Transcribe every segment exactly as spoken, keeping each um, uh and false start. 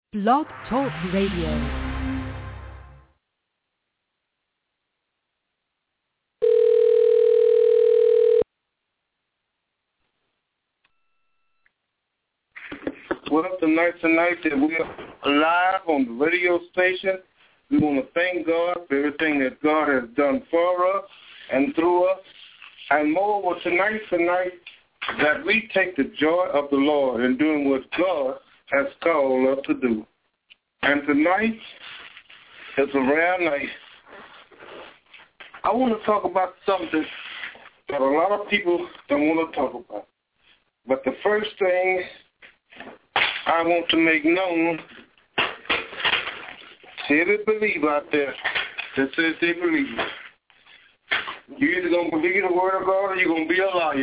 Blog Talk Radio. Well, tonight, tonight that we're live on the radio station, we want to thank God for everything that God has done for us and through us. And moreover, tonight, tonight, that we take the joy of the Lord in doing what God has called us to do. And tonight is a rare night. I want to talk about something that a lot of people don't want to talk about. But the first thing I want to make known to every believer out there that says they believe it. You're either going to believe the word of God or you're going to be a liar.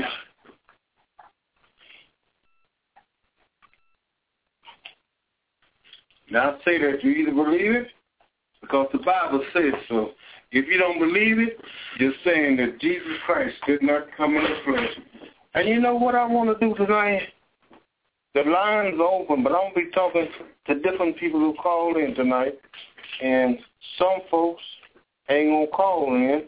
Now I say that you either believe it because the Bible says so. If you don't believe it, you're saying that Jesus Christ did not come in the flesh. And you know what I want to do tonight? The line's open, but I'm going to be talking to different people who call in tonight. And some folks ain't going to call in,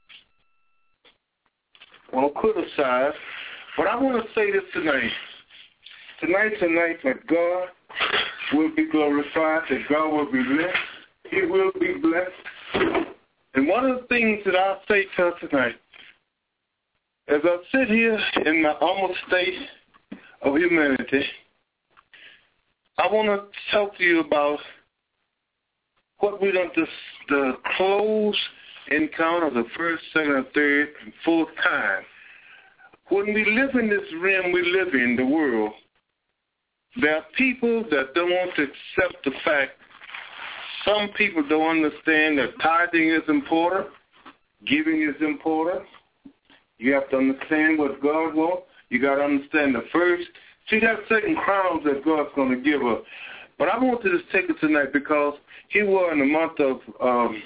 want to criticize. But I want to say this tonight. Tonight, tonight, that God will be glorified, that God will be blessed. He will be blessed. And one of the things that I'll say to us tonight, as I sit here in my humble state of humanity, I want to talk to you about what we done this, the close encounter, the first, second, and third, and fourth time. When we live in this realm we live in, the world, there are people that don't want to accept the fact. Some people don't understand that tithing is important, giving is important. You have to understand what God wants. You got to understand the first. See, that's certain crowns that God's going to give us. But I want to just take it tonight because here we are in the month of, um,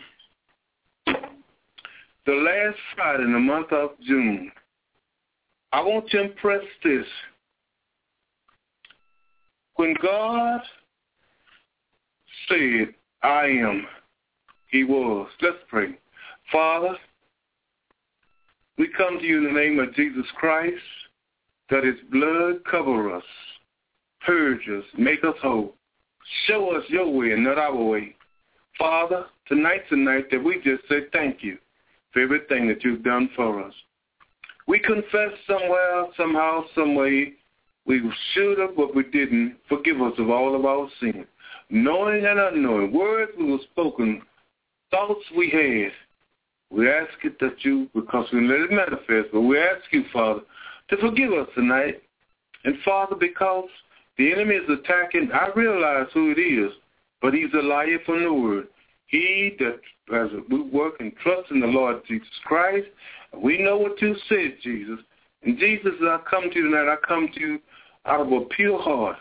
the last Friday in the month of June. I want to impress this. When God said, I am, he was. Let's pray. Father, we come to you in the name of Jesus Christ, that his blood cover us, purge us, make us whole. Show us your way and not our way. Father, tonight, tonight, that we just say thank you for everything that you've done for us. We confess somewhere, somehow, some way, we should have, but we didn't. Forgive us of all of our sins, knowing and unknowing, words we were spoken, thoughts we had. We ask it that you, because we let it manifest, but we ask you, Father, to forgive us tonight. And, Father, because the enemy is attacking, I realize who it is, but he's a liar from the word. He that, as we work and trust in the Lord Jesus Christ, we know what you said, Jesus. And, Jesus, as I come to you tonight, I come to you out of a pure heart,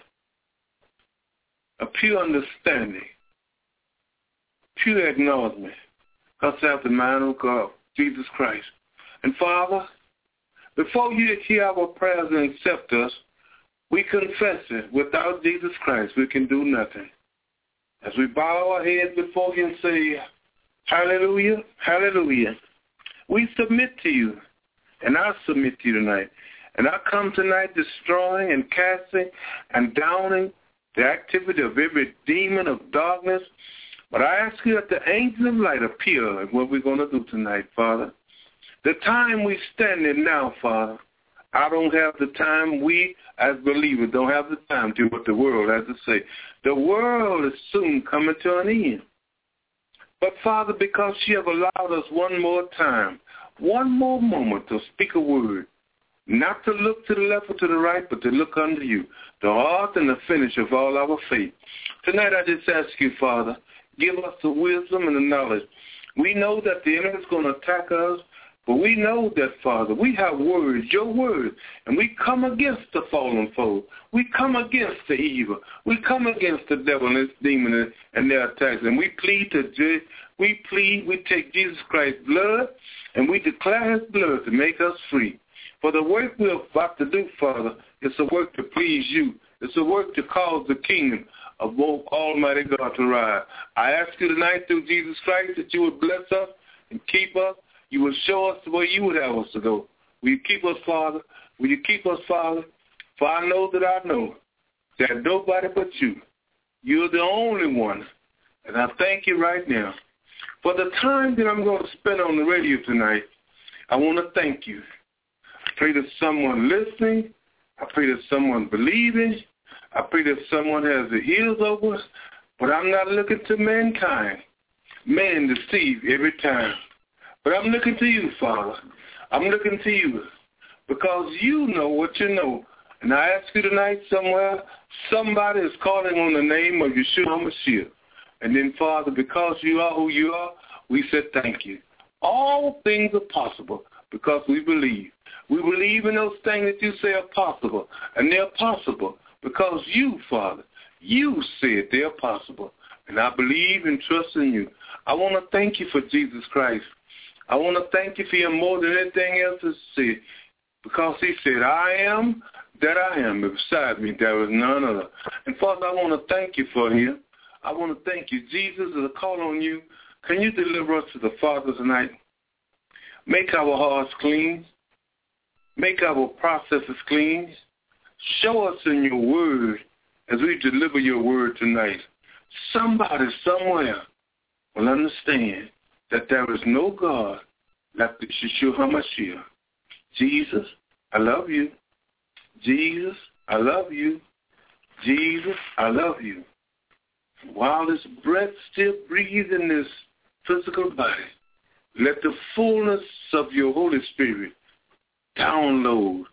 a pure understanding, pure acknowledgement, because I have the mind of God, Jesus Christ. And, Father, before you hear our prayers and accept us, we confess it. Without Jesus Christ, we can do nothing. As we bow our heads before you and say, hallelujah, hallelujah, we submit to you, and I submit to you tonight. And I come tonight destroying and casting and downing the activity of every demon of darkness. But I ask you that the angel of light appear in what we're going to do tonight, Father. The time we stand in now, Father, I don't have the time. We, as believers, don't have the time to what the world has to say. The world is soon coming to an end. But, Father, because you have allowed us one more time, one more moment to speak a word, not to look to the left or to the right, but to look unto you, the author and the finisher of all our faith. Tonight I just ask you, Father, give us the wisdom and the knowledge. We know that the enemy is going to attack us, but we know that, Father, we have words, your words, and we come against the fallen foe. We come against the evil. We come against the devil and his demon and their attacks. And we plead to, we plead, we take Jesus Christ's blood, and we declare his blood to make us free. For the work we're about to do, Father, is a work to please you. It's a work to cause the kingdom of both Almighty God to rise. I ask you tonight through Jesus Christ that you would bless us and keep us. You will show us where you would have us to go. Will you keep us, Father? Will you keep us, Father? For I know that I know that nobody but you. You're the only one. And I thank you right now. For the time that I'm going to spend on the radio tonight, I want to thank you. I pray that someone listening, I pray that someone believing, I pray that someone has their ears open, but I'm not looking to mankind. Man deceive every time. But I'm looking to you, Father. I'm looking to you because you know what you know. And I ask you tonight somewhere, somebody is calling on the name of Yeshua HaMashiach. And then, Father, because you are who you are, we said thank you. All things are possible because we believe. We believe in those things that you say are possible. And they're possible because you, Father, you said they're possible. And I believe and trust in you. I want to thank you for Jesus Christ. I want to thank you for him more than anything else is said. Because he said, I am that I am, and beside me there is none other. And Father, I want to thank you for him. I want to thank you. Jesus, as I call on you, can you deliver us to the Father tonight? Make our hearts clean. Make our processes clean. Show us in your word as we deliver your word tonight. Somebody somewhere will understand that there is no God like the Yeshua HaMashiach. Jesus, I love you. Jesus, I love you. Jesus, I love you. While this breath still breathes in this physical body, let the fullness of your Holy Spirit download.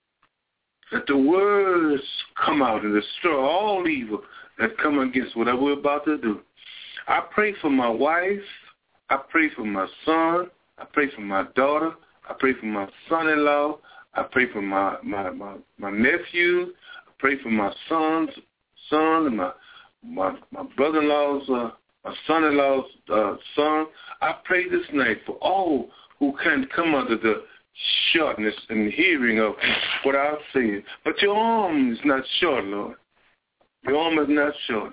Let the words come out and destroy all evil that come against whatever we're about to do. I pray for my wife. I pray for my son. I pray for my daughter. I pray for my son-in-law. I pray for my, my, my, my nephew. I pray for my son's son and my my, my brother-in-law's, uh, my son-in-law's uh, son. I pray this night for all who can come under the shortness and hearing of what I've said. But your arm is not short, Lord. Your arm is not short.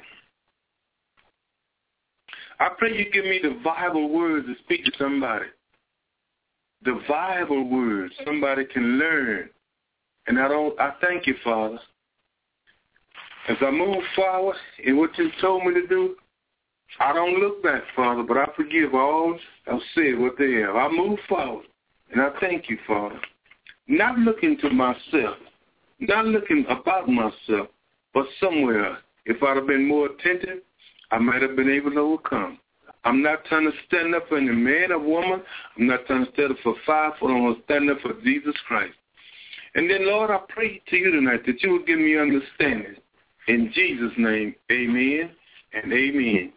I pray you give me the Bible words to speak to somebody. The Bible words somebody can learn. And I don't. I thank you, Father. As I move forward in what you told me to do, I don't look back, Father, but I forgive all I've said what they have. I move forward, and I thank you, Father. Not looking to myself, not looking about myself, but somewhere, if I'd have been more attentive, I might have been able to overcome. I'm not trying to stand up for any man or woman. I'm not trying to stand up for five, but I'm going to stand up for Jesus Christ. And then, Lord, I pray to you tonight that you will give me understanding. In Jesus' name, amen and amen.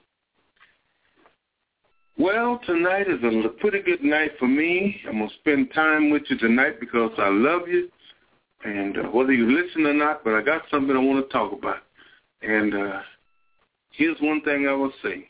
Well, tonight is a pretty good night for me. I'm going to spend time with you tonight because I love you. And uh, whether you listen or not, but I got something I want to talk about. And uh, here's one thing I will say.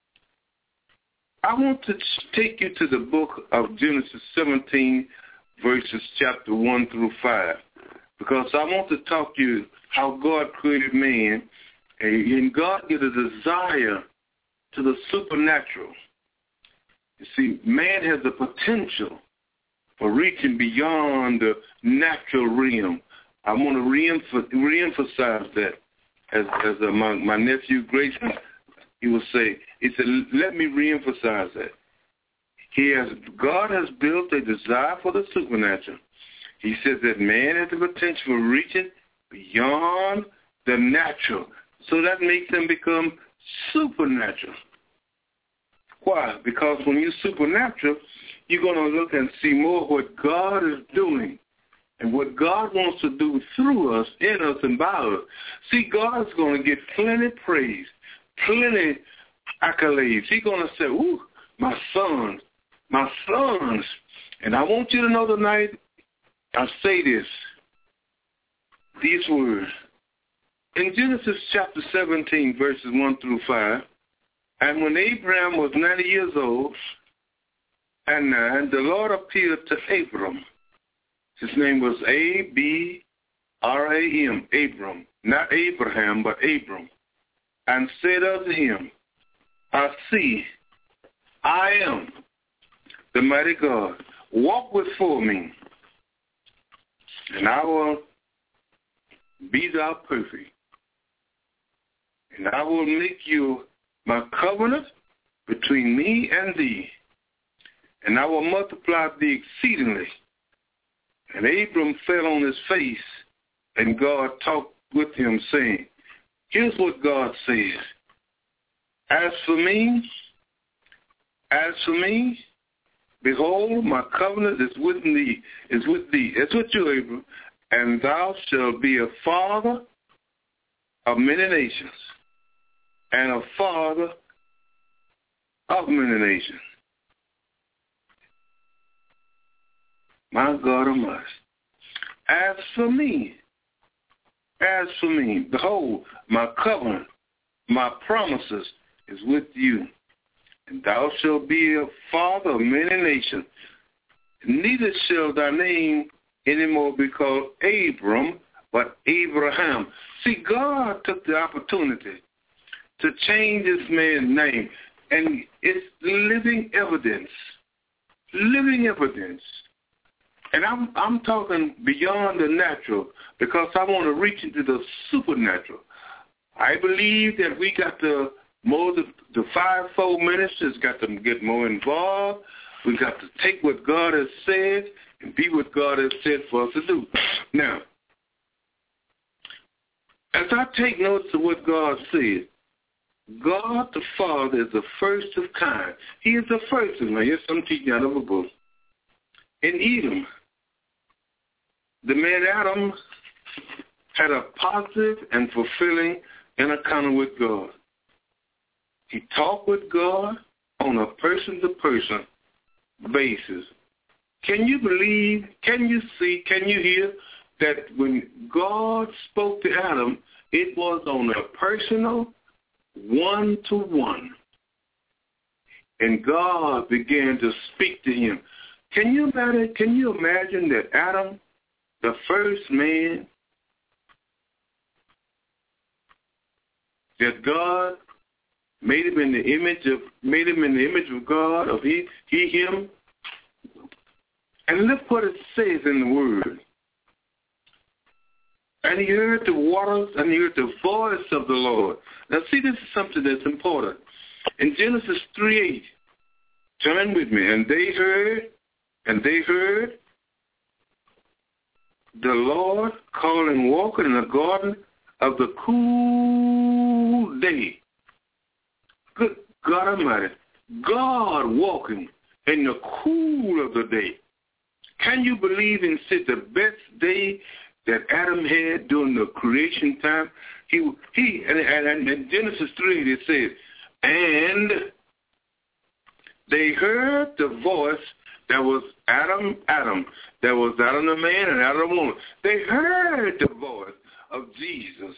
I want to take you to the book of Genesis seventeen, verses chapter one through five, because I want to talk to you how God created man, and God gave a desire to the supernatural. You see, man has the potential for reaching beyond the natural realm. I want to re-emph- re-emphasize that, as, as uh, my, my nephew Grayson, he will say, he said, let me re-emphasize that. He has, God has built a desire for the supernatural. He says that man has the potential for reaching beyond the natural. So that makes them become supernatural. Why? Because when you're supernatural, you're going to look and see more what God is doing and what God wants to do through us, in us, and by us. See, God's going to get plenty praise, plenty accolades. He's going to say, ooh, my sons, my sons. And I want you to know tonight, I say this, these words. In Genesis chapter seventeen, verses one through five, and when Abraham was ninety years old, and nine, the Lord appeared to Abram. His name was A B R A M, Abram. Not Abraham, but Abram. and said unto him, I see, I am the mighty God. Walk before me, and I will be thou perfect. And I will make you my covenant between me and thee, and I will multiply thee exceedingly. And Abram fell on his face, and God talked with him, saying, here's what God says. As for me, as for me, behold, my covenant is with thee, is with thee. It's with you, Abram, and thou shalt be a father of many nations, and a father of many nations. My God Almighty. As for me, as for me, behold, my covenant, my promises is with you, and thou shalt be a father of many nations. Neither shall thy name anymore be called Abram, but Abraham. See, God took the opportunity to change this man's name, and it's living evidence, living evidence. And I'm I'm talking beyond the natural, because I want to reach into the supernatural. I believe that we got to more the, the fivefold ministers got to get more involved. We got to take what God has said and be what God has said for us to do. Now, as I take notes of what God said, God the Father is the first of kind. He is the first of them. Yes, I'm teaching out of a book. In Edom, the man Adam had a positive and fulfilling encounter with God. He talked with God on a person-to-person basis. Can you believe, can you see, can you hear that when God spoke to Adam, it was on a personal one-to-one? And God began to speak to him. Can you imagine, can you imagine that Adam, the first man that God made him in the image of made him in the image of God, of he, he, him. And look what it says in the word. And he heard the waters, and he heard the voice of the Lord. Now see, this is something that's important. In Genesis three eight, turn with me, and they heard, and they heard the Lord calling, walking in the garden of the cool day. Good God Almighty. God walking in the cool of the day. Can you believe and see the best day that Adam had during the creation time? He, he and, and in Genesis three it says, and they heard the voice that was Adam, Adam. That was Adam the man and Adam the woman. They heard the voice of Jesus.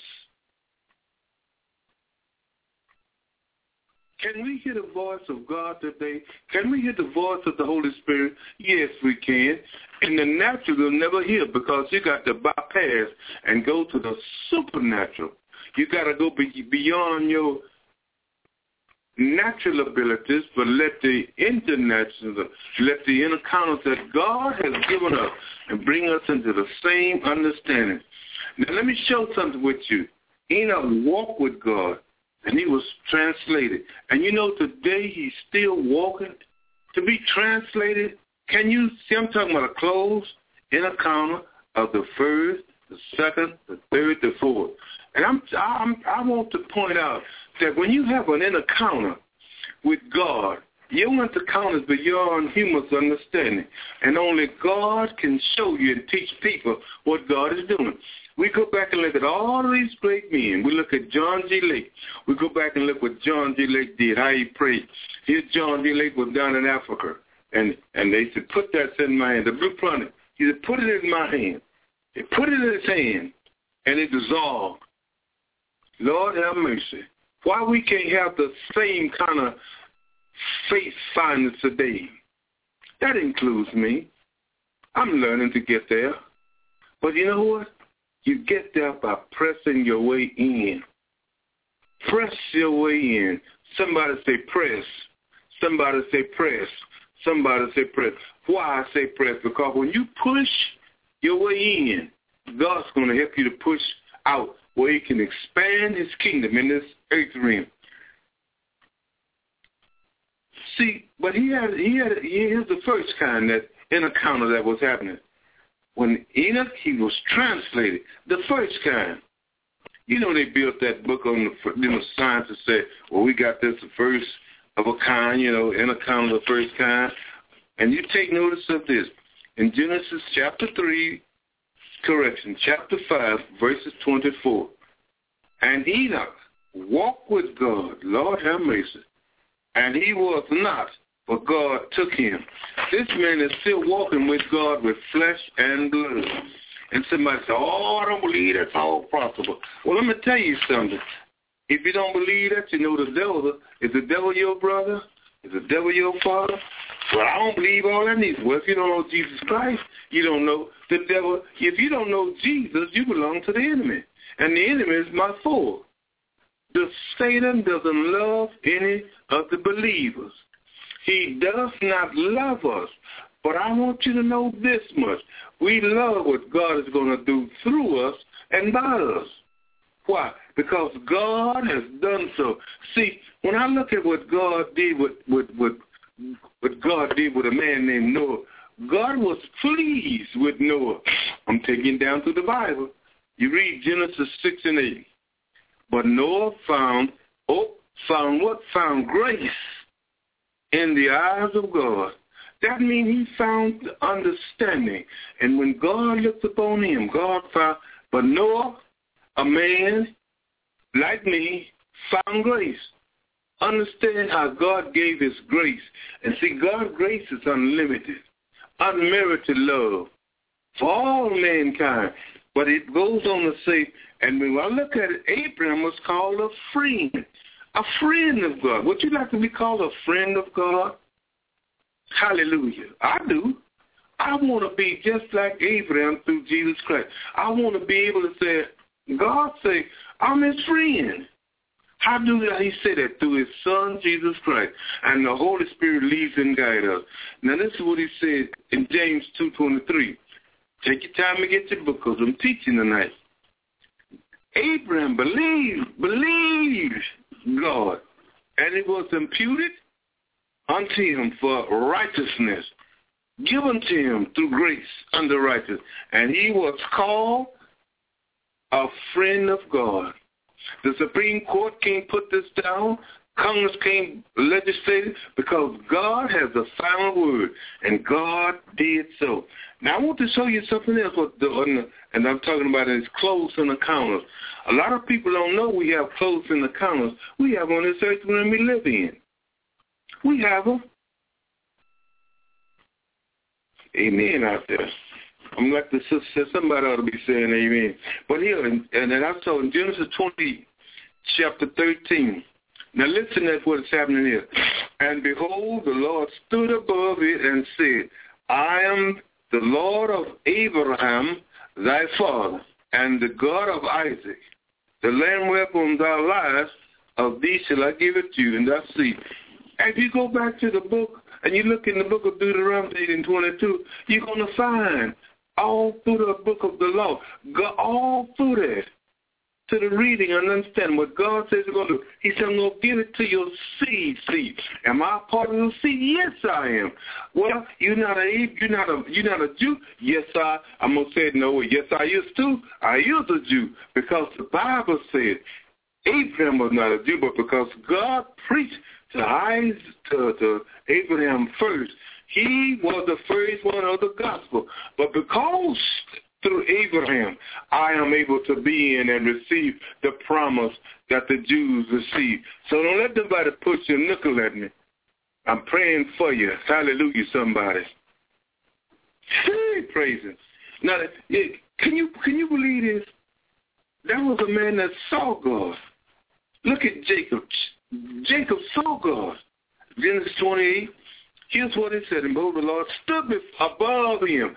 Can we hear the voice of God today? Can we hear the voice of the Holy Spirit? Yes, we can. In the natural, we'll never hear, because you got to bypass and go to the supernatural. You got to go be beyond your natural abilities, but let the international, let the encounters that God has given us and bring us into the same understanding. Now, let me show something with you. Enoch walked with God, and he was translated. And you know, today he's still walking. To be translated, can you see, I'm talking about a closed encounter of the first, the second, the third, the fourth. And I'm, I'm, I want to point out that when you have an encounter with God, your encounter is beyond human understanding. And only God can show you and teach people what God is doing. We go back and look at all of these great men. We look at John G. Lake. We go back and look what John G. Lake did, how he prayed. Here John G. Lake was down in Africa, and, and they said, put that in my hand. The blueprint, he said, put it in my hand. He put it in his hand, and it dissolved. Lord have mercy. Why we can't have the same kind of faith findings today? That includes me. I'm learning to get there. But you know what? You get there by pressing your way in. Press your way in. Somebody say press. Somebody say press. Somebody say press. Why I say press? Because when you push your way in, God's going to help you to push out where he can expand his kingdom in this earth realm. See, but he had, he had, here's the first kind that encounter that was happening. When Enoch, he was translated, the first kind. You know, they built that book on the, you know, scientists said, well, we got this the first of a kind, you know, encounter of the first kind. And you take notice of this. In Genesis chapter three, correction, chapter five, verses twenty-four. And Enoch walked with God, Lord have mercy, and he was not, for God took him. This man is still walking with God with flesh and blood. And somebody said, oh, I don't believe that's all possible. Well, let me tell you something. If you don't believe that, you know the devil. Is the devil your brother? Is the devil your father? Well, I don't believe all that needs. Well, if you don't know Jesus Christ, you don't know the devil. If you don't know Jesus, you belong to the enemy. And the enemy is my foe. The Satan doesn't love any of the believers. He does not love us. But I want you to know this much. We love what God is going to do through us and by us. Why? Because God has done so. See, when I look at what God did with, with, with what God did with a man named Noah, God was pleased with Noah. I'm taking down through the Bible. You read Genesis six and eight. But Noah found, oh, found what? Found grace in the eyes of God. That means he found understanding. And when God looked upon him, God found, but Noah, a man like me, found grace. Understand how God gave his grace. And see, God's grace is unlimited, unmerited love for all mankind. But it goes on to say, and when I look at it, Abraham was called a friend, a friend of God. Would you like to be called a friend of God? Hallelujah. I do. I want to be just like Abraham through Jesus Christ. I want to be able to say, God say, I'm his friend. How do he say that? Through his son, Jesus Christ. And the Holy Spirit leads and guides us. Now, this is what he said in James two twenty-three. Take your time to get your book because I'm teaching tonight. Abraham believed, believed God, and it was imputed unto him for righteousness, given to him through grace unto righteousness. And he was called a friend of God. The Supreme Court can't put this down. Congress can't legislate it because God has the final word, and God did so. Now, I want to show you something else, what the, and I'm talking about is close encounters. A lot of people don't know we have close encounters. We have on this earth when we live in. We have them. Amen out there. I'm like the sister, somebody ought to be saying amen. But here, and, and I told in Genesis twenty, chapter thirteen, now listen at what is happening here. And behold, the Lord stood above it and said, I am the Lord of Abraham, thy father, and the God of Isaac. The land whereupon thou liest, of thee shall I give it to you, and thou seed. If you go back to the book, and you look in the book of Deuteronomy eight and twenty-two, you're going to find all through the book of the law, God, all through that, to the reading and understanding what God says he's going to do. He said, I'm going to give it to your seed, seed. Am I a part of the seed? Yes, I am. Well, you're not a you're not a you're not a Jew. Yes, I. I'm gonna say it no way. Yes, I used to. I is a Jew because the Bible said Abraham was not a Jew, but because God preached to Isaac, to, to Abraham first, he was the first one of the gospel. But because through Abraham, I am able to be in and receive the promise that the Jews received. So don't let nobody push your nickel at me. I'm praying for you. Hallelujah, somebody. Hey, praise him. Now, can you can you believe this? That was a man that saw God. Look at Jacob. Jacob saw God. Genesis twenty-eight. Here's what it said. And behold, the Lord stood above him.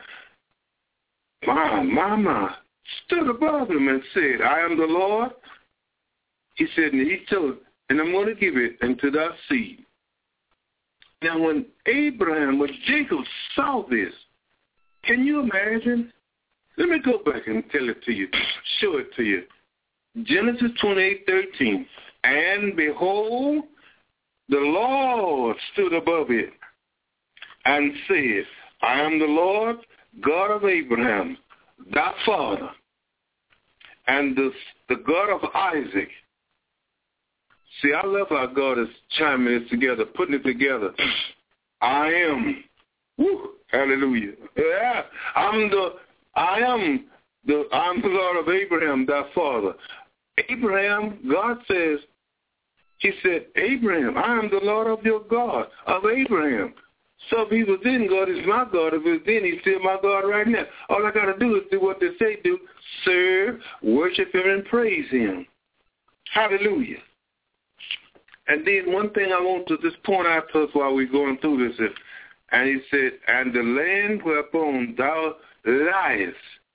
My, my, my. Stood above him and said, I am the Lord. he said, and he told, and I'm going to give it unto thy seed. Now, when Abraham, when Jacob saw this, can you imagine? Let me go back and tell it to you, show it to you. Genesis twenty-eight thirteen. And behold, the Lord stood above it and said, I am the Lord God of Abraham, thy father, and the, the God of Isaac. See, I love how God is chiming this together, putting it together. I am, woo, hallelujah. Yeah, I'm the, I am the, I'm the Lord of Abraham, thy father. Abraham, God says, he said, Abraham, I am the Lord of your God, of Abraham. So if he was in, God is my God. If he was in, he's still my God right now. All I got to do is do what they say do, serve, worship him, and praise him. Hallelujah. And then one thing I want to just point out to us while we're going through this is, and he said, and the land whereupon thou liest,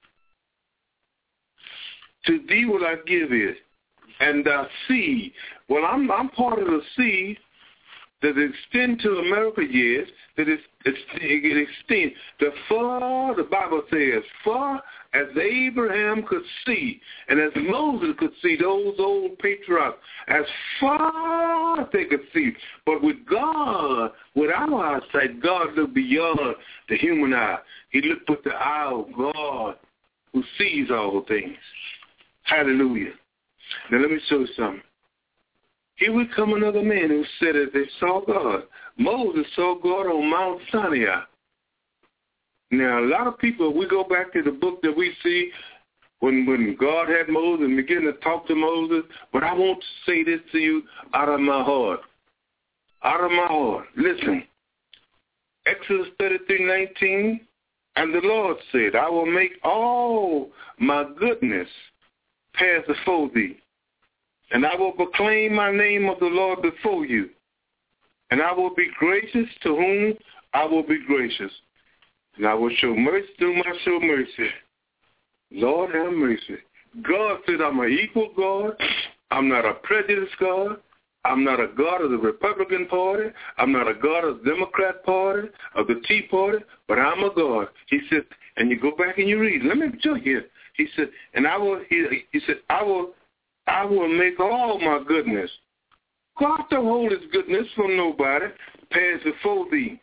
to thee will I give it, and thy seed. Well, I'm I'm part of the seed that extend to America, yes, that is it extend. The far, the Bible says, far as Abraham could see, and as Moses could see, those old patriarchs, as far as they could see. But with God, with our eyesight, God looked beyond the human eye. He looked with the eye of God who sees all things. Hallelujah. Now let me show you something. Here we come another man who said that they saw God. Moses saw God on Mount Sinai. Now, a lot of people, we go back to the book that we see when, when God had Moses and began to talk to Moses, but I want to say this to you out of my heart. Out of my heart. Listen. Exodus thirty-three nineteen, and the Lord said, I will make all my goodness pass before thee, and I will proclaim my name of the Lord before you, and I will be gracious to whom I will be gracious, and I will show mercy to whom I show mercy. Lord have mercy. God said I'm an equal God. I'm not a prejudiced God. I'm not a God of the Republican Party. I'm not a God of the Democrat Party, of the Tea Party, but I'm a God. He said, and you go back and you read. Let me show you. He said, and I will, he, he said, I will, I will make all my goodness. God don't hold his goodness from nobody, pass before thee.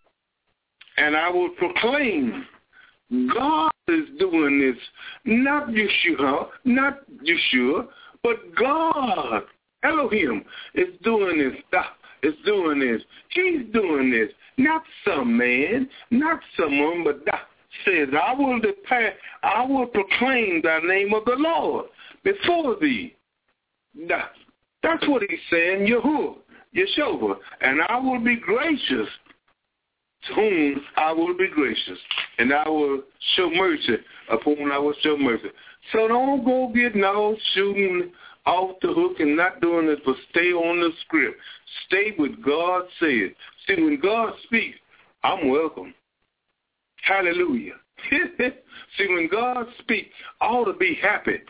And I will proclaim, God is doing this, not Yeshua, not Yeshua, but God, Elohim, is doing this, is doing this. He's doing this, not some man, not someone, but that says, I will depart, I will proclaim thy name of the Lord before thee. That, that's what he's saying, Yahuwah, Yeshua. And I will be gracious to whom I will be gracious. And I will show mercy upon whom I will show mercy. So don't go getting all shooting off the hook and not doing it, but stay on the script. Stay with God said. See, when God speaks, I'm welcome. Hallelujah. See, when God speaks, I ought to be happy.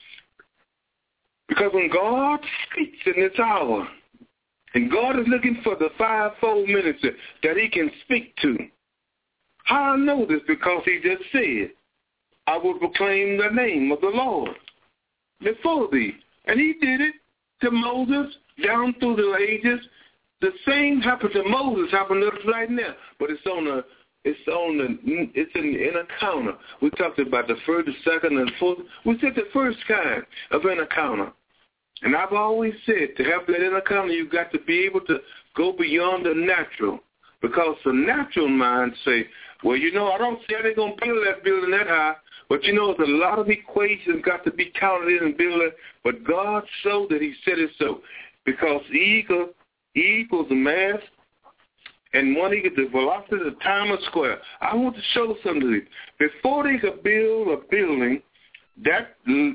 Because when God speaks in this hour, and God is looking for the fivefold ministry that he can speak to. How I know this? Because he just said, I will proclaim the name of the Lord before thee. And he did it to Moses down through the ages. The same happened to Moses, happened to us right now. But it's on a It's on the, it's in the encounter. We talked about the first, the second, and the fourth. We said the first kind of encounter. And I've always said to have that encounter, you've got to be able to go beyond the natural. Because the natural mind say, well, you know, I don't see how they're going to build that building that high. But, you know, there's a lot of equations got to be counted in and build it. But God so that he said it so. Because E equals, E equals the mass, and one equals the velocity of the time of square. I want to show something to you. Before they could build a building, that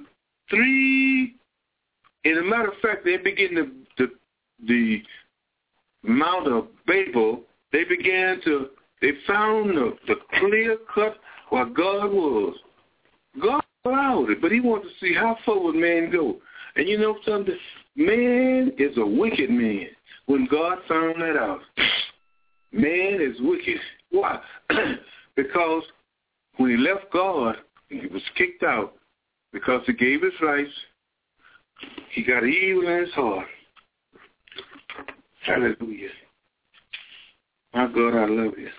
three, as a matter of fact, they began the, the, the Mount of Babel, they began to, they found the, the clear cut where God was. God allowed it, but he wanted to see how far would man go. And you know something? Man is a wicked man when God found that out. Man is wicked. Why? Because when he left God, he was kicked out because he gave his rights. He got evil in his heart. Hallelujah. My God, I love you.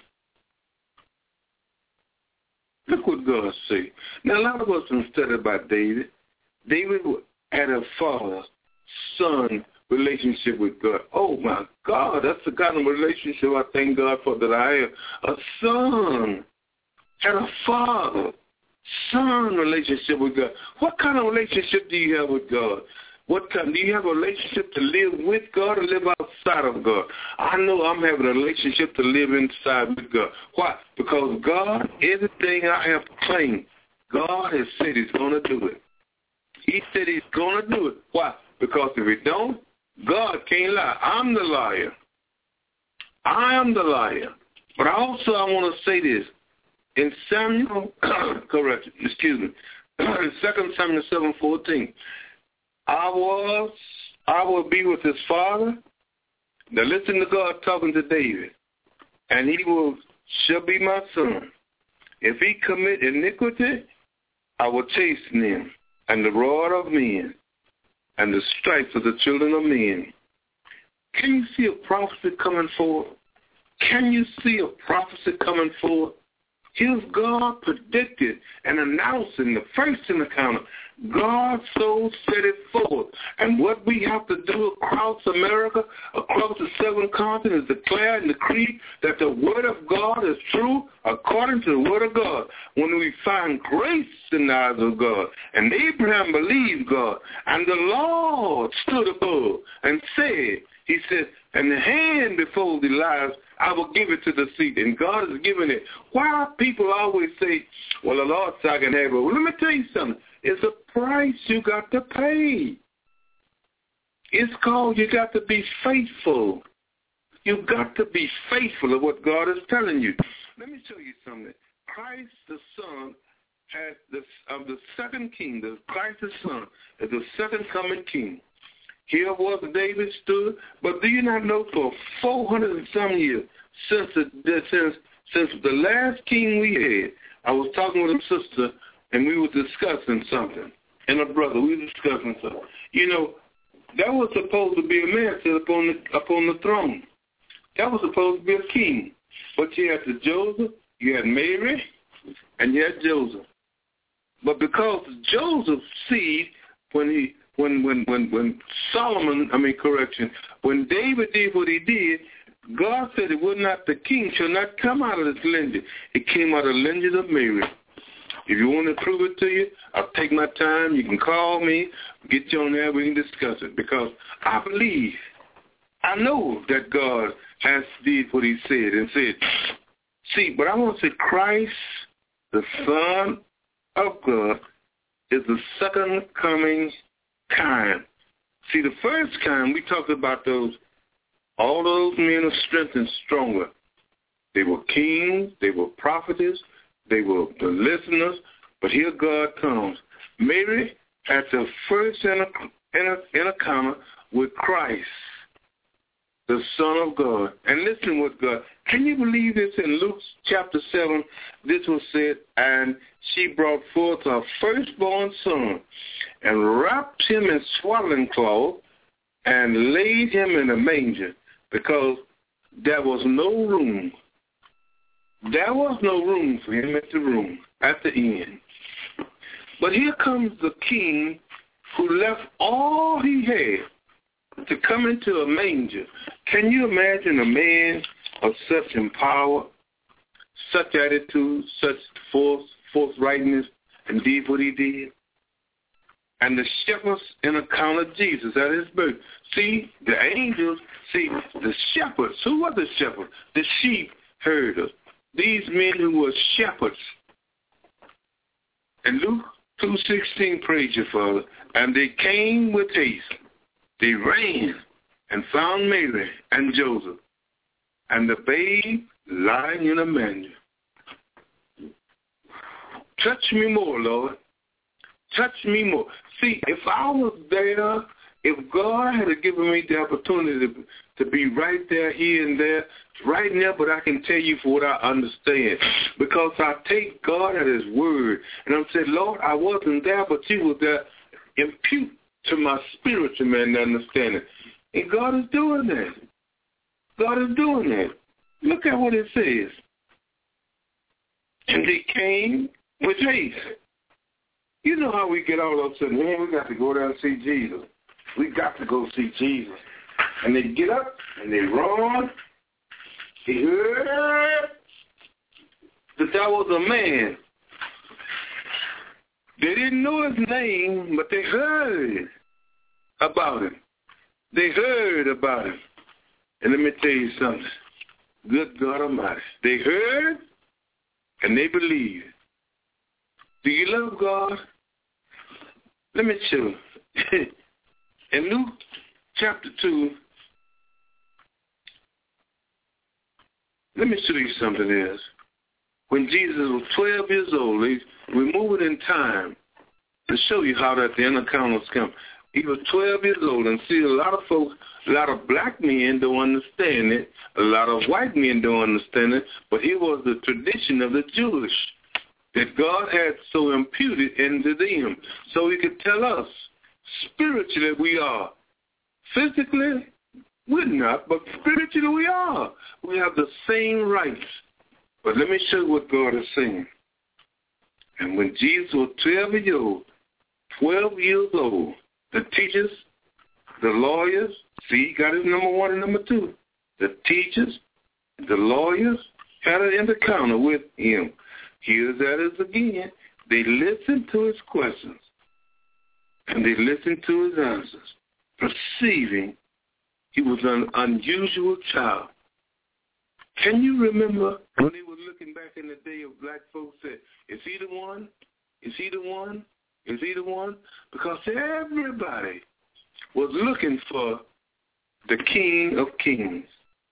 Look what God say. Now, a lot of us have studied about David. David had a father-son relationship with God. Oh, my God, that's the kind of relationship I thank God for that I have. A son had a father-son relationship with God. What kind of relationship do you have with God? What kind? Do you have a relationship to live with God or live outside of God? I know I'm having a relationship to live inside with God. Why? Because God, everything I have claimed, God has said he's going to do it. He said he's going to do it. Why? Because if he don't, God can't lie. I'm the liar. I am the liar. But also I want to say this. In Samuel, correct, excuse me, in Second Samuel seven fourteen, I was, I will be with his father. Now listen to God talking to David. And he will shall be my son. If he commit iniquity, I will chasten him, and the rod of men, and the stripes of the children of men. Can you see a prophecy coming forth? Can you see a prophecy coming forth? Here's God predicted and announcing the first in the counter. God so set it forth. And what we have to do across America, across the seven continents, declare and decree that the word of God is true according to the word of God. When we find grace in the eyes of God, and Abraham believed God, and the Lord stood above and said, he said, and the hand before the lies, I will give it to the seed. And God is giving it. Why people always say, well, the Lord said I can have it. Well, let me tell you something. It's a price you got to pay. It's called you got to be faithful. You got to be faithful of what God is telling you. Let me show you something. Christ the Son has the, of the second king, the Christ the Son is the second coming king. Here was David stood, but do you not know for four hundred and some years, since the, since since the last king we had, I was talking with a sister, and we were discussing something, and a brother, we were discussing something. You know, that was supposed to be a man sit upon the, upon the throne. That was supposed to be a king. But you had the Joseph, you had Mary, and you had Joseph. But because Joseph's seed, when he When when when when Solomon, I mean correction, when David did what he did, God said it would not, the king shall not come out of this lineage. It came out of the lineage of Mary. If you want to prove it to you, I'll take my time. You can call me, get you on there, we can discuss it. Because I believe, I know that God has did what he said and said. See, but I want to say Christ, the Son of God, is the second coming kind. See, the first kind, we talked about those, all those men of strength and stronger. They were kings, they were prophetess, they were the listeners, but here God comes. Mary had the first encounter with Christ, the Son of God. And listen what God, can you believe this in Luke chapter seven? This was said, and she brought forth her firstborn son and wrapped him in swaddling cloth and laid him in a manger because there was no room. There was no room for him at the room, at the inn. But here comes the king who left all he had to come into a manger. Can you imagine a man of such power, such attitude, such force, forthrightness, and did what he did? And the shepherds encountered Jesus at his birth. See, the angels, see, the shepherds, who were the shepherds? The sheep herders. These men who were shepherds. And Luke two sixteen, praise you, Father. And they came with haste. They ran and found Mary and Joseph and the babe lying in a manger. Touch me more, Lord. Touch me more. See, if I was there If God had given me the opportunity to, to be right there, here and there, right now, but I can tell you for what I understand. Because I take God at his word. And I'm saying, Lord, I wasn't there, but you were there. Impute to my spiritual man the understanding. And God is doing that. God is doing that. Look at what it says. And they came with haste. You know how we get all upset, man, we got to go down and see Jesus. We got to go see Jesus. And they get up and they run. He heard that that was a man. They didn't know his name, but they heard about him. They heard about him. And let me tell you something. Good God Almighty. They heard and they believed. Do you love God? Let me show you. In Luke chapter two, let me show you something else. When Jesus was twelve years old, we're moving in time to show you how that the encounters come. He was twelve years old, and see, a lot of folks, a lot of black men don't understand it. A lot of white men don't understand it, but it was the tradition of the Jewish that God had so imputed into them, so he could tell us spiritually we are. Physically, we're not, but spiritually we are. We have the same rights. But let me show you what God is saying. And when Jesus was twelve years old, twelve years old, the teachers, the lawyers, see, he got his number one and number two. The teachers, the lawyers had an encounter with him. Here's that is again. They listened to his questions. And they listened to his answers, perceiving he was an unusual child. Can you remember when they were looking back in the day of black folks said, is he the one? Is he the one? Is he the one? Because everybody was looking for the King of Kings.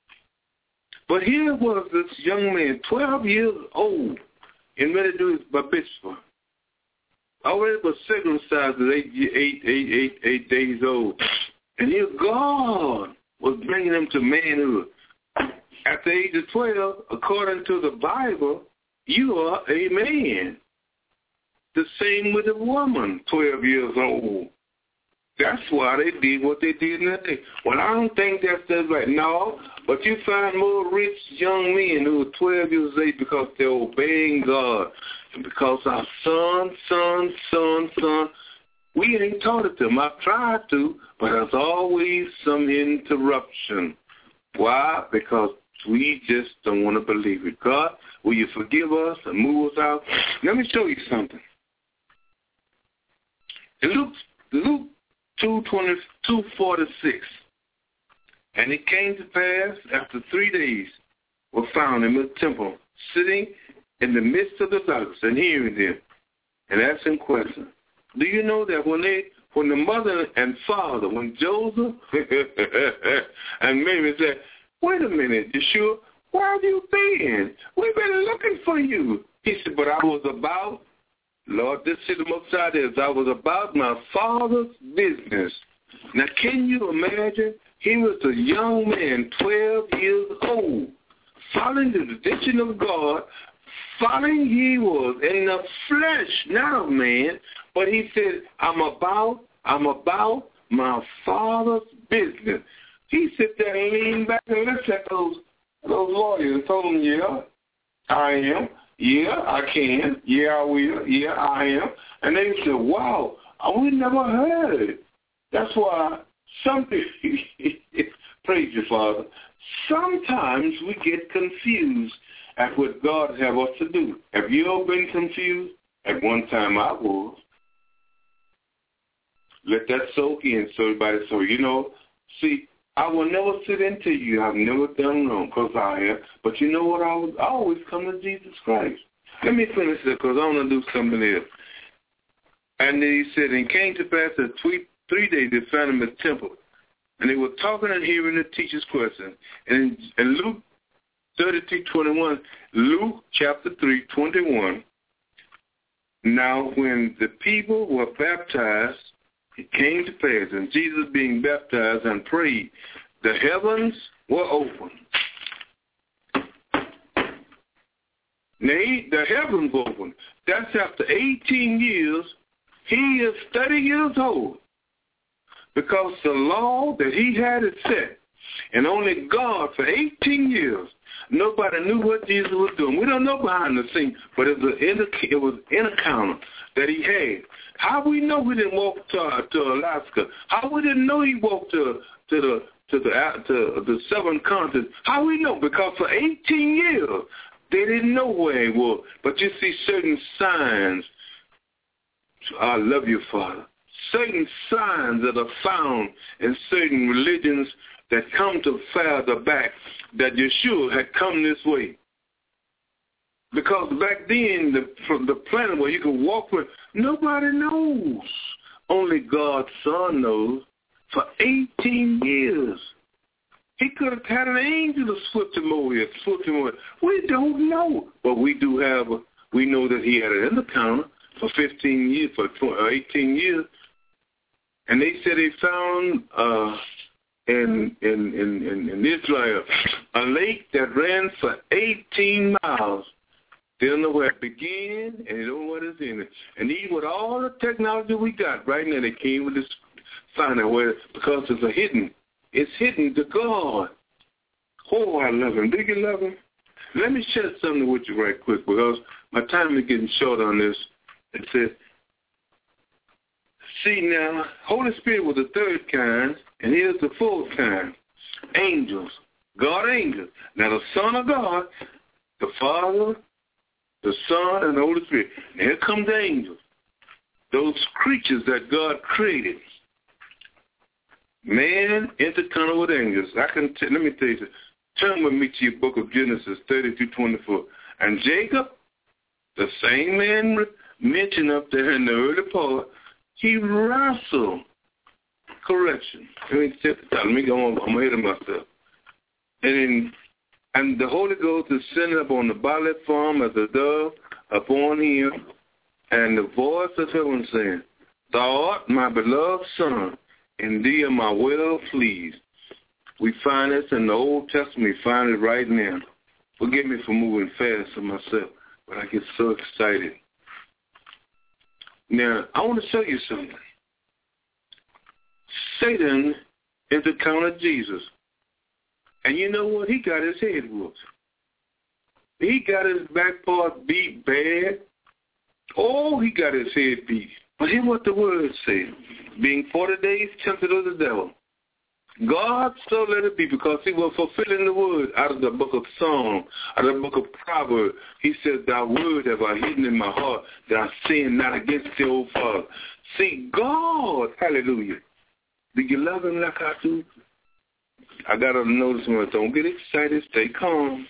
But here was this young man, twelve years old, and ready to do his bar mitzvah. Already was circumcised at eight, eight, eight, eight, eight days old. And here God was bringing him to manhood. At the age of twelve, according to the Bible, you are a man. The same with a woman, twelve years old. That's why they did what they did in that day. Well, I don't think that's that's right. No, but you find more rich young men who are twelve years old because they're obeying God. And because our son, son, son, son, we ain't taught it to them. I've tried to, but there's always some interruption. Why? Because we just don't want to believe it. God, will you forgive us and move us out? Let me show you something. In Luke, Luke two twenty-two forty-six, and it came to pass after three days were found in the temple, sitting in the midst of the dogs and hearing them and asking questions. Do you know that when they, when the mother and father, when Joseph and Mary said, wait a minute, Yeshua, where have you been? We've been looking for you. He said, but I was about, Lord, this hit him upside down. I was about my Father's business. Now, can you imagine? He was a young man, twelve years old, following the tradition of God, following he was in the flesh, not a man, but he said, I'm about, I'm about my Father's business. He sit there and leaned back and looked at those, those lawyers and told them, yeah, I am. Yeah, I can. Yeah, I will. Yeah, I am. And they said, wow, we never heard it. That's why some praise you, Father. Sometimes we get confused at what God have us to do. Have you ever been confused? At one time I was. Let that soak in so everybody, so you know, see, I will never sit into you. I've never done wrong because I have. But you know what? I, was, I always come to Jesus Christ. Let me finish it because I want to do something else. And then he said, and came to pass that three, three days they found him in the temple. And they were talking and hearing the teacher's question. And in, in Luke thirty-three twenty-one, Luke chapter three twenty-one, now when the people were baptized, it came to pass, and Jesus being baptized and prayed, the heavens were opened. Now, he, the heavens were opened. That's after eighteen years. He is thirty years old. Because the law that he had is set. And only God for eighteen years, nobody knew what Jesus was doing. We don't know behind the scenes, but it was an it was an encounter that he had. How we know we didn't walk to, to Alaska? How we didn't know he walked to to the to the to the seven continents? How we know? Because for eighteen years they didn't know where he was. But you see certain signs. I love you, Father. Certain signs that are found in certain religions that come to farther back that Yeshua had come this way. Because back then, the, from the planet where you could walk with, nobody knows. Only God's Son knows. For eighteen years. He could have had an angel to swift him over here, swift him over. We don't know. But we do have, a, we know that he had an encounter for fifteen years, for eighteen years. And they said they found uh, in, in, in, in Israel a lake that ran for eighteen miles. They don't know where it began, and they don't know what is in it. And even with all the technology we got right now, they came with this finding where, because it's a hidden. It's hidden to God. Oh, I love him. Do you love him? Let me share something with you right quick because my time is getting short on this. It says, see now, Holy Spirit was the third kind, and here's the fourth kind. Angels. God angels. Now the Son of God, the Father, the Son, and the Holy Spirit. Now here come the angels. Those creatures that God created. Man intercounted with angels. I can t- let me tell you this. Turn with me to your book of Genesis thirty through twenty-four. And Jacob, the same man mentioned up there in the early part, he wrestled. Correction. Let me take the time. Let me go on. I'm ahead of myself. And in, and the Holy Ghost descended upon the bodily form as a dove upon him, and the voice of heaven saying, Thou art my beloved Son, and thee am I well pleased. We find this in the Old Testament. We find it right now. Forgive me for moving fast for myself, but I get so excited. Now, I want to show you something. Satan encountered Jesus. And you know what? He got his head whooped. He got his back part beat bad. Oh, he got his head beat. But hear what the word says. Being forty days tempted of the devil. God so let it be because he was fulfilling the word out of the book of Psalm, out of the book of Proverbs. He says, Thy word have I hidden in my heart that I sin not against the old Father. See, God, hallelujah. Do you love him like I do? I got to notice one. Don't get excited. Stay calm.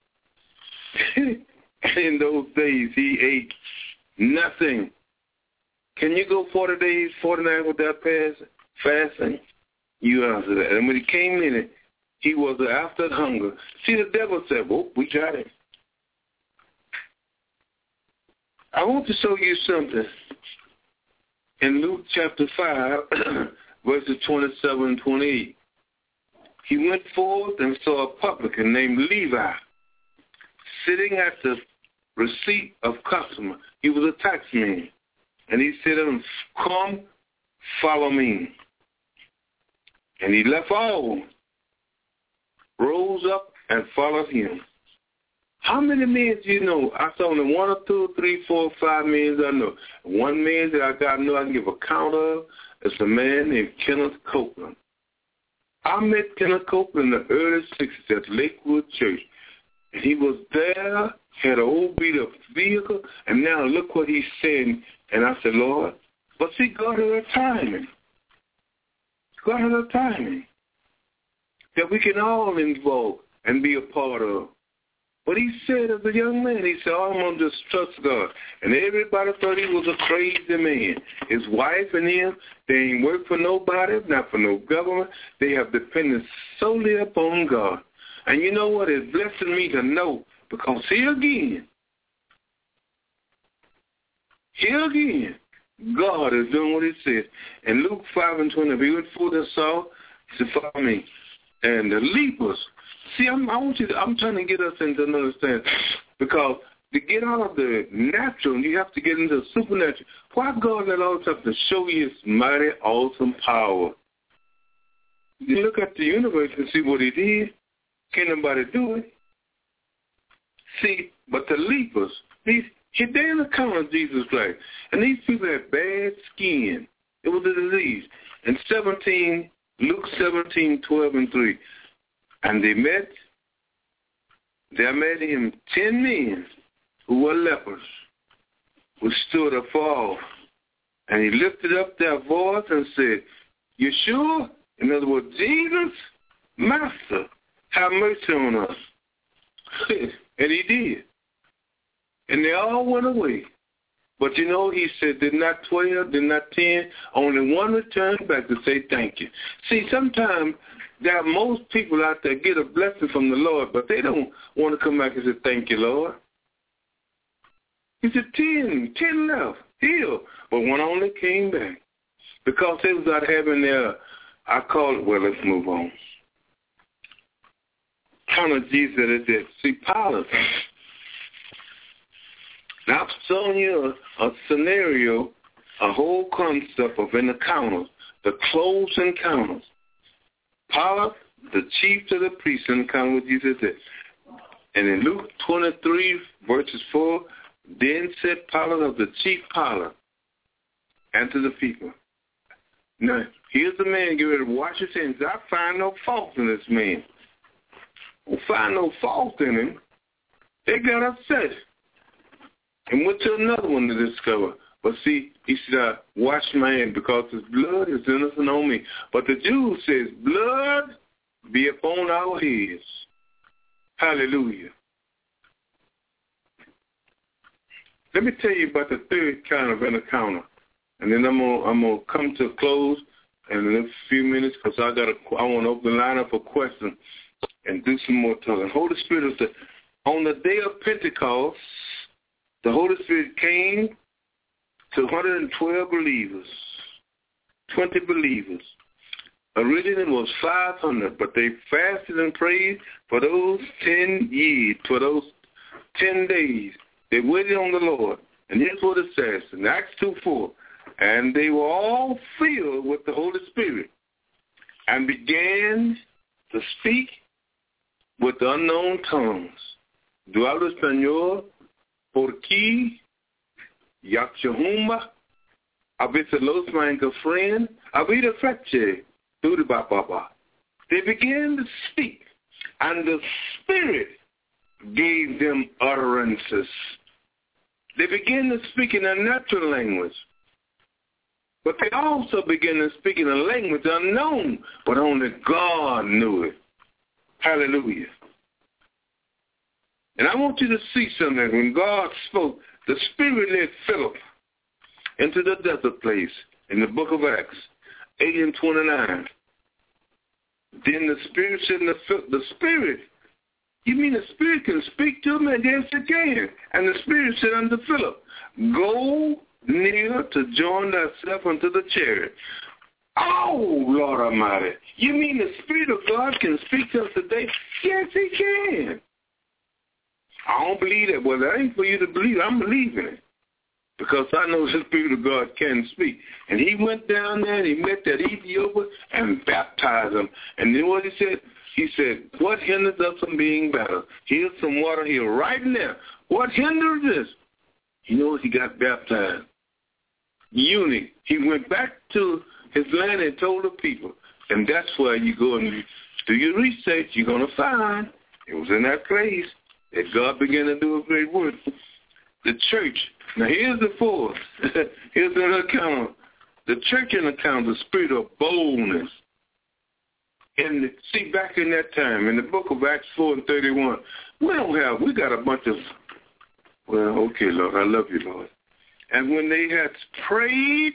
In those days, he ate nothing. Can you go forty days, forty-nine without fasting? You answer that. And when he came in it, he was after hunger. See, the devil said, well, we got it. I want to show you something. In Luke chapter five, verses twenty-seven and twenty-eight. He went forth and saw a publican named Levi sitting at the receipt of customer. He was a tax man. And he said to him, Come, follow me. And he left all, rose up, and followed him. How many men do you know? I saw only one or two, three, four, five men I know. One man that I got to know I can give a count of is a man named Kenneth Copeland. I met Kenneth Copeland in the early sixties at Lakewood Church. And he was there, had an old beat-up vehicle, and now look what he's saying. And I said, Lord, but see, God had a timing. God had a timing that we can all invoke and be a part of. But he said as a young man, he said, oh, I'm going to just trust God. And everybody thought he was a crazy man. His wife and him, they ain't work for nobody, not for no government. They have depended solely upon God. And you know what? It's blessing me to know, because here again, here again, God is doing what he said. In Luke five and twenty, he went forth and saw, he said, follow me. And the lepers, see, I'm, I want you to, I'm trying to get us into an understanding, because to get out of the natural, you have to get into the supernatural. Why God let all this stuff to show you his mighty, awesome power? You look at the universe and see what he did. Can't nobody do it. See, but the lepers, these, he didn't encounter Jesus Christ. And these people had bad skin. It was a disease. In seventeen, Luke seventeen, twelve and three. And they met, there met him ten men who were lepers, who stood afar off. And he lifted up their voice and said, Yeshua, in other words, Jesus, Master, have mercy on us. And he did. And they all went away. But you know, he said, did not twelve, did not ten, only one returned back to say thank you. See, sometimes there are most people out there get a blessing from the Lord, but they don't want to come back and say, thank you, Lord. He said, ten, ten left, healed, but one only came back. Because they was out having their, I call it, well, let's move on. Kind of Jesus at that. See, Pilate. Now, I'm showing you a, a scenario, a whole concept of an encounter, the close encounters. Pilate, the chief of the priests, encounter with Jesus. And in Luke twenty-three, verses four, then said Pilate of the chief Pilate, and to the people, now, here's the man getting ready to wash his hands. I find no fault in this man. I don't find no fault in him. They got upset and went to another one to discover. But see, he said, I wash my hands because his blood is innocent on me. But the Jews says, blood be upon our heads. Hallelujah. Let me tell you about the third kind of an encounter. And then I'm gonna I'm gonna come to a close in the next few minutes, because I got a, I want to open the line up for questions and do some more talking. Holy Spirit said, on the day of Pentecost, the Holy Spirit came to one hundred twelve believers, twenty believers. Originally it was five hundred, but they fasted and prayed for those ten years, for those ten days. They waited on the Lord. And here's what it says in Acts two four. And they were all filled with the Holy Spirit and began to speak with unknown tongues. Do hablo español porque Yachahumba a veces los mangafren a vida freche do ba ba ba. They began to speak, and the Spirit gave them utterances. They began to speak in a natural language. But they also began to speak in a language unknown, but only God knew it. Hallelujah. And I want you to see something. When God spoke, the Spirit led Philip into the desert place in the book of Acts, eight and twenty-nine. Then the Spirit said, the, the Spirit, you mean the Spirit can speak to him? And yes, it can. And the Spirit said unto Philip, go near to join thyself unto the chariot. Oh, Lord Almighty. You mean the Spirit of God can speak to us today? Yes, he can. I don't believe that. Well, that ain't for you to believe. I'm believing it. Because I know the Spirit of God can speak. And he went down there and he met that Ethiopian and baptized him. And then what he said? He said, what hinders us from being better? Here's some water here right now. What hinders this? You know, he got baptized. Eunuch. He went back to his land and told the people. And that's where you go and do your research. You're going to find it was in that place that God began to do a great work. The church. Now, here's the fourth. Here's another account. The church in account, the spirit of boldness. And see, back in that time, in the book of Acts four and thirty-one, we don't have, we got a bunch of, well, okay, Lord, I love you, Lord. And when they had prayed,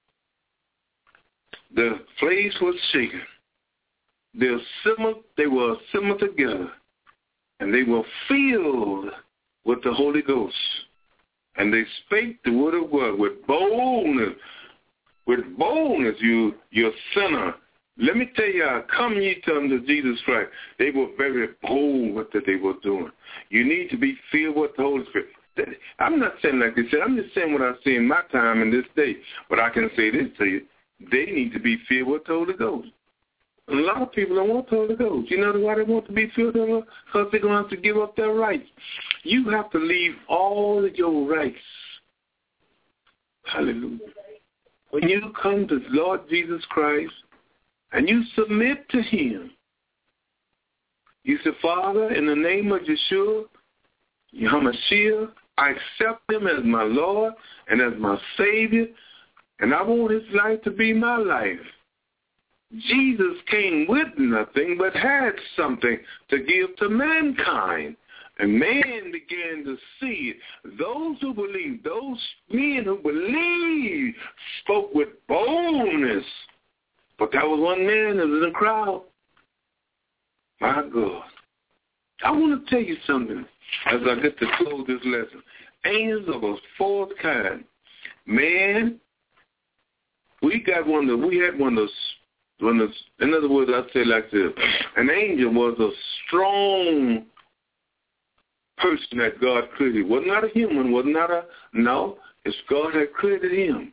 the place was shaken. They were assembled, they were assembled together, and they were filled with the Holy Ghost. And they spake the word of God with boldness. With boldness, you, you sinner. Let me tell you, come ye to unto Jesus Christ. They were very bold with what they were doing. You need to be filled with the Holy Spirit. I'm not saying like they said. I'm just saying what I see in my time in this day. But I can say this to you. They need to be filled with the Holy Ghost. And a lot of people don't want the Holy Ghost. You know why they want to be filled with the Holy Ghost? Because they're going to have to give up their rights. You have to leave all of your rights. Hallelujah. When you come to Lord Jesus Christ and you submit to him, you say, Father, in the name of Yeshua, Yamashiach, I accept him as my Lord and as my Savior, and I want his life to be my life. Jesus came with nothing but had something to give to mankind. And man began to see it. Those who believe, those men who believe, spoke with boldness. But that was one man that was in the crowd. My God. I want to tell you something as I get to close this lesson. Angels of a fourth kind. Man, we got one of the, we had one of those, one of those, in other words, I say like this. An angel was a strong person that God created. Was not a human, was not a, no, it's God that created him.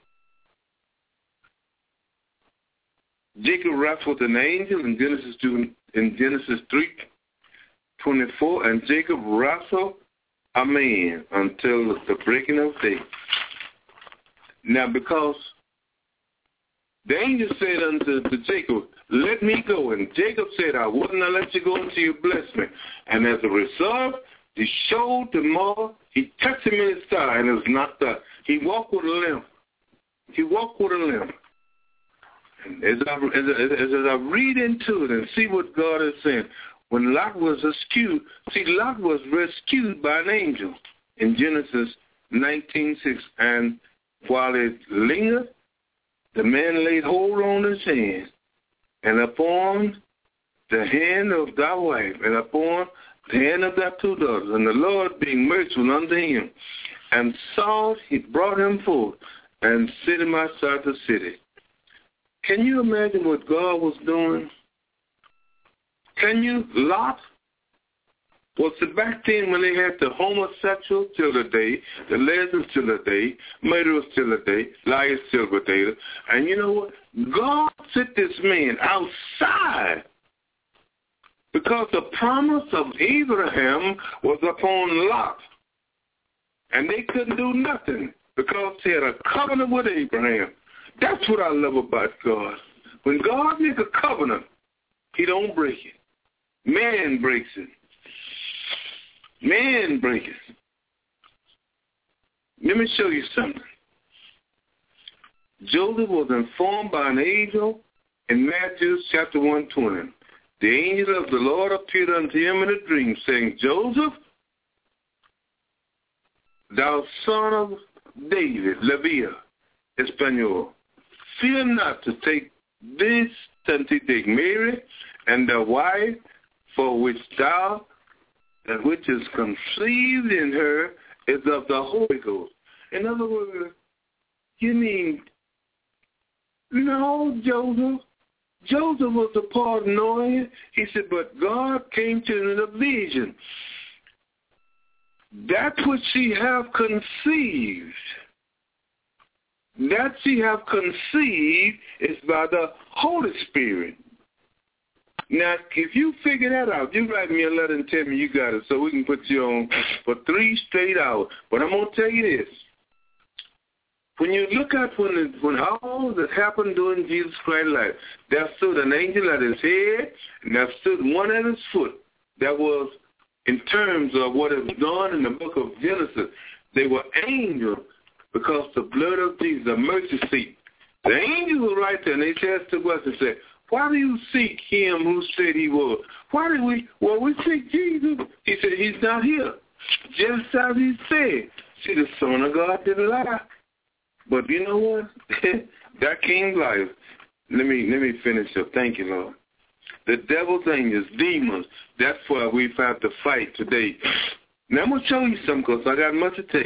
Jacob wrestled an angel in Genesis two, in Genesis three twenty-four, and Jacob wrestled a man until the breaking of day. Now, because the angel said unto to Jacob, let me go. And Jacob said, I would not let you go until you bless me. And as a result, he showed the mother, he touched him in his thigh and it was knocked out. He walked with a limp. He walked with a limp. And as I, as, I, as, as I read into it and see what God is saying, when Lot was rescued, see, Lot was rescued by an angel in Genesis nineteen six. And while it lingered, the man laid hold on his hand, and upon the hand of thy wife, and upon the hand of thy two daughters, and the Lord being merciful unto him, and saw he brought him forth, and set him outside the city. Can you imagine what God was doing? Can you? Lot? Was it back then when they had the homosexual till the day, the lesbian till the day, murderers till the day, liars till the day. And you know what? God set this man outside because the promise of Abraham was upon Lot. And they couldn't do nothing because he had a covenant with Abraham. That's what I love about God. When God makes a covenant, he don't break it. Man breaks it. Man breaks it. Let me show you something. Joseph was informed by an angel in Matthew chapter one twenty. The angel of the Lord appeared unto him in a dream, saying, Joseph, thou son of David, Levi, Espanol, fear not to take this, to take Mary and the wife for which thou, that which is conceived in her is of the Holy Ghost. In other words, you mean, no, Joseph. Joseph was a part of knowing it. He said, but God came to him in a vision. That which she have conceived, that she have conceived is by the Holy Spirit. Now, if you figure that out, you write me a letter and tell me you got it so we can put you on for three straight hours. But I'm going to tell you this. When you look at when, it, when all that happened during Jesus Christ's life, there stood an angel at his head, and there stood one at his foot. That was in terms of what is done in the book of Genesis. They were angels because the blood of Jesus, the mercy seat. The angels were right there, and they asked the question and said, why do you seek him who said he was? Why did we? Well, we seek Jesus. He said he's not here. Just as he said. See, the Son of God didn't lie. But you know what? That came life. Let me let me finish up. Thank you, Lord. The devil's angels, demons, that's why we've had to fight today. Now I'm going to show you something because I got much to tell you.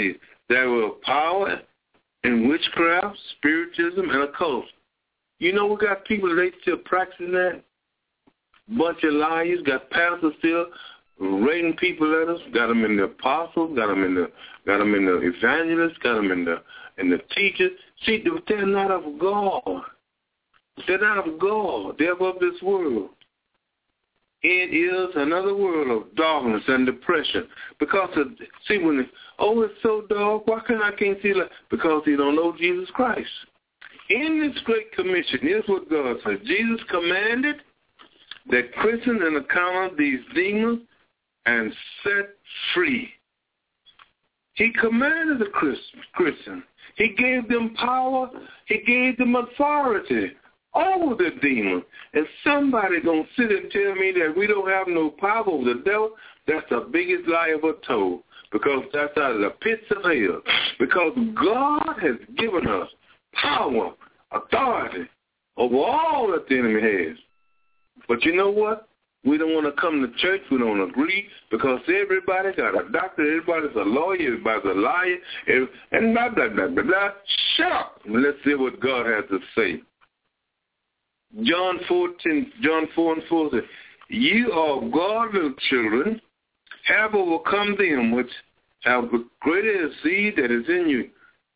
There were power in witchcraft, spiritism, and occult. You know, we got people, they still practicing that. Bunch of liars, got pastors still writing people letters, got them in the apostles, got them in the, got them in the evangelists, got them in the, in the teachers. See, they're not of God. They're not of God. They're of this world. It is another world of darkness and depression. Because, of, see, when it, oh, it's so dark, why can't I can't see that? Because you don't know Jesus Christ. In this great commission, here's what God says. Jesus commanded that Christians encounter these demons and set free. He commanded the Christians. He gave them power. He gave them authority over the demon. And somebody going to sit and tell me that we don't have no power over the devil, that's the biggest lie ever told. Because that's out of the pits of hell. Because God has given us power, authority over all that the enemy has. But you know what? We don't want to come to church. We don't agree because everybody got a doctor. Everybody's a lawyer. Everybody's a liar. And blah, blah, blah, blah, blah. Shut up. Let's see what God has to say. John fourteen, John four and four says, "You are God's little children, have overcome them which have greater seed that is in you."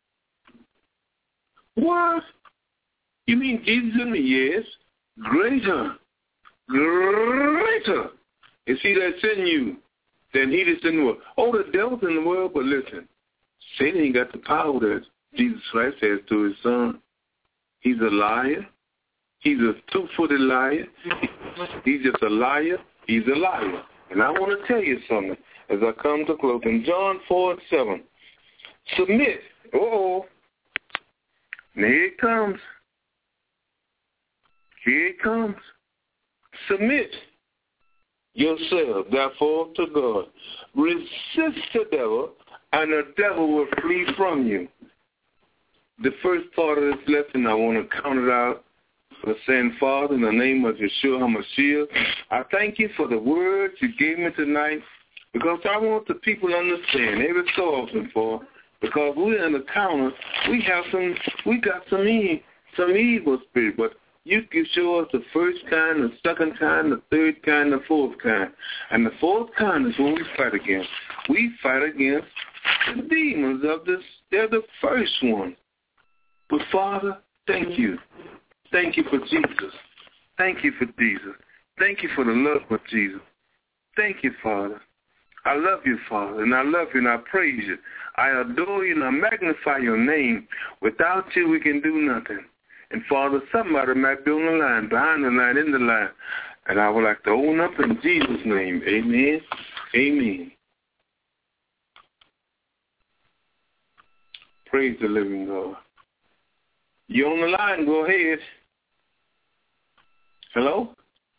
What? You mean Jesus in me? Yes. Greater. Greater is he that's in you than he that's in the world. Oh, the devil's in the world, but listen, Satan ain't got the power that Jesus Christ has to his son. He's a liar. He's a two-footed liar. He's just a liar. He's a liar. And I want to tell you something as I come to close. In John four and seven, submit. Uh-oh. And here it comes. Here it comes. Submit yourself, therefore, to God. Resist the devil, and the devil will flee from you. The first part of this lesson, I want to count it out for saying, Father, in the name of Yeshua HaMashiach, I thank you for the words you gave me tonight, because I want the people to understand every so often, for because we're in the counter, we have some, we got some evil, some evil spirit, but you can show us the first kind, the second kind, the third kind, the fourth kind. And the fourth kind is when we fight against. We fight against the demons of this. They're the first one. But, Father, thank you. Thank you for Jesus. Thank you for Jesus. Thank you for the love of Jesus. Thank you, Father. I love you, Father, and I love you, and I praise you. I adore you, and I magnify your name. Without you, we can do nothing. And, Father, somebody might be on the line, behind the line, in the line. And I would like to open up in Jesus' name. Amen. Amen. Praise the living God. You on the line, go ahead. Hello?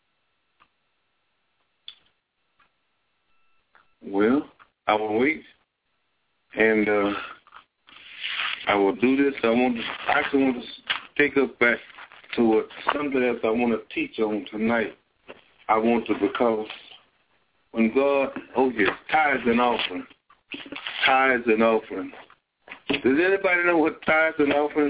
Well, I will wait. And uh, I will do this. I want to, I actually want to take us back to what, something else I want to teach on tonight. I want to, because when God, oh yes, tithes and offering, tithes and offering. Does anybody know what tithes and offerings?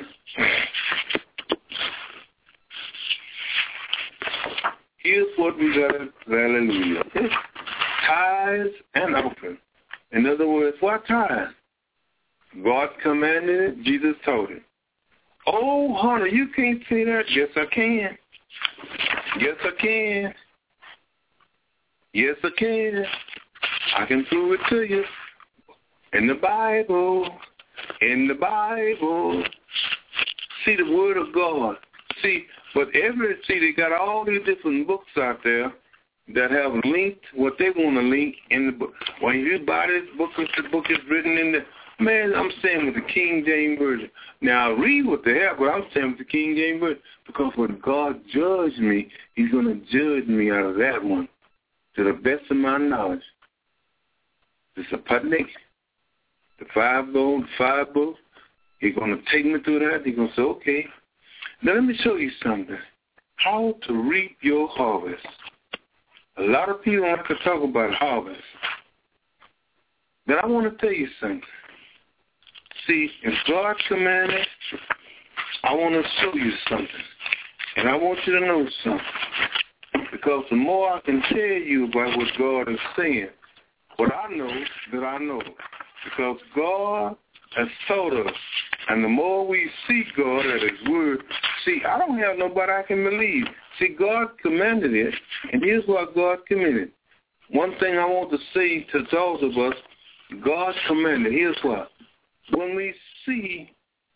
Here's what we got. Hallelujah. Tithes and offering. In other words, what tithe? God commanded it. Jesus taught it. Oh, honey, you can't say that. Yes, I can. Yes, I can. Yes, I can. I can prove it to you. In the Bible. In the Bible. See, the Word of God. See, but every, see, they got all these different books out there that have linked what they want to link in the book. When you buy this book, the book is written in the, man, I'm saying with the King James Version. Now, I read what they have, but I'm saying with the King James Version, because when God judged me, he's going to judge me out of that one to the best of my knowledge. The Sapatnik, the five gold, five books, he's going to take me through that. He's going to say, okay, now let me show you something. How to reap your harvest. A lot of people like to talk about harvest. But I want to tell you something. See, if God commanded, I want to show you something. And I want you to know something. Because the more I can tell you about what God is saying, what I know that I know. Because God has taught us. And the more we see God at his word, see, I don't have nobody I can believe. See, God commanded it, and here's what God commanded. One thing I want to say to those of us, God commanded. Here's what. When we see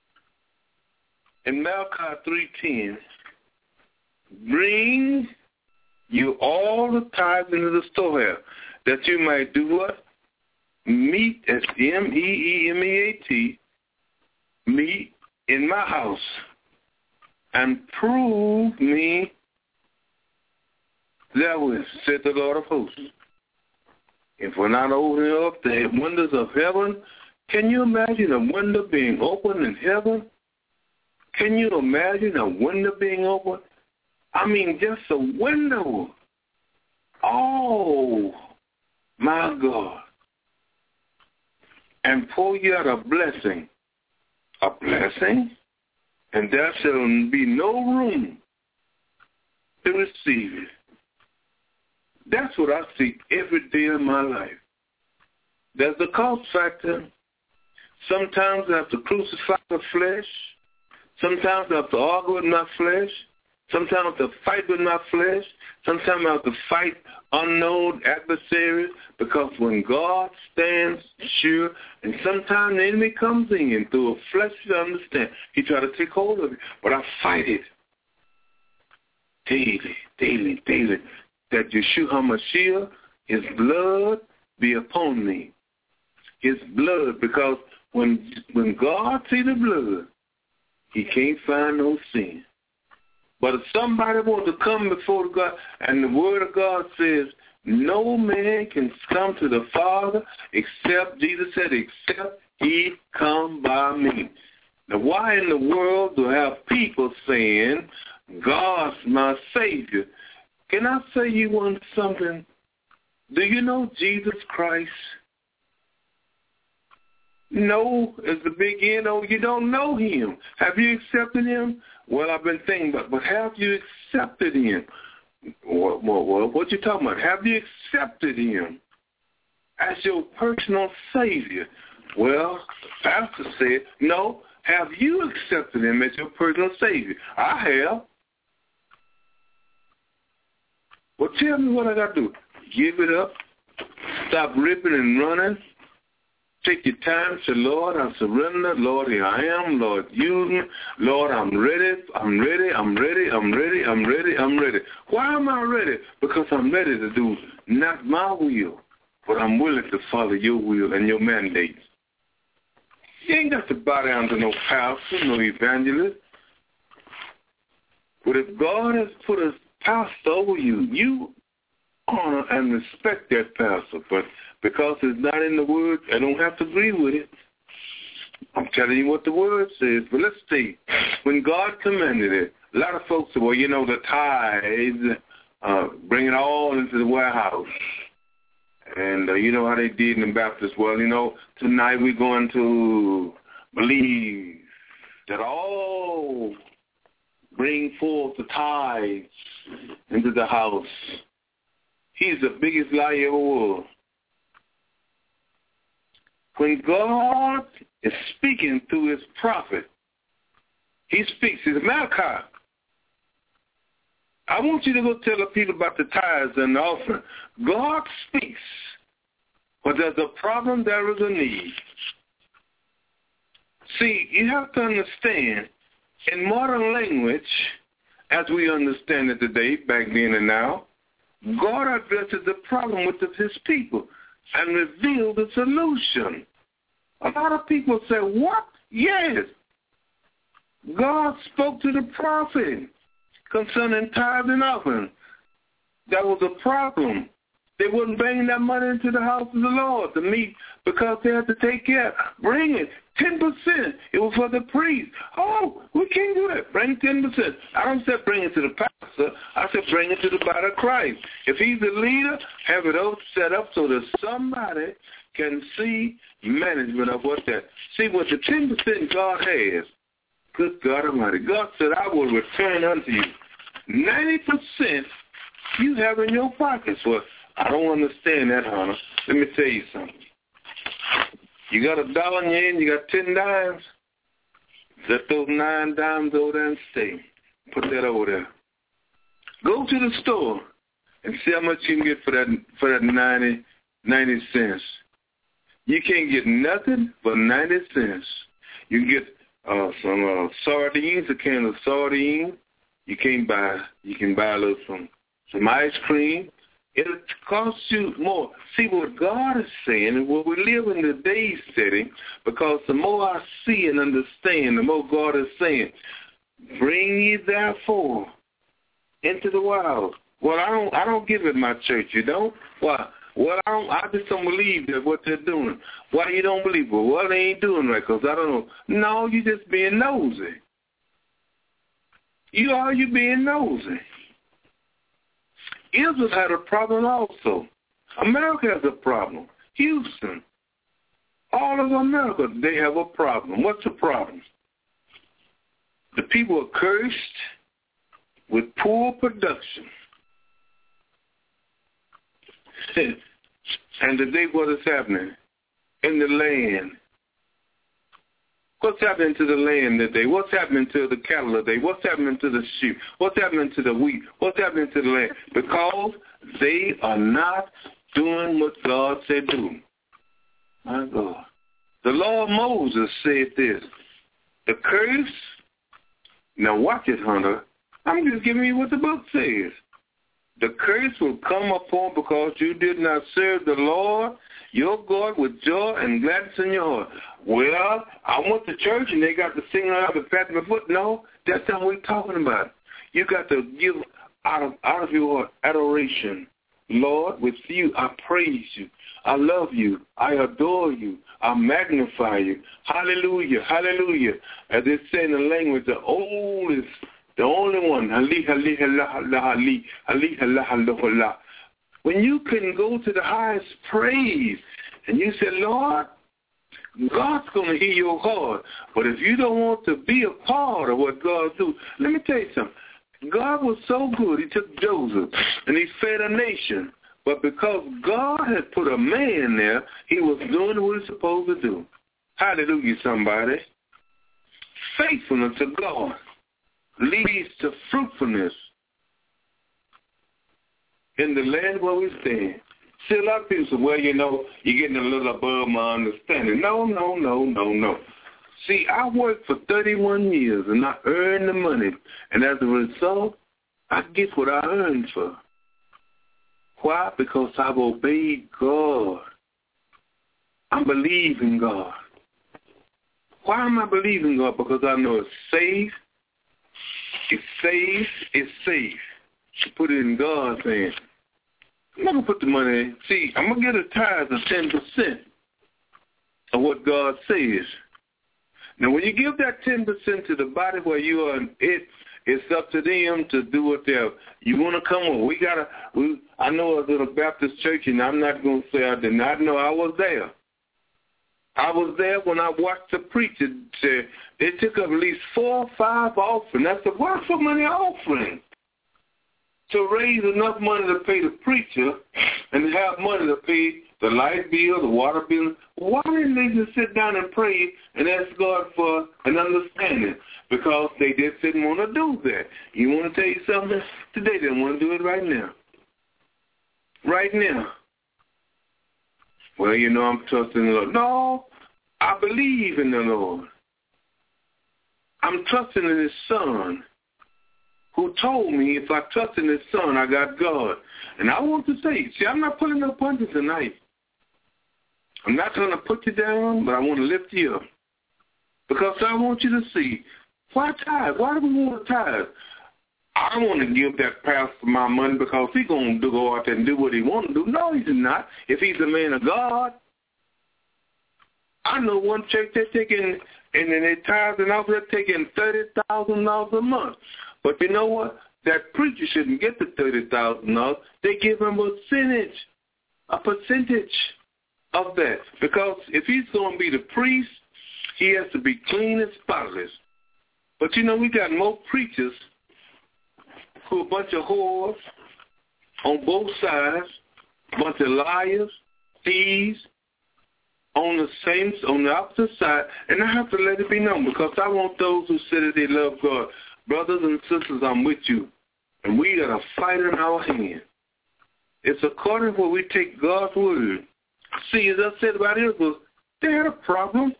in Malachi three ten, bring you all the tithes into the storehouse, that you might do what? Meet, as M E E M E A T, meet in my house, and prove me therewith, said the Lord of hosts. If we're not opening up the windows of heaven, can you imagine a window being open in heaven? Can you imagine a window being open? I mean, just a window. Oh, my God. And pour you out a blessing. A blessing? And there shall be no room to receive it. That's what I see every day of my life. There's the cost factor. Sometimes I have to crucify the flesh. Sometimes I have to argue with my flesh. Sometimes I have to fight with my flesh. Sometimes I have to fight unknown adversaries, because when God stands sure, and sometimes the enemy comes in through a flesh to understand, he tries to take hold of it, but I fight it daily, daily, daily, that Yeshua HaMashiach, his blood be upon me. His blood, because when when God see the blood, he can't find no sin. But if somebody wants to come before God, and the word of God says, no man can come to the Father except, Jesus said, except he come by me. Now, why in the world do I have people saying, God's my Savior? Can I say you want something? Do you know Jesus Christ? No is the big N O. You don't know him. Have you accepted him? Well, I've been thinking about, but have you accepted him? What, what, what you talking about? Have you accepted him as your personal Savior? Well, the pastor said, no. Have you accepted him as your personal Savior? I have. Well, tell me what I got to do. Give it up. Stop ripping and running. Take your time. Say, Lord, I surrender. Lord, here I am. Lord, use me. Lord, I'm ready. I'm ready. I'm ready. I'm ready. I'm ready. I'm ready. Why am I ready? Because I'm ready to do not my will, but I'm willing to follow your will and your mandates. You ain't got to bow down to no pastor, no evangelist. But if God has put a pastor over you, you honor and respect that pastor. But because it's not in the word, I don't have to agree with it. I'm telling you what the word says. But let's see. When God commanded it, a lot of folks say, well, you know, the tithes, uh, bring it all into the warehouse. And uh, you know how they did in the Baptist. Well, you know, tonight we're going to believe that all bring forth the tithes into the house. He's the biggest liar ever was. When God is speaking through his prophet, he speaks. He's Malachi. I want you to go tell the people about the tithes and the offering. God speaks. But there's a problem, there is a need. See, you have to understand, in modern language, as we understand it today, back then and now, God addresses the problem with his people and reveals the solution. A lot of people say, what? Yes. God spoke to the prophet concerning tithes and offering. That was a problem. They wouldn't bring that money into the house of the Lord to meet because they had to take care. Bring it. ten percent. It was for the priest. Oh, we can't do that. Bring ten percent. I don't say bring it to the pastor. I said bring it to the body of Christ. If he's the leader, have it all set up so that somebody can see management of what that. See, what the ten percent God has, good God Almighty, God said, I will return unto you. ninety percent you have in your pockets. Well, I don't understand that, Hunter. Let me tell you something. You got a dollar in your hand, you got ten dimes. Let those nine dimes over there and stay. Put that over there. Go to the store and see how much you can get for that for that ninety, ninety cents. You can't get nothing but ninety cents. You can get uh, some uh, sardines, a can of sardines. You can't buy. You can buy a little some some ice cream. It'll cost you more. See what God is saying, and what we live in today's setting, because the more I see and understand, the more God is saying, bring ye therefore into the wild. Well, I don't I don't give it my church, you don't? Why? Well, I don't. I just don't believe that what they're doing. Why you don't believe it? Well, they ain't doing right because I don't know. No, you just being nosy. You are you being nosy. Israel had a problem also. America has a problem. Houston, all of America, they have a problem. What's the problem? The people are cursed with poor production. And today what is happening in the land? What's happening to the land today? What's happening to the cattle today? What's happening to the sheep? What's happening to the wheat? What's happening to the land? Because they are not doing what God said do. My God. The law of Moses said this. The curse, now watch it, Hunter. I'm just giving you what the book says. The curse will come upon because you did not serve the Lord your God with joy and gladness in your heart. Well, I went to church and they got to sing out of pat my foot. No, that's not what we're talking about. You got to give out of out of your adoration. Lord, with you I praise you. I love you. I adore you. I magnify you. Hallelujah, hallelujah. As they say in the language, the oldest, the only one. Ali, Ali, Ali, Ali, Ali, Ali, Ali. When you can go to the highest praise and you say, Lord, God's going to hear your heart. But if you don't want to be a part of what God do, let me tell you something. God was so good. He took Joseph and he fed a nation. But because God had put a man there, he was doing what he's supposed to do. Hallelujah, somebody. Faithfulness to God leads to fruitfulness in the land where we stand. See, a lot of people say, well, you know, you're getting a little above my understanding. No, no, no, no, no. See, I worked for thirty-one years, and I earned the money. And as a result, I get what I earned for. Why? Because I've obeyed God. I'm believing God. Why am I believing God? Because I know it's safe. It's safe. It's safe. You put it in God's hands. I'm not going to put the money in. See, I'm going to get a tithe of ten percent of what God says. Now, when you give that ten percent to the body where you are, it, it's up to them to do what they're, you want to come on. We got to, we, I know I was in a Baptist church, and I'm not going to say I did not know I was there. I was there when I watched the preacher say they took up at least four or five offerings. That's the what's for money offering? To raise enough money to pay the preacher and have money to pay the light bill, the water bill. Why didn't they just sit down and pray and ask God for an understanding? Because they just didn't want to do that. You want to tell you something? Today they want to do it right now. Right now. Well, you know, I'm trusting the Lord. No, I believe in the Lord. I'm trusting in his Son, who told me if I trust in his Son, I got God. And I want to say, see, I'm not putting no punches tonight. I'm not going to put you down, but I want to lift you up. Because I want you to see, why tithe? Why do we want to tithe? I don't want to give that pastor my money because he's going to go out there and do what he wants to do. No, he's not. If he's a man of God. I know one church they're taking, and then they tithes and all they're taking thirty thousand dollars a month. But you know what? That preacher shouldn't get the thirty thousand dollars. They give him a percentage, a percentage of that. Because if he's going to be the priest, he has to be clean and spotless. But you know, we got more preachers who are a bunch of whores on both sides, a bunch of liars, thieves, on the same, on the opposite side, and I have to let it be known because I want those who say that they love God. Brothers and sisters, I'm with you, and we got a fight in our hand. It's according to what we take God's word. See, as I said about Israel, they had a problem.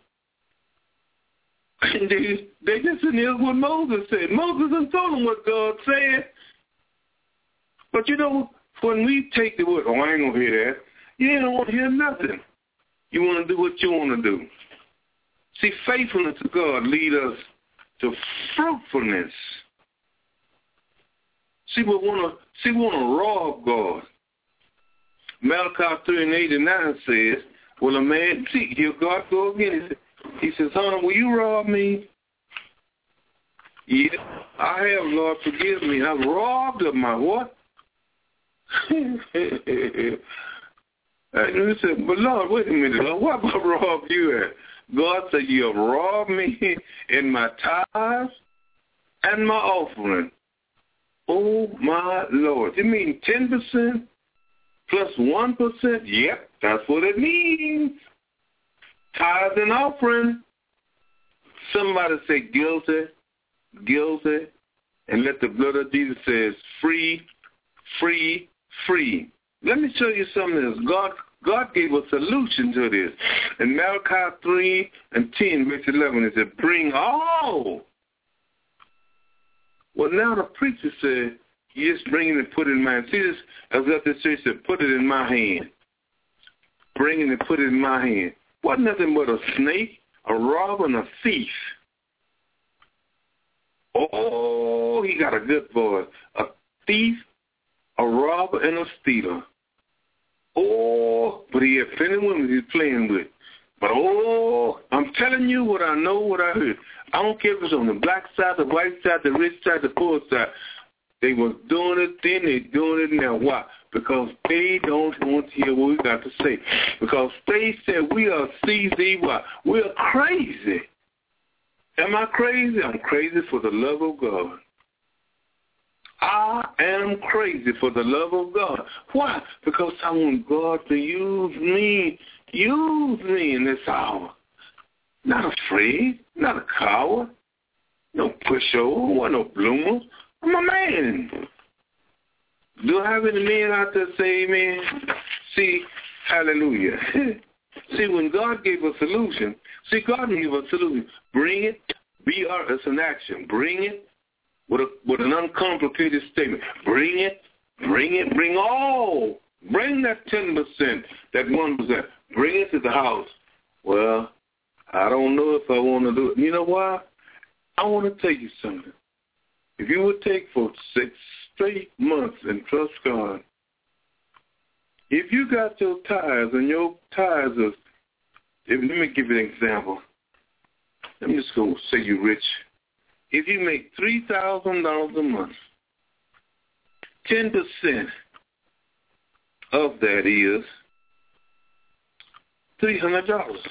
And they, they just didn't hear what Moses said. Moses didn't tell them what God said. But you know, when we take the word, oh, I ain't going to hear that, you don't want to hear nothing. You want to do what you want to do. See, faithfulness to God lead us to fruitfulness. See, we want to see, we want to rob God. Malachi three and eighty-nine says, "Will a man see? Here God go again." He says, he says, "Honey, will you rob me?" Yeah, I have, Lord, forgive me. I've robbed of my what? And he said, "But Lord, wait a minute, Lord, what have I robbed you at?" God said, "You have robbed me in my tithes and my offering." Oh, my Lord. You mean ten percent plus one percent? Yep, that's what it means. Tithes and offering. Somebody say guilty, guilty, and let the blood of Jesus says free, free, free. Let me show you something else. God God gave a solution to this. In Malachi three and ten, verse eleven, it said, "Bring all." Well, now the preacher said, "You just bring it and put it in my hand." See this, as that the church said, "Put it in my hand." Bring it and put it in my hand. Wasn't nothing but a snake, a robber, and a thief. Oh, he got a good voice. A thief, a robber, and a stealer. Oh, but he had plenty of women he was playing with. But oh, I'm telling you what I know, what I heard. I don't care if it's on the black side, the white side, the rich side, the poor side. They was doing it then, they doing it now. Why? Because they don't want to hear what we got to say. Because they said we are C Z Y. We are crazy. Am I crazy? I'm crazy for the love of God. I am crazy for the love of God. Why? Because I want God to use me. Use me in this hour. Not afraid. Not a coward. No pushover. No bloomer. I'm a man. Do I have any men out there say amen? See, hallelujah. See, when God gave a solution, see, God gave a solution. Bring it. B R, it's an action. Bring it. With, a, with an uncomplicated statement. Bring it, bring it, bring all. Bring that ten percent, that one percent. Bring it to the house. Well, I don't know if I want to do it. You know why? I want to tell you something. If you would take for six straight months and trust God, if you got your tithes and your tithes are, if, let me give you an example. Let me just go say you're rich. If you make three thousand dollars a month, ten percent of that is three hundred dollars.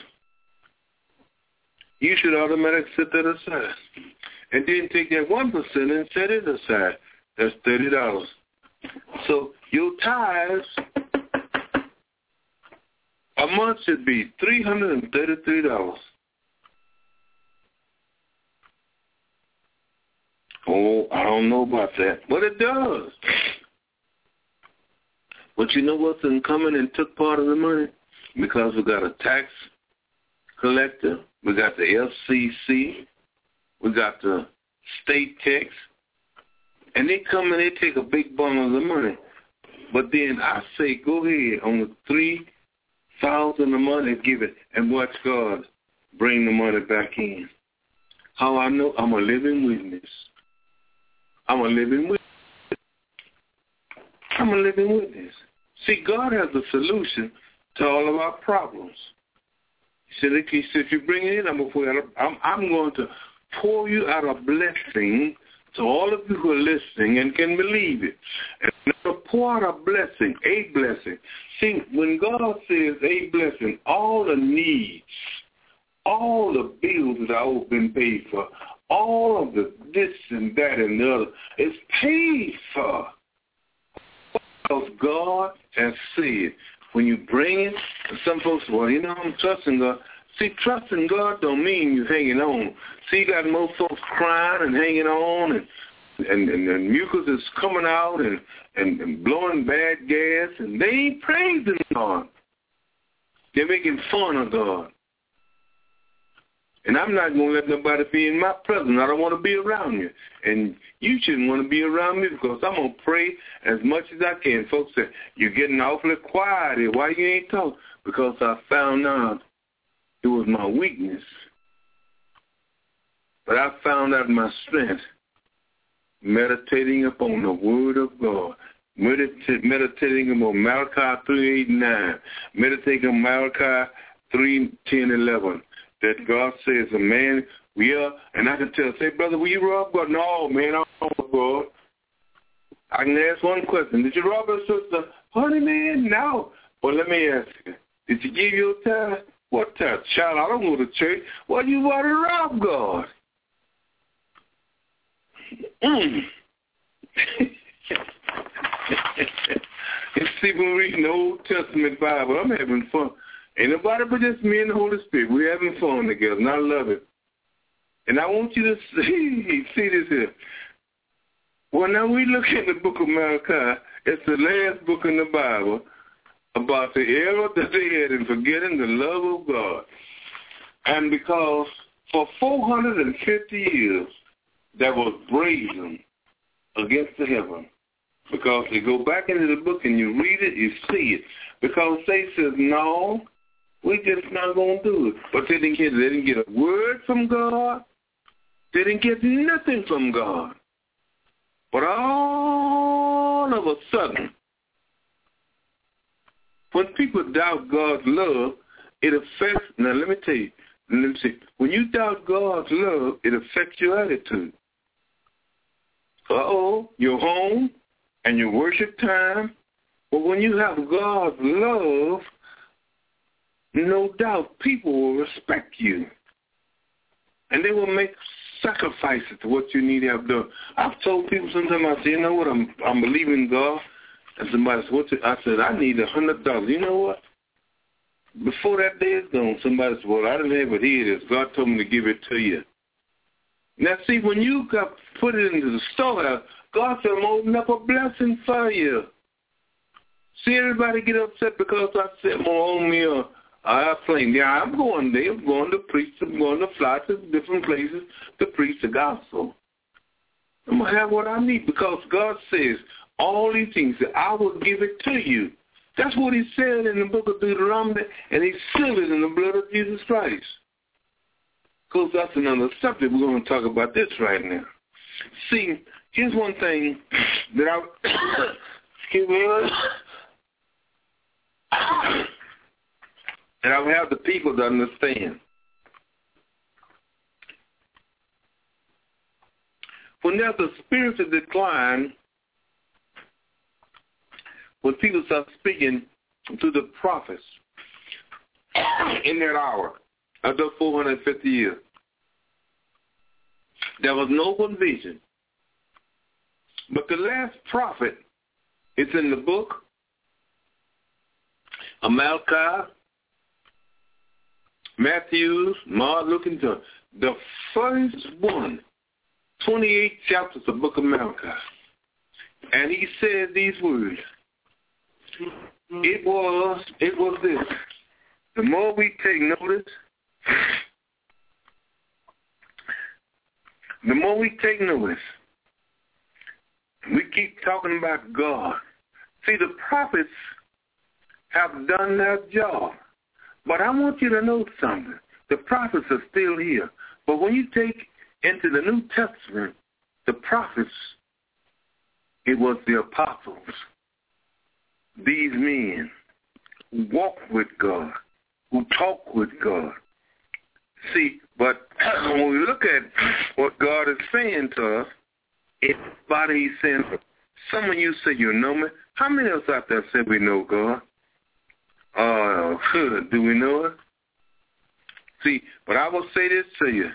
You should automatically set that aside. And then take that one percent and set it aside. That's thirty dollars. So your tithes a month should be three hundred thirty-three dollars. Oh, I don't know about that, but it does. But you know what's in coming and took part of the money? Because we got a tax collector, we got the F C C, we got the state tax, and they come and they take a big bundle of the money. But then I say, go ahead on the three thousand a month and give it, and watch God bring the money back in. How I know? I'm a living witness. I'm a living witness. I'm a living witness. See, God has a solution to all of our problems. He said, he said, if you bring it in, I'm going, to, I'm, I'm going to pour you out a blessing to all of you who are listening and can believe it. And I'm going to pour out a blessing, a blessing. See, when God says a blessing, all the needs, all the bills that I owe been paid for, all of the this and that and the other, is paid for. Because God has said, when you bring it, some folks say, well, you know, I'm trusting God. See, trusting God don't mean you hanging on. See, you got most folks crying and hanging on, and and, and, and mucus is coming out and, and, and blowing bad gas, and they ain't praising God. They're making fun of God. And I'm not going to let nobody be in my presence. I don't want to be around you. And you shouldn't want to be around me because I'm going to pray as much as I can. Folks say, you're getting awfully quiet here. Why you ain't talking? Because I found out it was my weakness. But I found out my strength meditating upon the Word of God. Medit- meditating upon Malachi three, eight, nine. Meditating on Malachi three, ten, eleven. That God says, a man, we are, and I can tell, say, brother, will you rob God? No, man, I don't rob God. I can ask one question. Did you rob a sister? Honey, man, no. Well, let me ask you, did you give your tithe? What tithe? Child, I don't go to church. Well, you want to rob God. Mm. It's people reading the Old Testament Bible. I'm having fun. Ain't nobody but just me and the Holy Spirit. We're having fun together, and I love it. And I want you to see, see this here. Well, now we look at the book of Malachi. It's the last book in the Bible about the error that they had in forgetting the love of God. And because for four hundred fifty years, that was brazen against the heaven. Because you go back into the book and you read it, you see it. Because they says, no, we just not going to do it. But they didn't get, they didn't get a word from God. They didn't get nothing from God. But all of a sudden, when people doubt God's love, it affects, now let me tell you, let me see, when you doubt God's love, it affects your attitude. Uh-oh, your home and your worship time. But when you have God's love, no doubt people will respect you. And they will make sacrifices to what you need to have done. I've told people sometimes, I say, you know what, I'm I'm believing God. And somebody said, what's it? I said, I need a hundred dollars. You know what? Before that day is gone, somebody said, well, I didn't have it here. It is. God told me to give it to you. Now, see, when you got put it into the storehouse, God said, I'm opening up a blessing for you. See, everybody get upset because I said, I'm going to own me a airplane. Yeah, I'm going there. I'm going to preach. I'm going to fly to different places to preach the gospel. I'm going to have what I need because God says all these things, that I will give it to you. That's what he said in the book of Deuteronomy, and he sealed it in the blood of Jesus Christ. Because that's another subject. We're going to talk about this right now. See, here's one thing that I, excuse me, that I would have the people to understand. When there's a spiritual decline, when people start speaking to the prophets in that hour, after four hundred fifty years, there was no one vision. But the last prophet, it's in the book of Malachi, Matthew, Mark, Luke, and John. The first one, twenty-eight chapters of the book of Malachi. And he said these words. It was, it was this. The more we take notice, the more we take notice, we keep talking about God. See, the prophets have done their job. But I want you to know something. The prophets are still here. But when you take into the New Testament, the prophets, it was the apostles. These men who walked with God, who talk with God. See, but when we look at what God is saying to us, everybody he's saying, some of you say you know me. How many of us out there say we know God? Uh, do we know it? See, but I will say this to you.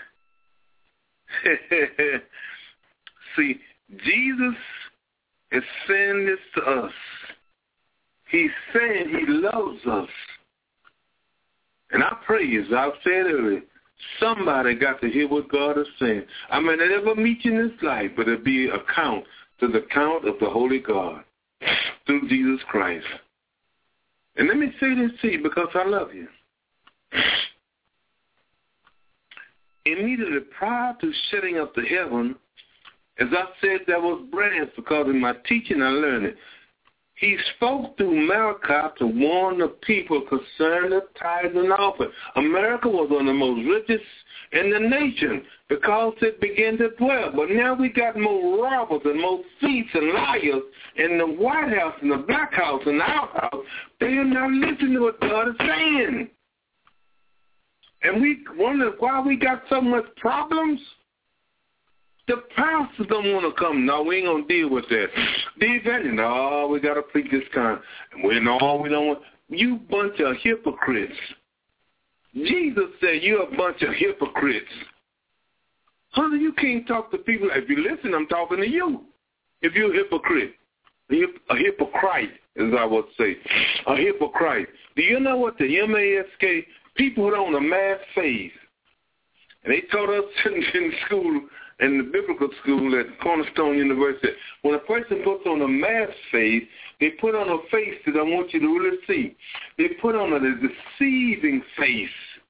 See, Jesus is saying this to us. He's saying he loves us. And I pray, as I've said earlier, somebody got to hear what God is saying. I may never meet you in this life, but it'll be a count to the count of the Holy God through Jesus Christ. And let me say this to you because I love you. Immediately prior to setting up the heaven, as I said, there was branch because in my teaching I learned it. He spoke through Malachi to warn the people concerning the tithes and offering. America was one of the most richest in the nation because it began to dwell. But now we got more robbers and more thieves and liars in the White House and the Black House and the House House. They are not listening to what God is saying. And we wonder why we got so much problems. The pastors don't want to come. No, we ain't going to deal with that. The evangelist, no, we got to preach this kind. And we no, we don't want. You bunch of hypocrites. Jesus said you're a bunch of hypocrites. Honey, you can't talk to people. If you listen, I'm talking to you. If you're a hypocrite, a hypocrite, as I would say, a hypocrite. Do you know what the M A S K, people who don't a mass phase, and they taught us in, in school, in the biblical school at Cornerstone University, when a person puts on a mask face, they put on a face that I want you to really see. They put on a deceiving face.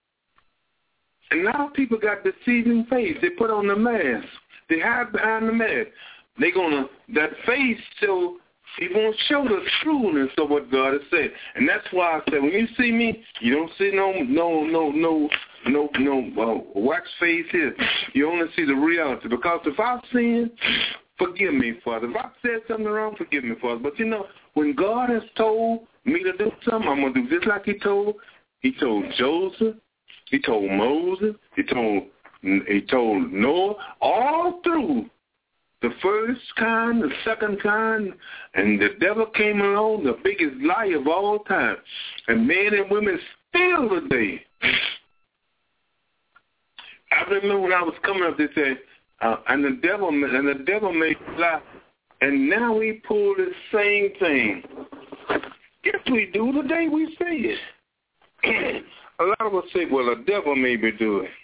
And now people got deceiving face. They put on the mask. They hide behind the mask. They're going to, that face, so he won't show the trueness of what God has said. And that's why I said, when you see me, you don't see no, no, no, no, no, no uh, wax face here. You only see the reality. Because if I've sinned, forgive me, Father. If I've said something wrong, forgive me, Father. But you know, when God has told me to do something, I'm going to do just like he told. He told Joseph. He told Moses. He told, he told Noah. All through the first kind, the second kind, and the devil came along, the biggest lie of all time. And men and women still today. I remember when I was coming up, they said, uh, and the devil and the devil made lie, and now we pull the same thing. Yes, we do. Today we say it. A lot of us say, well, the devil made me do it.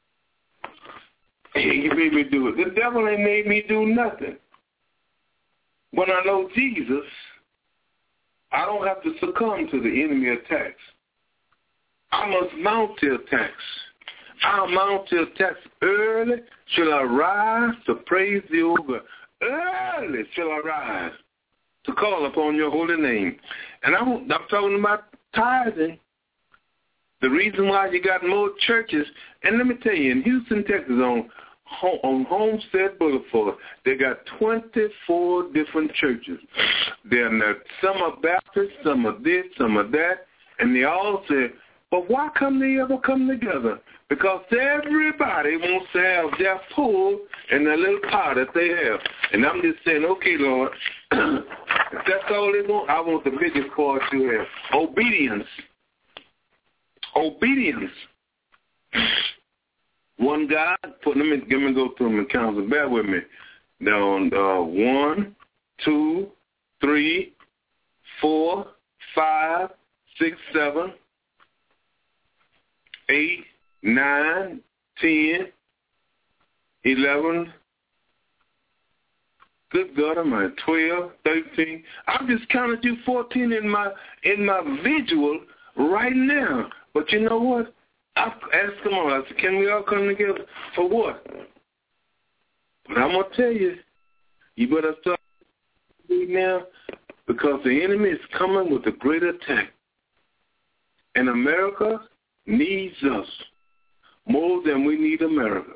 He made me do it. The devil ain't made me do nothing. When I know Jesus, I don't have to succumb to the enemy attacks. I must mount the attacks. I'll mount the attacks early. Shall I rise to praise the Lord? Early shall I rise to call upon your holy name. And I'm, I'm talking about tithing. The reason why you got more churches, and let me tell you, in Houston, Texas, on on Homestead Boulevard, they got twenty-four different churches. They're not, some are Baptist, some are this, some are that, and they all say, but why come they ever come together? Because everybody wants to have their pool and their little pot that they have. And I'm just saying, okay, Lord, if that's all they want, I want the biggest part you have. Obedience. Obedience. One guy, put let me let me go through them in council. Bear with me. Down uh, one, two, three, four, five, six, seven, eight, nine, ten, eleven. Good God, I'm at twelve, thirteen. I've just counted you fourteen in my in my visual right now. But you know what? I asked them all, I said, can we all come together? For what? But I'm going to tell you, you better start now because the enemy is coming with a great attack. And America needs us more than we need America.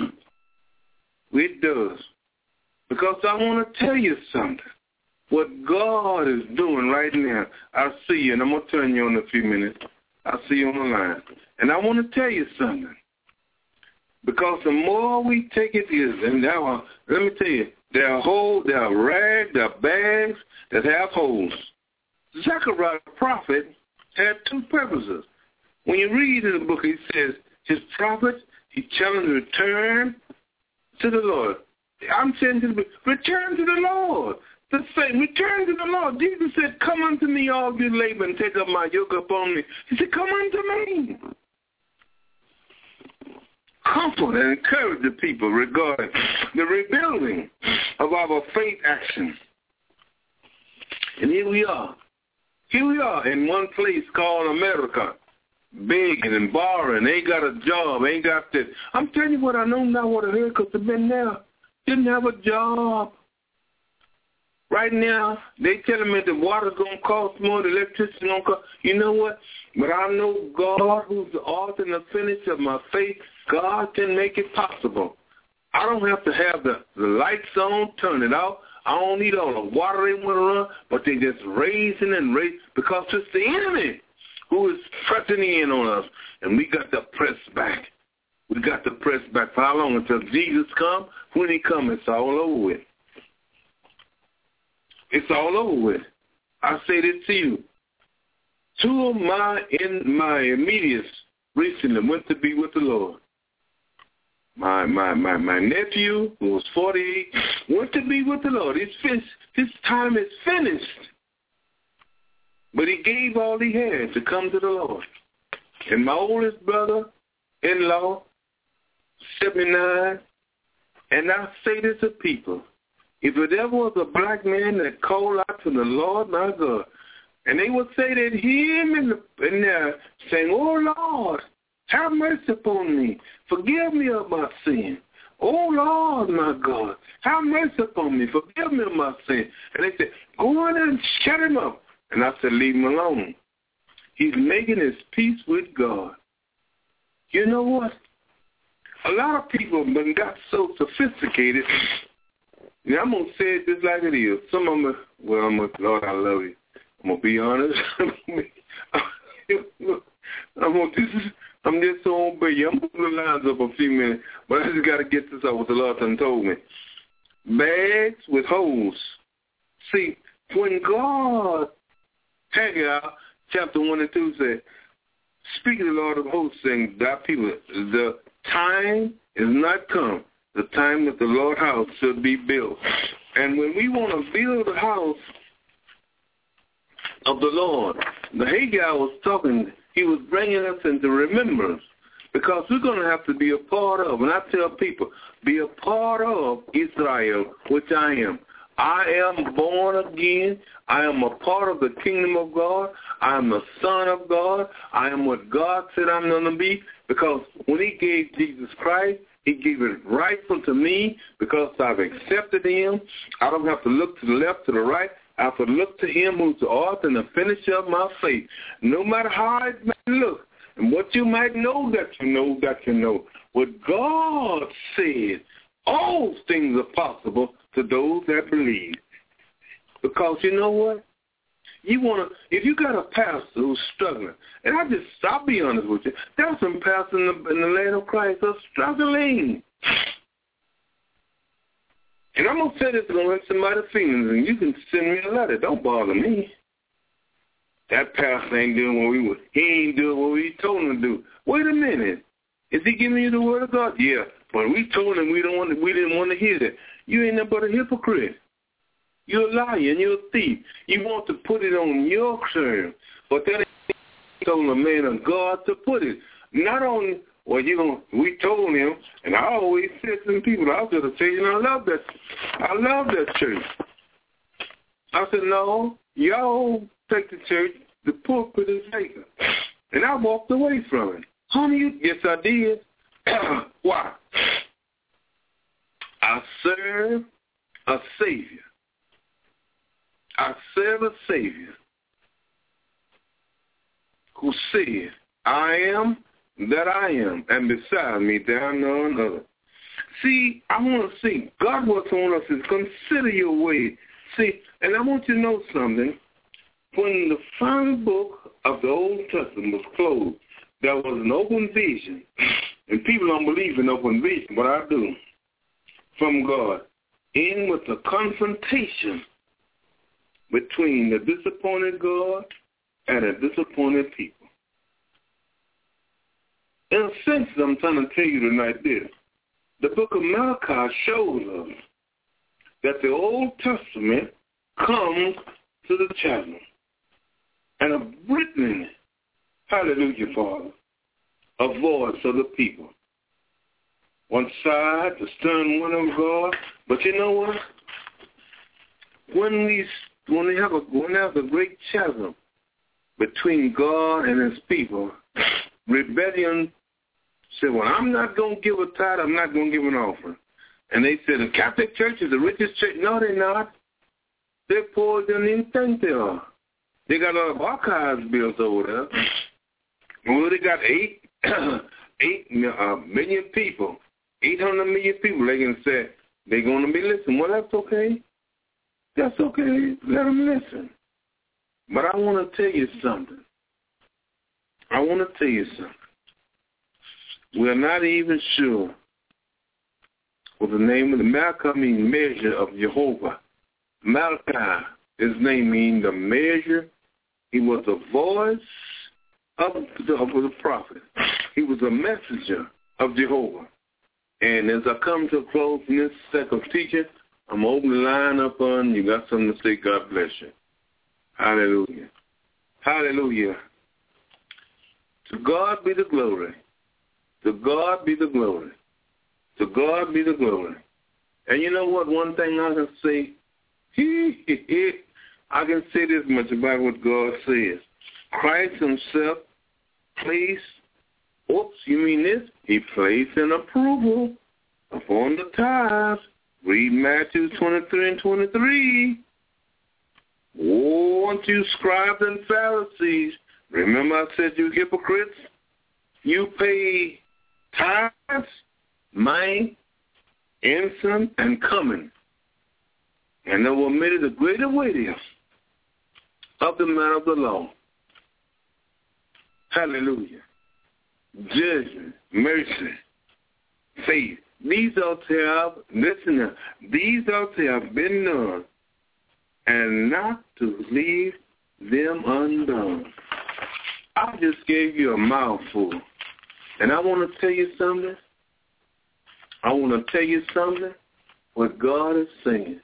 It does. Because I want to tell you something. What God is doing right now, I see you, and I'm going to turn you on in a few minutes. I see you on the line. And I want to tell you something. Because the more we take it is, and now, let me tell you, there are holes, there are rags, there are bags that have holes. Zechariah the prophet had two purposes. When you read in the book, he says his prophet, he challenged to return to the Lord. I'm saying to the return to the Lord. The same, return to the Lord. Jesus said, come unto me, all you labor, and take up my yoke upon me. He said, come unto me. Comfort and encourage the people regarding the rebuilding of our faith action. And here we are. Here we are in one place called America, begging and borrowing. Ain't got a job, ain't got this. I'm telling you what I know now, what I heard, because I've been there. Didn't have a job. Right now, they telling me the water's going to cost more, the electricity going to cost. You know what? But I know God, who's the author and the finisher of my faith, God can make it possible. I don't have to have the, the lights on, turn it off. I don't need all the water they want to run, but they just raising and raising because it's the enemy who is pressing in on us. And we got to press back. We got to press back. For how long? Until Jesus comes? When he comes, it's all over with. It's all over with. I say this to you. Two of my in my immediates recently went to be with the Lord. My my my my nephew, who was forty-eight, went to be with the Lord. He's finished. His time is finished. But he gave all he had to come to the Lord. And my oldest brother-in-law, seventy-nine, and I say this to people. If it ever was a black man that called out to the Lord, my God, and they would say that him in the in there saying, oh, Lord, have mercy upon me. Forgive me of my sin. Oh, Lord, my God, have mercy upon me. Forgive me of my sin. And they said, go in there and shut him up. And I said, leave him alone. He's making his peace with God. You know what? A lot of people have been got so sophisticated. Now, I'm going to say it just like it is. Some of them, well, I'm going to, Lord, I love you. I'm going to be honest. I'm going to just, I'm just so obey you. I'm going to put the lines up a few minutes, but I just got to get this out what the Lord done told me. Bags with holes. See, when God, Haggai, chapter one and two said, speak to the Lord of hosts, saying, thy people, the time is not come. The time that the Lord's house should be built. And when we want to build a house of the Lord, the Haggai was talking, he was bringing us into remembrance because we're going to have to be a part of, and I tell people, be a part of Israel, which I am. I am born again. I am a part of the kingdom of God. I am the son of God. I am what God said I'm going to be because when he gave Jesus Christ, he gave it rightful to me because I've accepted him. I don't have to look to the left, to the right. I have to look to him who's the author and the finisher of my faith. No matter how it may look and what you might know that you know that you know. What God said, all things are possible to those that believe. Because you know what? You want to, if you got a pastor who's struggling, and I just, I'll be honest with you, there's some pastors in the, in the land of Christ that are struggling. And I'm going to say this, it's going to hurt somebody's feelings, and you can send me a letter. Don't bother me. That pastor ain't doing what we were, he ain't doing what we told him to do. Wait a minute. Is he giving you the word of God? Yeah. But we told him we don't want to, we didn't want to hear that. You ain't nothing but a hypocrite. You're a liar and you're a thief. You want to put it on your terms, but that ain't on the man of God to put it. Not on, well, you know, we told him, and I always said to some people, I was going to tell you, and I love that, I love that church. I said, no, y'all take the church, the pulpit is vacant. And I walked away from it. Honey, yes, I did. Why? I serve a Savior. I serve a Savior who said, I am that I am, and beside me there are none other. See, I want to see, God wants on us is consider your way. See, and I want you to know something. When the final book of the Old Testament was closed. There was an open vision, and people don't believe in open vision, but I do, from God, in with a confrontation between the disappointed God and a disappointed people. In a sense, I'm trying to tell you tonight this. The book of Malachi shows us that the Old Testament comes to the chasm and a written, hallelujah, Father, a voice of the people. One side, the stern one of God, but you know what? When we when we have a when there's a great chasm between God and His people, rebellion said, "Well, I'm not going to give a tithe. I'm not going to give an offering." And they said, "The Catholic Church is the richest church." No, they're not. They're poorer than you think they are. They got a lot of archives built over there. Well, they got eight, eight uh, million people, eight hundred million people. They can say they're going to be listening. Well, that's okay. That's okay. Let them listen. But I want to tell you something. I want to tell you something. We're not even sure what the name of the Malachi means, measure of Jehovah. Malachi, his name means the measure. He was the voice of the, of the prophet. He was a messenger of Jehovah. And as I come to a close in this second teaching, I'm going to open the line up on you. Got something to say, God bless you. Hallelujah. Hallelujah. To God be the glory. To God be the glory. To God be the glory. And you know what? One thing I can say, I can say this much about what God says. Christ himself placed, oops, you mean this? He placed an approval upon the tithes. Read Matthew twenty-three and twenty-three. Oh, unto you scribes and Pharisees. Remember I said you hypocrites? You pay tithes, mine, incense, and cumin. And they were omitted the greater weightier of the matter of the law. Hallelujah. Judgment, mercy, faith. These ought to have, listen now, these ought to have been done and not to leave them undone. I just gave you a mouthful. And I want to tell you something. I want to tell you something, what God is saying.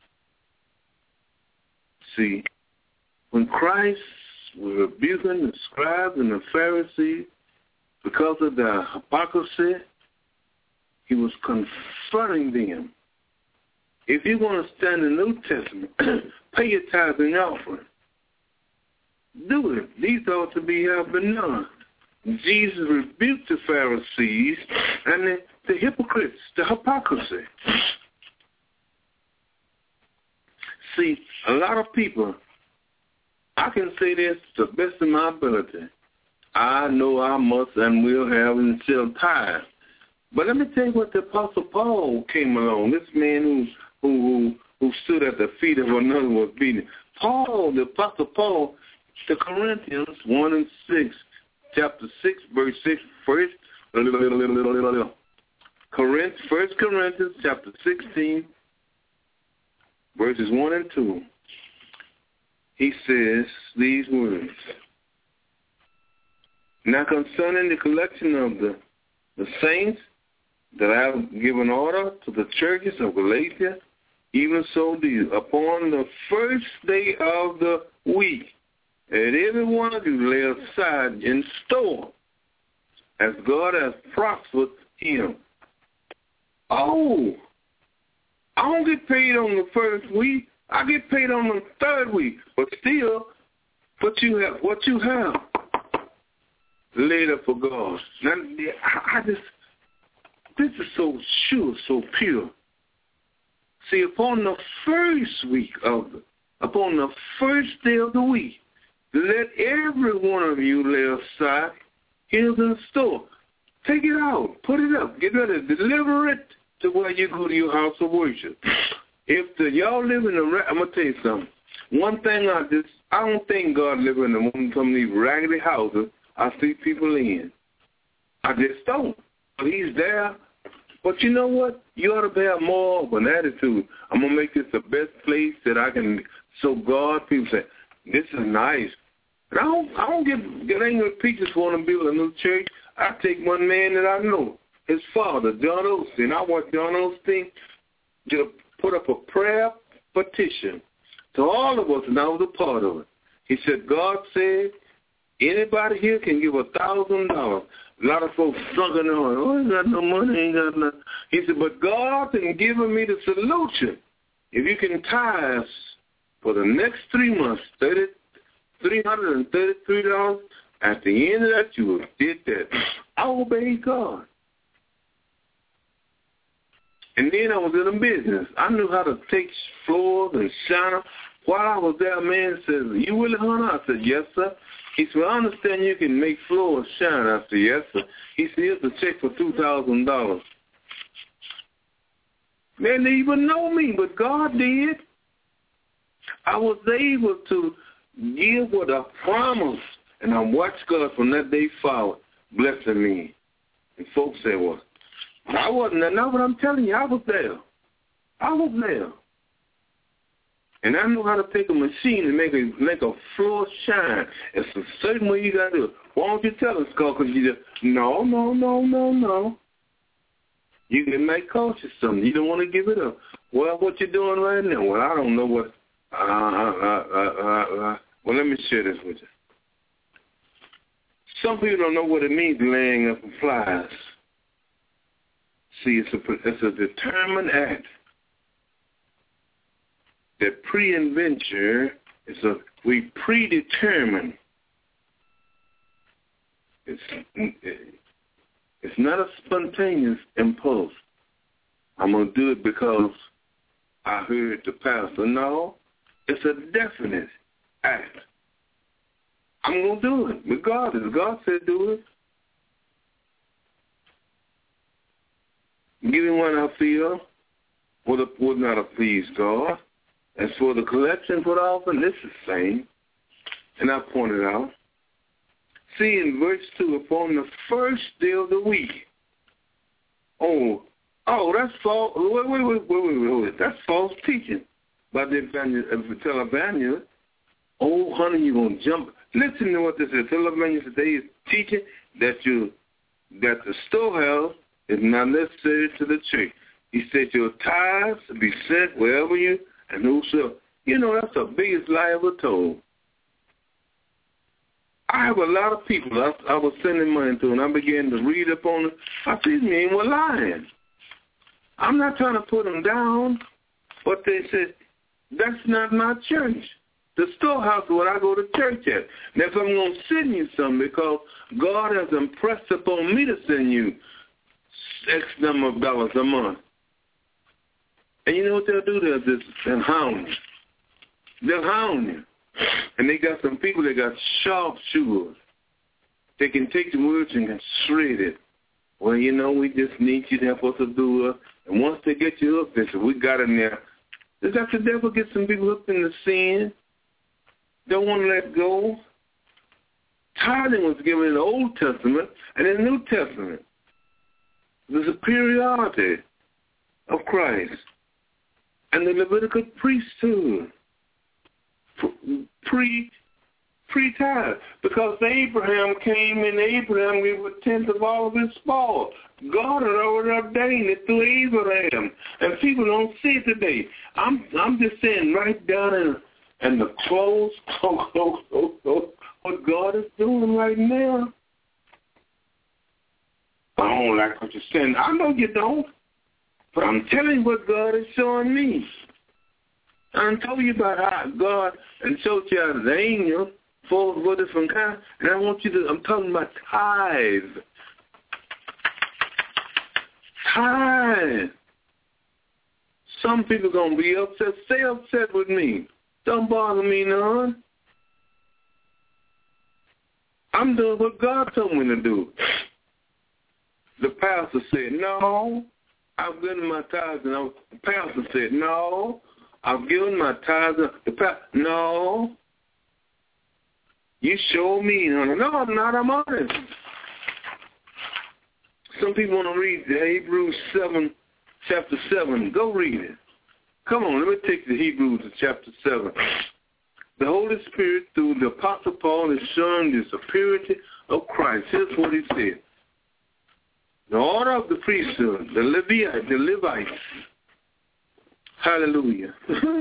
See, when Christ was rebuking the scribes and the Pharisees because of their hypocrisy, he was confronting them. If you want to stand in the New Testament, pay your tithes and offering. Do it. These ought to be have been done. Jesus rebuked the Pharisees and the, the hypocrites, the hypocrisy. See, a lot of people, I can say this to the best of my ability. I know I must and will have and shall tithe. But let me tell you what the Apostle Paul came along. This man who who who stood at the feet of another was beaten. Paul, the Apostle Paul, the Corinthians one and six, chapter six, verse six, first, Corinth, First Corinthians chapter sixteen, verses one and two. He says these words. Now concerning the collection of the, the saints, that I have given order to the churches of Galatia, even so do you. Upon the first day of the week, and every one of you lay aside in store, as God has prospered him. Oh, I don't get paid on the first week. I get paid on the third week. But still, what you have, what you have, laid up for God. Now, I just, this is so sure, so pure. See, upon the first week of the, upon the first day of the week, let every one of you lay aside his in store. Take it out. Put it up. Get ready. Deliver it to where you go to your house of worship. If the, y'all live in the, I'm going to tell you something. One thing I just, I don't think God lives in the, some of these raggedy houses I see people in. I just don't. But he's there. But you know what? You ought to have more of an attitude. I'm going to make this the best place that I can, so God, people say, this is nice. And I don't, I don't get, get angry with preachers who want to build a new church. I take one man that I know, his father, John Osteen. I want John Osteen to put up a prayer petition to all of us, and I was a part of it. He said, God said, anybody here can give a thousand dollars. A lot of folks struggling on, oh, I ain't got no money, ain't got nothing. He said, but God has given me the solution. If you can tithe for the next three months, three hundred thirty-three dollars, at the end of that, you did that. I obeyed God. And then I was in a business. I knew how to take floors and shine them. While I was there, a man said, you Willie Hunter? I said, yes, sir. He said, I understand you can make floors shine. I said, yes, sir. He said, here's a check for two thousand dollars. Man, they even know me, but God did. I was able to give what I promised, and I watched God from that day forward blessing me. And folks say, well, I wasn't there. Not what I'm telling you. I was there. I was there. And I know how to take a machine and make a make a floor shine. It's a certain way you got to do it. Why don't you tell us, Carl? Because you just, no, no, no, no, no. You it might cost you something. You don't want to give it up. Well, what you doing right now? Well, I don't know what. Uh, uh, uh, uh, uh, well, let me share this with you. Some people don't know what it means laying up flies. See, it's a, it's a determined act. That pre-adventure is a, we predetermine. It's, it's not a spontaneous impulse. I'm going to do it because I heard the pastor. No, it's a definite act. I'm going to do it regardless. God said do it. Giving what I feel would, would not have pleased God. As for the collection for the offering, this is the same. And I pointed out. See in verse two, upon the first day of the week. Oh, oh, that's false. Wait, wait, wait, wait, wait, wait. That's false teaching by the televangelist. Oh, honey, you're going to jump. Listen to what this is. Televangelist today is teaching that you that the storehouse is not necessary to the church. He said your tithes be sent wherever you and whosoever. You know, that's the biggest lie ever told. I have a lot of people I, I was sending money to, and I began to read up on it. I said, these men were lying. I'm not trying to put them down, but they said, that's not my church. The storehouse is what I go to church at. Now, if I'm going to send you something because God has impressed upon me to send you X number of dollars a month. And you know what they'll do? They'll just they'll hound you. They'll hound you. And they got some people that got sharp shooers. They can take the words and can shred it. Well, you know, we just need you to help us to do it. And once they get you hooked, they say, we got in there. Does that the devil get some people hooked in the sin? Don't want to let go. Tithing was given in the Old Testament and in the New Testament. The superiority of Christ and the Levitical priesthood. Pre, pre-tithe. Because Abraham came and Abraham gave a tenth of all of his spoil. God had already ordained it through Abraham. And people don't see it today. I'm I'm just saying right down in, in the close, oh, oh, oh, oh, what God is doing right now. I don't like what you're saying. I know you don't. But I'm telling you what God is showing me. I told you about how God and showed you how the angel falls with different kinds. And I want you to, I'm talking about tithe. Tithe. Some people are going to be upset. Stay upset with me. Don't bother me none. I'm doing what God told me to do. The pastor said, no, I'm getting my tithes. And I, the pastor said, no, I've given my tithes. The pa- no. You show me. No, I'm not. I'm honest. Some people want to read the Hebrews seven, chapter seven. Go read it. Come on, let me take the Hebrews to chapter seven. The Holy Spirit, through the Apostle Paul, is showing the superiority of Christ. Here's what he said. The order of the priesthood, the Levites, the Levites. Hallelujah.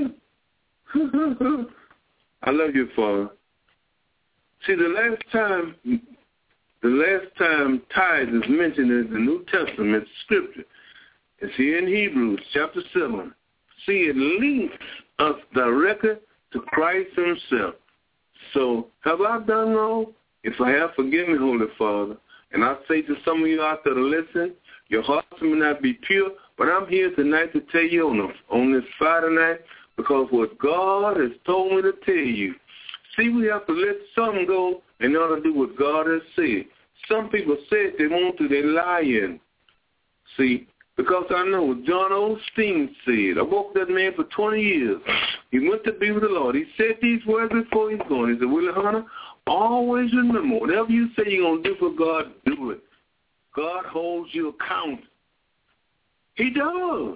I love you, Father. See, the last time, the last time tithe is mentioned in the New Testament scripture, it's here in Hebrews chapter seven. See, it links us directly to Christ himself. So, have I done wrong? If I have, forgive me, Holy Father. And I say to some of you out there to listen, your hearts may not be pure, but I'm here tonight to tell you on, the, on this Friday night, because what God has told me to tell you. See, we have to let something go in order to do what God has said. Some people say they want to, they're lying. See, because I know what John Osteen said. I walked that man for twenty years. He went to be with the Lord. He said these words before he's gone. He said, Willie Hunter, always remember, whatever you say you're going to do for God, do it. God holds you accountable. He does.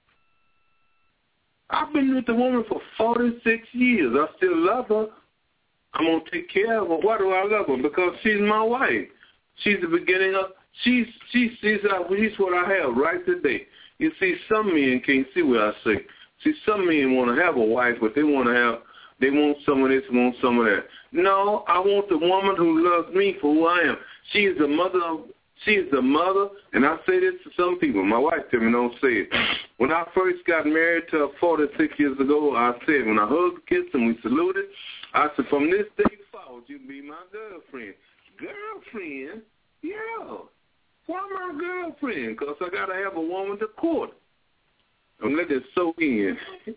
I've been with the woman for forty-six years. I still love her. I'm going to take care of her. Why do I love her? Because she's my wife. She's the beginning of, she's, she's, she's, uh, she's what I have right today. You see, some men can't see what I say. See, some men want to have a wife, but they want to have, they want some of this, want some of that. No, I want the woman who loves me for who I am. She is the mother of, she is the mother, and I say this to some people. My wife tell me don't say it. When I first got married to her forty-six years ago, I said, when I hugged, kissed, and we saluted, I said, from this day forward, you be my girlfriend. Girlfriend? Yeah. Why my girlfriend? Because I got to have a woman to court. And let it soak in.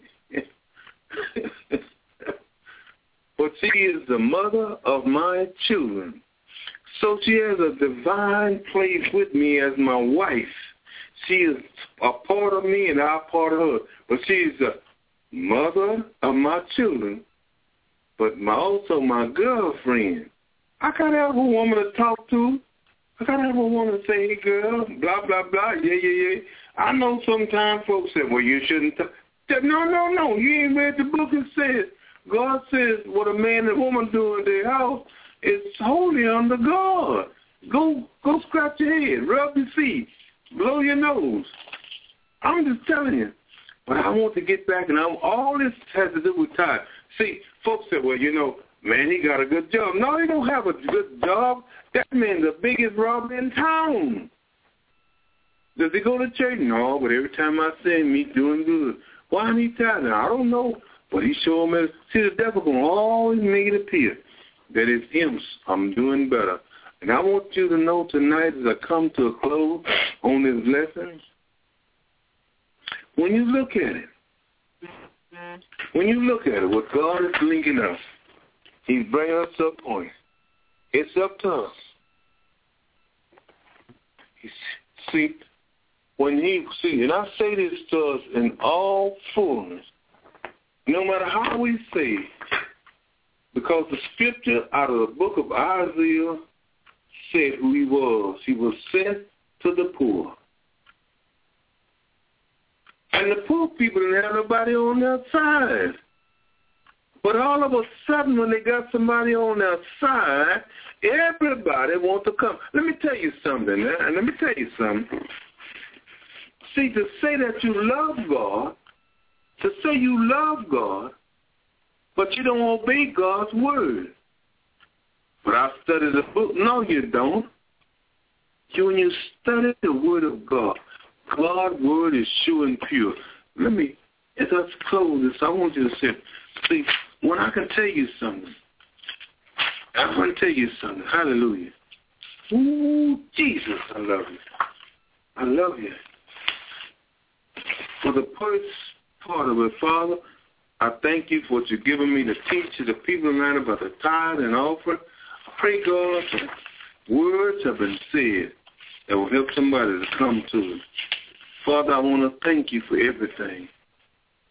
But she is the mother of my children. So she has a divine place with me as my wife. She is a part of me and I'm part of her. But she is the mother of my children, but my, also my girlfriend. I got to have a woman to talk to. I got to have a woman to say, hey, girl, blah, blah, blah, yeah, yeah, yeah. I know sometimes folks say, well, you shouldn't talk. No, no, no, you ain't read the book. It says, God says what a man and woman do in their house is wholly under God. Go go scratch your head, rub your feet, blow your nose. I'm just telling you. But I want to get back, and I'm, all this has to do with time. See, folks say, well, you know, man, he got a good job. No, he don't have a good job. That man's the biggest robber in town. Does he go to church? No, but every time I see him, he's doing good. Why ain't he tired? I don't know. But he showed me. See, the devil can always make it appear that it's him. I'm doing better. And I want you to know tonight as I come to a close on this lesson, when you look at it, when you look at it, what God is linking us, he's bringing us to a point. It's up to us. See, when he, see, and I say this to us in all fullness, no matter how we say it, because the scripture out of the book of Isaiah said who he was. He was sent to the poor. And the poor people didn't have nobody on their side. But all of a sudden, when they got somebody on their side, everybody wants to come. Let me tell you something. Now. Let me tell you something. See, to say that you love God, to say you love God, but you don't obey God's word. But I studied the book. No, you don't. You, when you study the word of God, God's word is sure and pure. Let me, as I close this, I want you to say, see, when I can tell you something, I want to tell you something. Hallelujah. Ooh, Jesus, I love you. I love you. For the first part of it, Father, I thank you for what you've given me to teach to the people around about the tithe and offering. I pray, God, that words have been said that will help somebody to come to it. Father, I want to thank you for everything.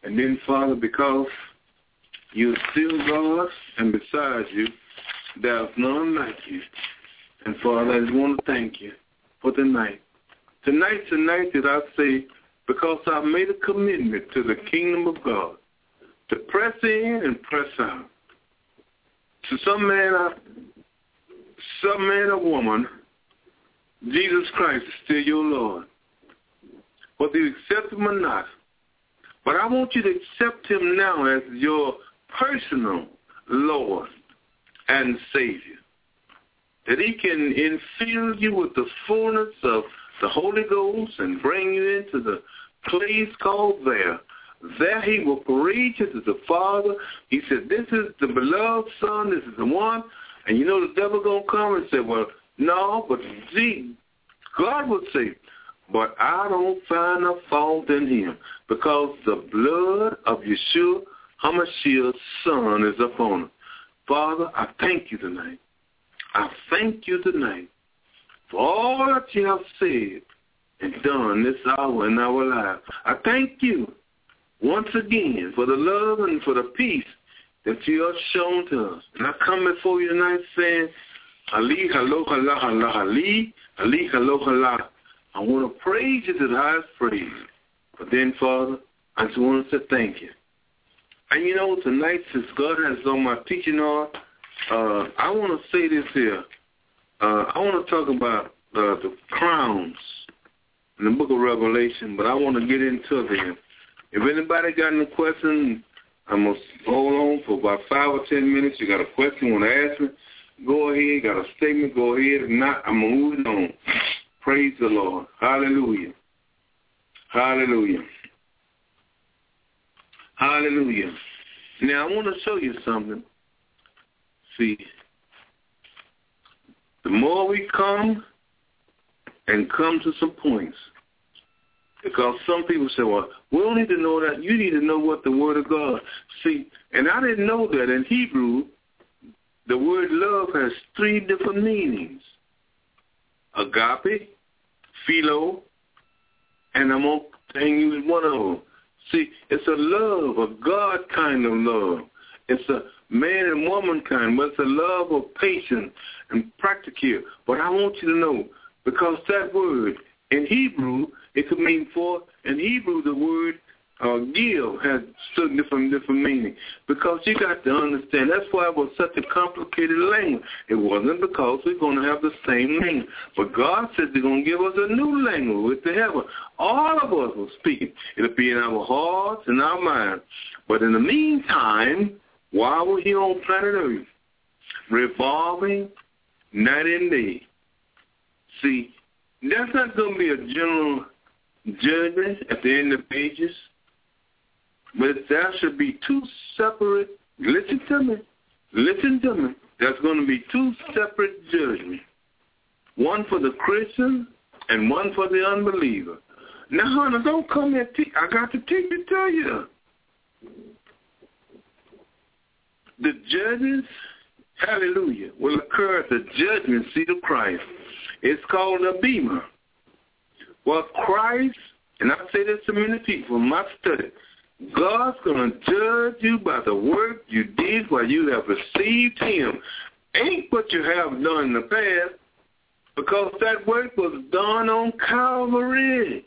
And then, Father, because you're still God, and besides you, there's none like you. And, Father, I just want to thank you for tonight. Tonight's a night that I say, because I've made a commitment to the kingdom of God, to press in and press out. To some man, I, some man or woman, Jesus Christ is still your Lord. Whether you accept him or not. But I want you to accept him now as your personal Lord and Savior. That he can infill you with the fullness of the Holy Ghost and bring you into the place called there. There he will parade you to the Father. He said, this is the beloved Son, this is the one. And you know the devil going to come and say, well, no, but see, God would say, but I don't find a fault in him because the blood of Yeshua HaMashiach's Son is upon him. Father, I thank you tonight. I thank you tonight for all that you have said and done this hour in our lives. I thank you once again for the love and for the peace that you have shown to us. And I come before you tonight saying, Ali, hello, hala, hala, Ali, Ali, hello, hala. I want to praise you to the highest praise. But then, Father, I just want to say thank you. And you know, tonight, since God has on my teaching on, uh, I want to say this here. Uh, I want to talk about uh, the crowns in the book of Revelation, but I want to get into them. If anybody got any questions, I'm going to hold on for about five or ten minutes. You got a question you want to ask me, go ahead. Got a statement, go ahead. If not, I'm moving on. Praise the Lord. Hallelujah. Hallelujah. Hallelujah. Now, I want to show you something. See, the more we come and come to some points, because some people say, well, we don't need to know that. You need to know what the Word of God. See, and I didn't know that in Hebrew, the word love has three different meanings. Agape, philo, and I'm going to hang you with one of them. See, it's a love, a God kind of love. It's a man and woman kind, but it's a love of patience and practical. But I want you to know, because that word in Hebrew, it could mean for, in Hebrew, the word uh, give has certain different, different meaning. Because you got to understand, that's why it was such a complicated language. It wasn't because we're going to have the same language. But God said they're going to give us a new language with the heaven. All of us will speak. It'll be in our hearts and our minds. But in the meantime, while we're here on planet Earth, revolving night and day, see, that's not going to be a general judgment at the end of ages, but there should be two separate, listen to me, listen to me, there's going to be two separate judgments, one for the Christian and one for the unbeliever. Now, honey, don't come here, te- I got to teach it to you. The judgments, hallelujah, will occur at the judgment seat of Christ. It's called a bema. Well, Christ, and I say this to many people in my study, God's going to judge you by the work you did while you have received him. Ain't what you have done in the past, because that work was done on Calvary.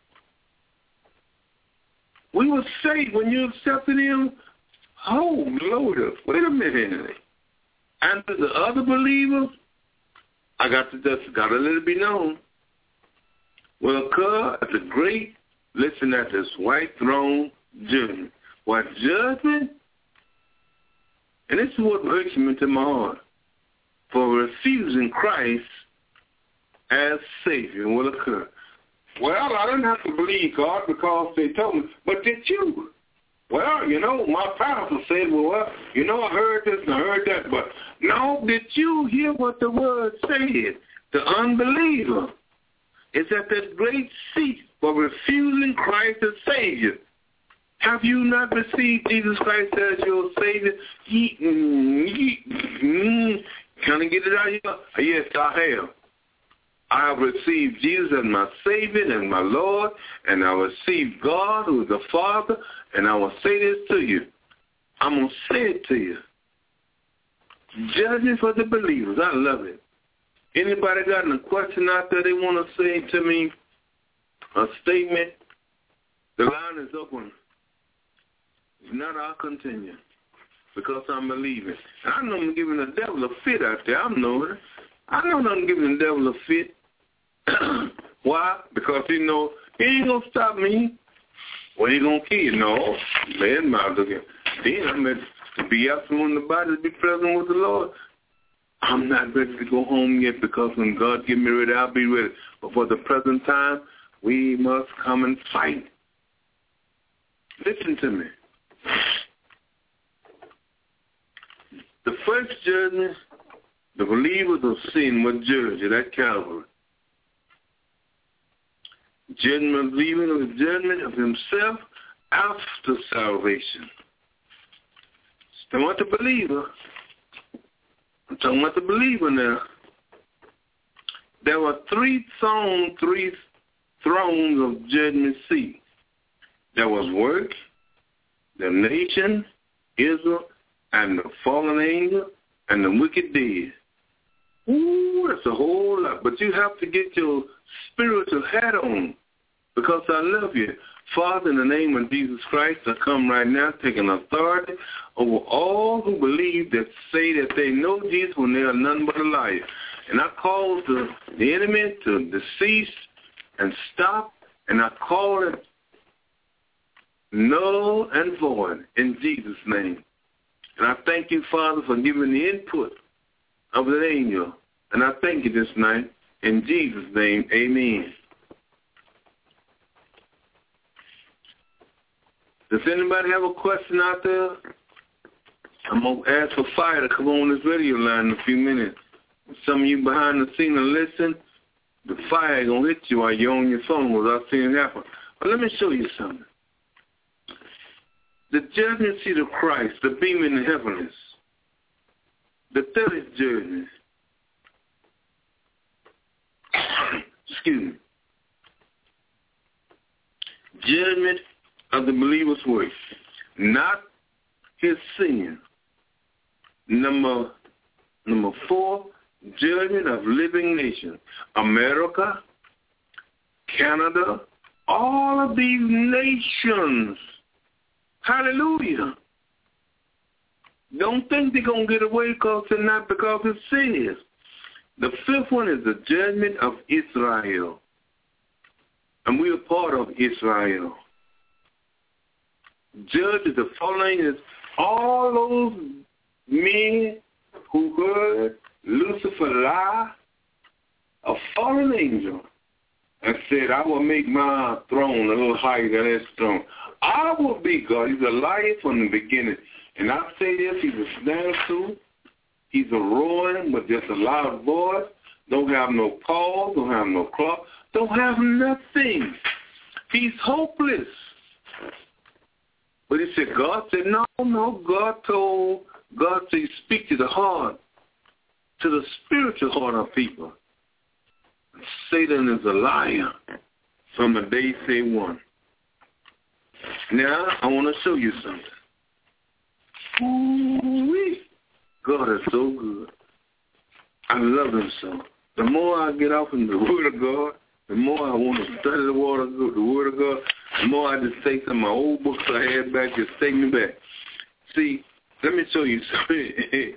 We were saved when you accepted him. Oh, Lord, wait a minute. And to the other believers, I got to just got to let it be known, will occur at the great, listen, at this white throne judgment. What judgment? And this is what hurts me to my heart. For refusing Christ as Savior will occur. Well, I didn't have to believe God because they told me, but did you? Well, you know, my pastor said, well, you know, I heard this and I heard that, but no, did you hear what the word said? The unbeliever is at that great seat for refusing Christ as Savior. Have you not received Jesus Christ as your Savior? He, mm, he, mm, can I get it out of you? Yes, I have. I have received Jesus as my Savior and my Lord, and I receive God who is the Father, and I will say this to you. I'm going to say it to you. Judging for the believers. I love it. Anybody got a question out there they want to say to me? A statement? The line is open. If not, I'll continue. Because I'm believing. I know I'm giving the devil a fit out there. I know it. I know I'm giving the devil a fit. Why? Because he know he ain't going to stop me. Well, he going to kill you. No. Man, my looking. Then I'm meant to be absent from the body to be present with the Lord. I'm not ready to go home yet because when God get me ready, I'll be ready. But for the present time, we must come and fight. Listen to me. The first judgment, the believers of sin were judged at Calvary. Judgment of believing of the judgment of himself after salvation. I'm talking about the believer. I'm talking about the believer now. There were three thrones, three thrones of judgment seat. There was work, the nation, Israel, and the fallen angel, and the wicked dead. Ooh, that's a whole lot. But you have to get your spiritual hat on because I love you. Father, in the name of Jesus Christ, I come right now taking authority over all who believe that say that they know Jesus when they are none but a liar. And I call the, the enemy to decease and stop, and I call it null and void in Jesus' name. And I thank you, Father, for giving the input of the angel. And I thank you this night. In Jesus' name, amen. Does anybody have a question out there? I'm going to ask for fire to come on this radio line in a few minutes. Some of you behind the scene are listening. The fire is going to hit you while you're on your phone without seeing it happen. But let me show you something. The judgment seat of Christ, the beam in the heavens, the third judgment. Excuse me. Judgment of the believer's work, not his sin. Number number four, judgment of living nations. America, Canada, all of these nations. Hallelujah. Don't think they're going to get away because they're not, because it says. The fifth one is the judgment of Israel. And we are part of Israel. Judge the following is all those men who heard Lucifer lie, a fallen angel, and said, I will make my throne a little higher than his throne. I will be God. He's a liar from the beginning. And I say this, he's a snare He's a roaring with just a loud voice. Don't have no paws, don't have no claw, don't have nothing. He's hopeless. But he said, God said, no, no. God told, God said, speak to the heart, to the spiritual heart of people. Satan is a liar from the day say one. Now, I want to show you something. Ooh-wee. God is so good. I love him so. The more I get off in the Word of God, the more I want to study the Word of God, the Word of God, the more I just take some of my old books I had back, just take me back. See, let me show you something.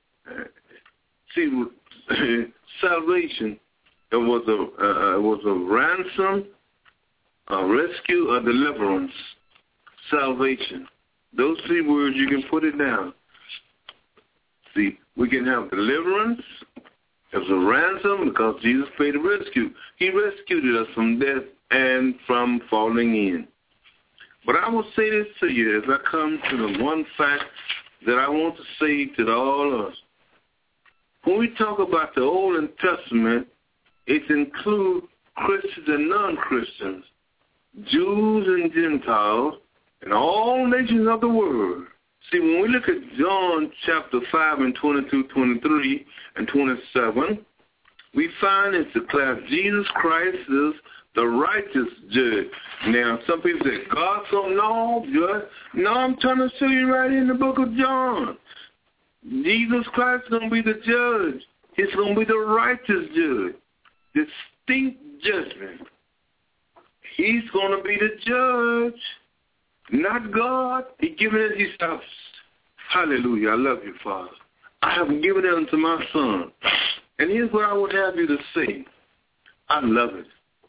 See, salvation, it was a uh, it was a ransom, a rescue, a deliverance. Salvation. Those three words, you can put it down. See, we can have deliverance as a ransom because Jesus paid a rescue. He rescued us from death and from falling in. But I will say this to you as I come to the one fact that I want to say to all of us. When we talk about the Old Testament, it includes Christians and non-Christians, Jews and Gentiles, and all nations of the world. See, when we look at John chapter five and twenty-two, twenty-three, and twenty-seven, we find it's declared Jesus Christ is the righteous judge. Now, some people say, God's going to know, judge. No, I'm trying to show you right in the book of John. Jesus Christ is going to be the judge. He's going to be the righteous judge. Distinct judgment. He's going to be the judge, not God. He's given it his house. Hallelujah. I love you, Father. I have given it unto my son. And here's what I would have you to say. I love it.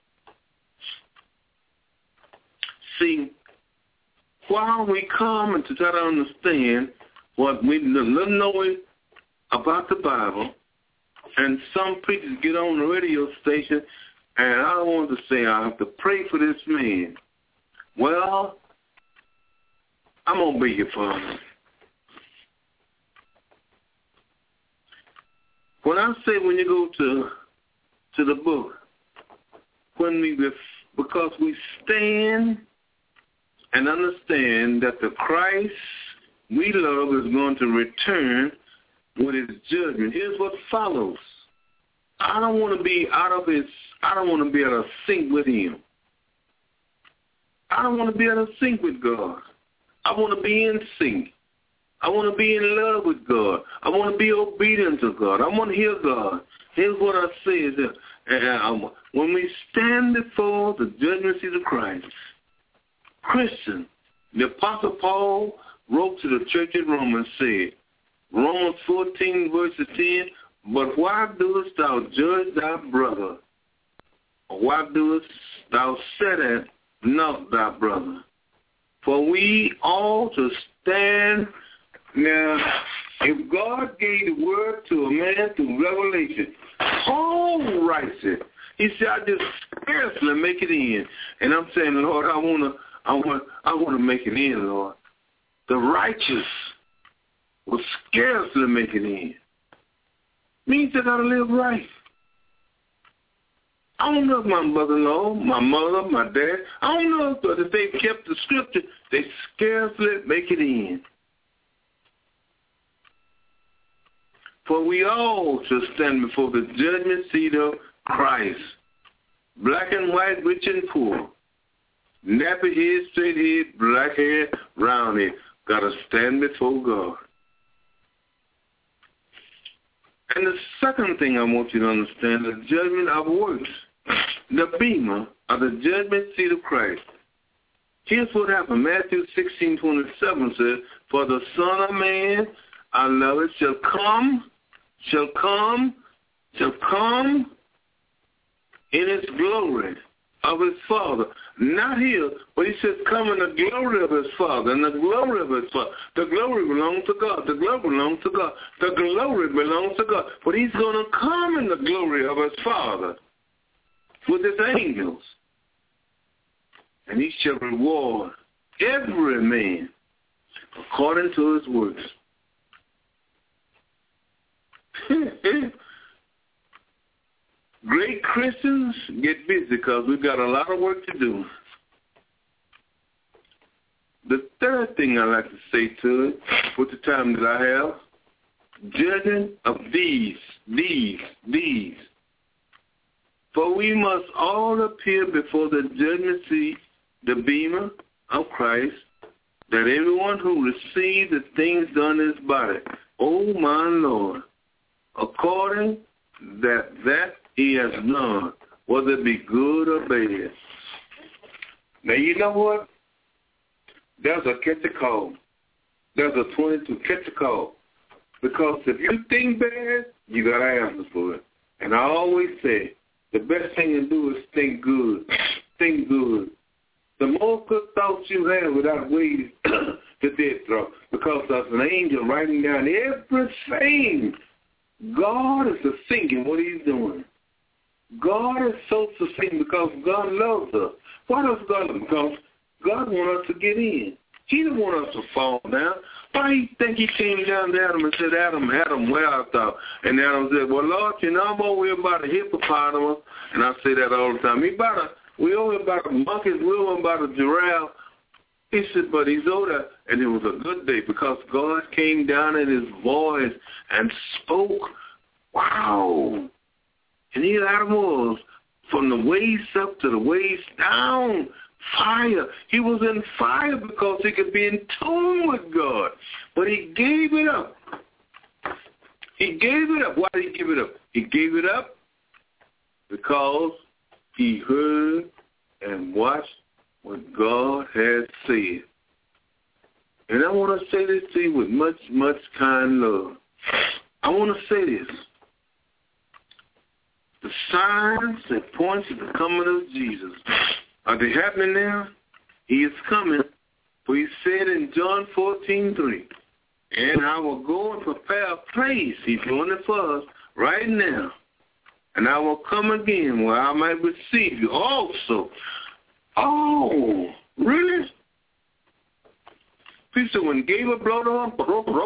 See, while we come and to try to understand what we know about the Bible, and some preachers get on the radio station, and I don't want to say I have to pray for this man. Well, I'm going to be your father. When I say when you go to to the book, when we because we stand and understand that the Christ we love is going to return with his judgment. Here's what follows. I don't want to be out of his, I don't want to be out of sync with him. I don't want to be out of sync with God. I want to be in sync. I want to be in love with God. I want to be obedient to God. I want to hear God. Here's what I say is that uh, when we stand before the judgment seat of Christ, Christian, the Apostle Paul wrote to the church in Rome and said, Romans fourteen, verse ten, but why doest thou judge thy brother? Or why doest thou set at not thy brother? For we all to stand. Now, if God gave the word to a man through revelation, Paul writes it. He said, I just scarcely make it in. And I'm saying, Lord, I want to I want, I want to make it in, Lord. The righteous will scarcely make it in. Means they got to live right. I don't know if my mother-in-law, my mother, my dad, I don't know if they kept the scripture, they scarcely make it in. For we all shall stand before the judgment seat of Christ, black and white, rich and poor, nappy head, straight head, black hair, round head, got to stand before God. And the second thing I want you to understand, the judgment of works, the bema of the judgment seat of Christ. Here's what happened. Matthew sixteen twenty-seven says, for the Son of Man, I love it, shall come, shall come, shall come in his glory of his Father. Not here, but he says come in the glory of his Father. And the glory of his Father. The glory belongs to God. The glory belongs to God. The glory belongs to God. But he's going to come in the glory of his Father with his angels. And he shall reward every man according to his works. Great Christians get busy because we've got a lot of work to do. The third thing I like to say to it, with the time that I have, judging of these, these, these. For we must all appear before the judgment seat, the bema of Christ, that everyone who received the things done in his body, oh my Lord, according that that he has done, whether it be good or bad. Now, you know what? There's a catch a call. There's a twenty-two catch a call. Because if you think bad, you got to answer for it. And I always say, the best thing to do is think good. Think good. The more good thoughts you have without waiting to death throw. Because there's an angel writing down everything. God is thinking what he's doing. God is so succinct because God loves us. Why does God love us? Because God wants us to get in. He didn't want us to fall down. Why do you think he came down to Adam and said, Adam, Adam, where art thou? And Adam said, well, Lord, you know, I'm over here about a hippopotamus. And I say that all the time. He about a, we over about a monkey. We over about a giraffe. He said, but he's over there. And it was a good day because God came down in his voice and spoke. Wow. And here I was, from the waist up to the waist down, fire. He was in fire because he could be in tune with God. But he gave it up. He gave it up. Why did he give it up? He gave it up because he heard and watched what God had said. And I want to say this to you with much, much kind love. I want to say this. The signs that point to the coming of Jesus, are they happening now? He is coming. For he said in John fourteen three, and I will go and prepare a place. He's doing it for us right now. And I will come again where I might receive you also. Oh, really? He said, when Gabriel brought on,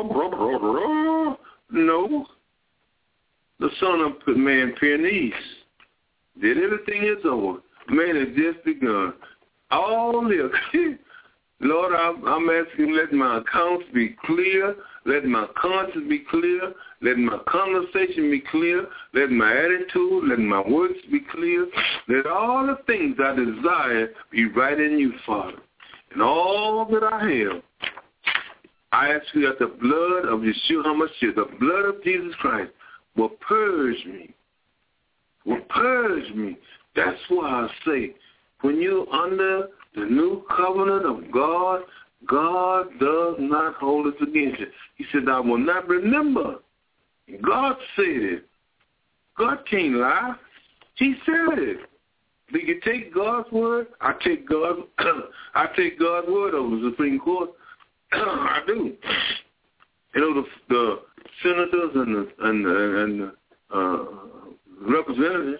no. The Son of Man appeared in the east. Did everything is over. Man has just begun. All this. Lord, I'm, I'm asking, let my accounts be clear. Let my conscience be clear. Let my conversation be clear. Let my attitude, let my works be clear. Let all the things I desire be right in you, Father. And all that I have, I ask you that the blood of Yeshua HaMashiach, the blood of Jesus Christ, will purge me. Will purge me. That's why I say, when you're under the new covenant of God, God does not hold it against you. He said, I will not remember. God said it. God can't lie. He said it. Do you take God's word? I take God's I take God's word over the Supreme Court. I do. You know, the, the senators and the, and the, and the uh, representatives,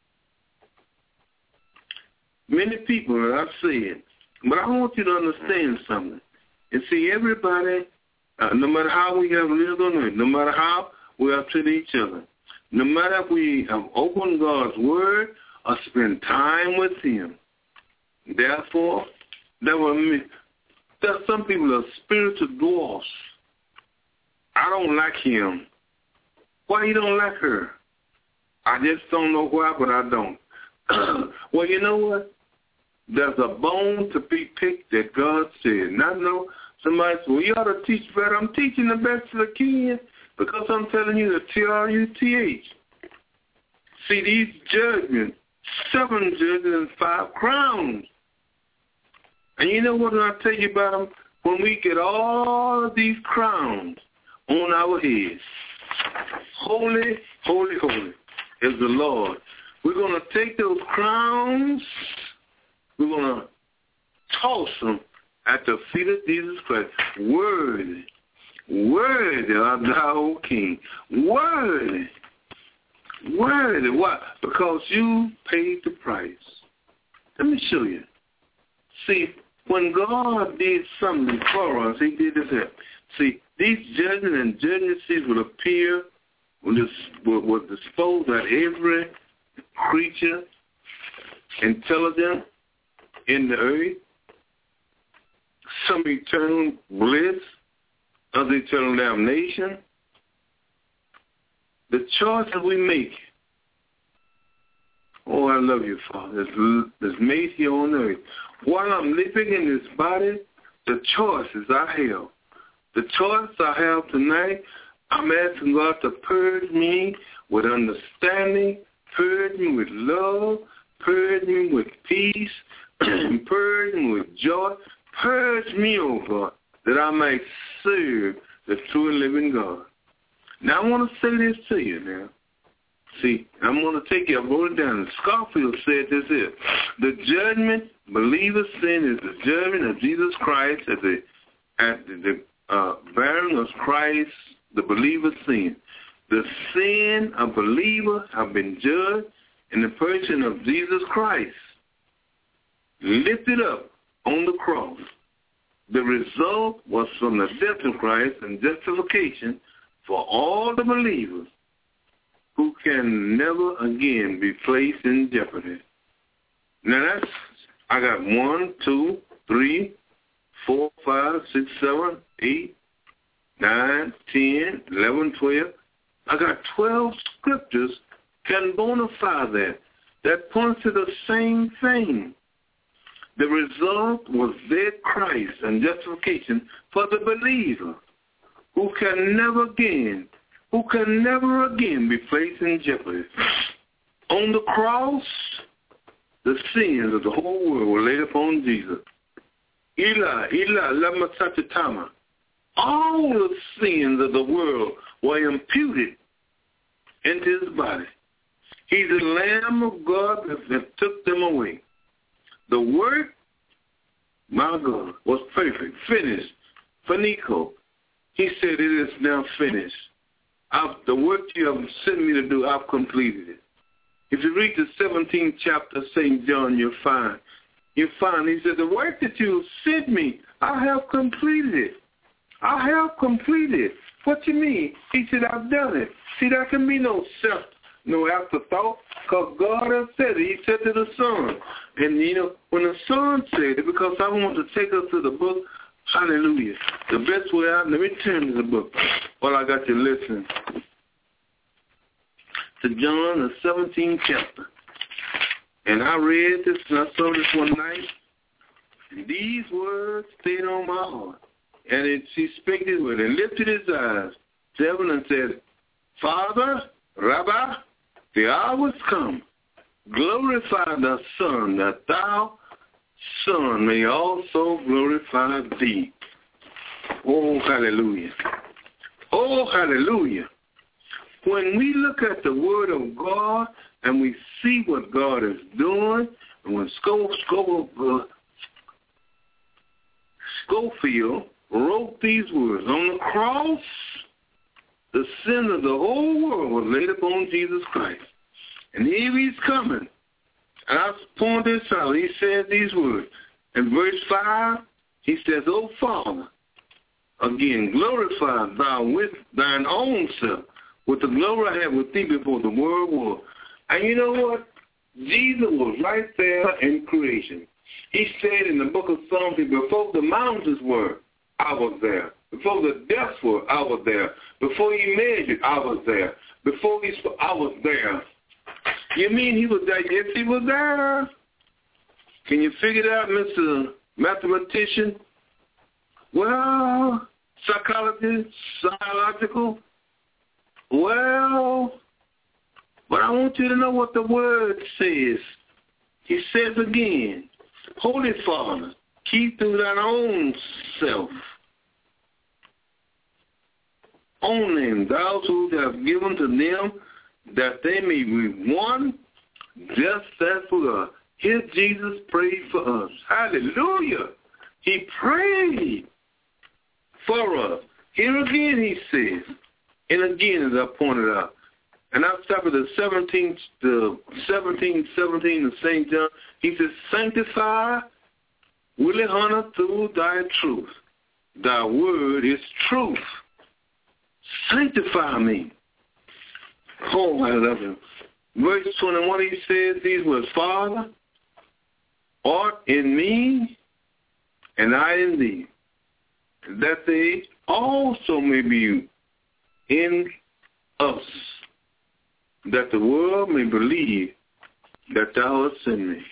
many people that I've said, but I want you to understand something. And see, everybody, uh, no matter how we have lived on earth, no matter how we have treated each other, no matter if we have opened God's word or spent time with him, therefore, there were there are some people who are spiritual dwarfs. I don't like him. Why you don't like her? I just don't know why, but I don't. Well, you know what? There's a bone to be picked that God said. Not know somebody said, well, you ought to teach better. I'm teaching the best I can because I'm telling you the T R U T H. See, these judgments, seven judges and five crowns. And you know what I tell you about them? When we get all of these crowns on our heads, holy, holy, holy is the Lord. We're going to take those crowns, we're going to toss them at the feet of Jesus Christ. Worthy, worthy art thou, O King. Worthy, worthy. Why? Because you paid the price. Let me show you. See, when God did something for us, he did this here. See, these judges and judges will appear, will, will, will dispose at every creature, intelligent in the earth, some eternal bliss, other eternal damnation. The choices we make, oh, I love you, Father, is made here on earth. While I'm living in this body, the choices I have, the choice I have tonight, I'm asking God to purge me with understanding, purge me with love, purge me with peace, purge me with joy, purge me, oh God, that I might serve the true and living God. Now, I want to say this to you now. See, I'm going to take you, I wrote it down. Scofield said this here. The judgment, believer's sin is the judgment of Jesus Christ at the at the, the uh, bearing of Christ, the believer's sin. The sin of believers have been judged in the person of Jesus Christ, lifted up on the cross. The result was from the death of Christ and justification for all the believers who can never again be placed in jeopardy. Now that's, I got one, two, three, four, five, six, seven, eight, nine, ten, eleven, twelve. I got twelve scriptures can bona fide that. That points to the same thing. The result was dead Christ and justification for the believer, who can never again, who can never again be placed in jeopardy. On the cross, the sins of the whole world were laid upon Jesus. Eli, Eli, lama satatama. All the sins of the world were imputed into his body. He's the Lamb of God that took them away. The work, my God, was perfect, finished, finito. He said, it is now finished. I've, the work you have sent me to do, I've completed it. If you read the seventeenth chapter of Saint John, you'll find, you'll find, he said, the work that you sent me, I have completed it. I have completed it. What you mean? He said, I've done it. See, there can be no self, no afterthought, because God has said it. He said to the Son. And, you know, when the Son said it, because I want to take us to the book, hallelujah, the best way out, let me turn to the book while I got you listening. To John, the seventeenth chapter. And I read this, and I saw this one night, and these words stayed on my heart. And it, he spake these words, and lifted his eyes to heaven and said, Father, Rabbi, the hour is come. Glorify thy Son, that thou, Son, may also glorify thee. Oh, hallelujah. Oh, hallelujah. When we look at the Word of God and we see what God is doing, and when Schofield wrote these words, on the cross, the sin of the whole world was laid upon Jesus Christ. And here he's coming. And I point this out. He said these words. In verse five, he says, O Father, again, glorify thou with thine own self, with the glory I had with thee before the world was. And you know what? Jesus was right there in creation. He said in the book of Psalms, before the mountains were, I was there. Before the depths were, I was there. Before he measured, I was there. Before he spoke, I was there. You mean he was there? Yes, he was there. Can you figure it out, Mister Mathematician? Well, psychologist, psychological. Well, but I want you to know what the word says. He says again, Holy Father, keep through thine own self. On them, thou who have given to them, that they may be one, just as we are. Here Jesus prayed for us. Hallelujah. He prayed for us. Here again he says, and again as I pointed out, and I'll stop at the seventeenth, the seventeen, seventeen of Saint John. He says, sanctify Willie Hunter through thy truth. Thy word is truth. Sanctify me. Oh, I love him. Verse twenty-one, he says these words, Father, art in me, and I in thee, that they also may be in us, that the world may believe that thou hast sent me.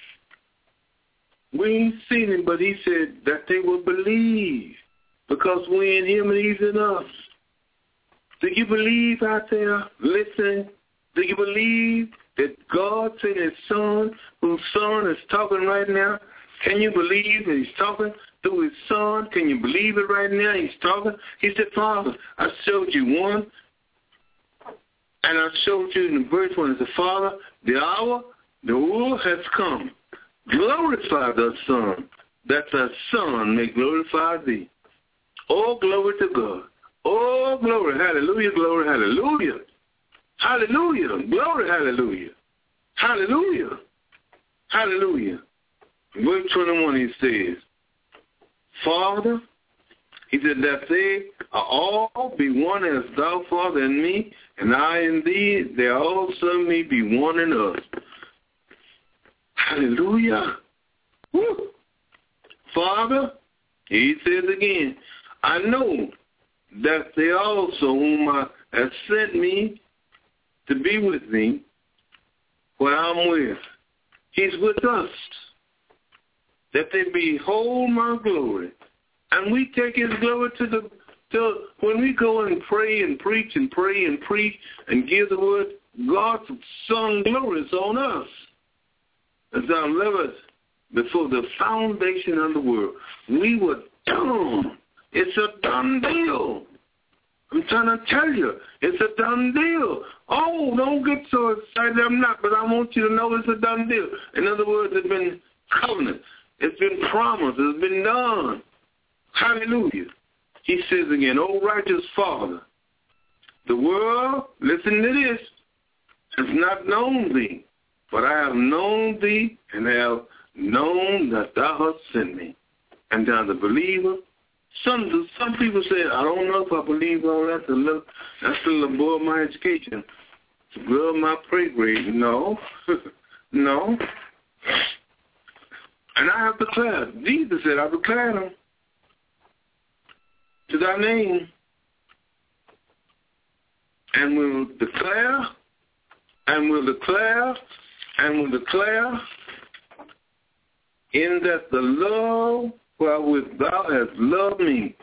We ain't seen him, but he said that they will believe, because we in him and he's in us. Do you believe out there? Listen. Do you believe that God sent his Son, whose Son is talking right now? Can you believe that he's talking through his Son? Can you believe it right now? He's talking. He said, Father, I showed you one, and I showed you in the verse one. He said, Father, the hour, the hour has come. Glorify thy Son, that thy Son may glorify thee. Oh, glory to God. Oh, glory, hallelujah, glory, hallelujah. Hallelujah, glory, hallelujah. Hallelujah, hallelujah. Verse twenty-one, he says, Father, he said that they are all be one as thou, Father, in me, and I in thee, they also may be one in us. Hallelujah. Woo. Father, he says again, I know that they also whom I have sent me to be with me, where I'm with. He's with us. That they behold my glory. And we take his glory to the, to when we go and pray and preach and pray and preach and give the word, God's Son glory is on us. As I love it before the foundation of the world. We were done. It's a done deal. I'm trying to tell you, it's a done deal. Oh, don't get so excited. I'm not, but I want you to know it's a done deal. In other words, it's been covenant. It's been promised. It's been done. Hallelujah. He says again, O righteous Father, the world, listen to this, has not known thee, but I have known thee and have known that thou hast sent me. And thou the believer. Some some people say, I don't know if I believe all that. That's a little, that's a little above my education. It's above my pay grade. No. No. And I have declared. Jesus said, I declared them to thy name. And will declare, and will declare, and will declare in that the love wherewith thou hast loved me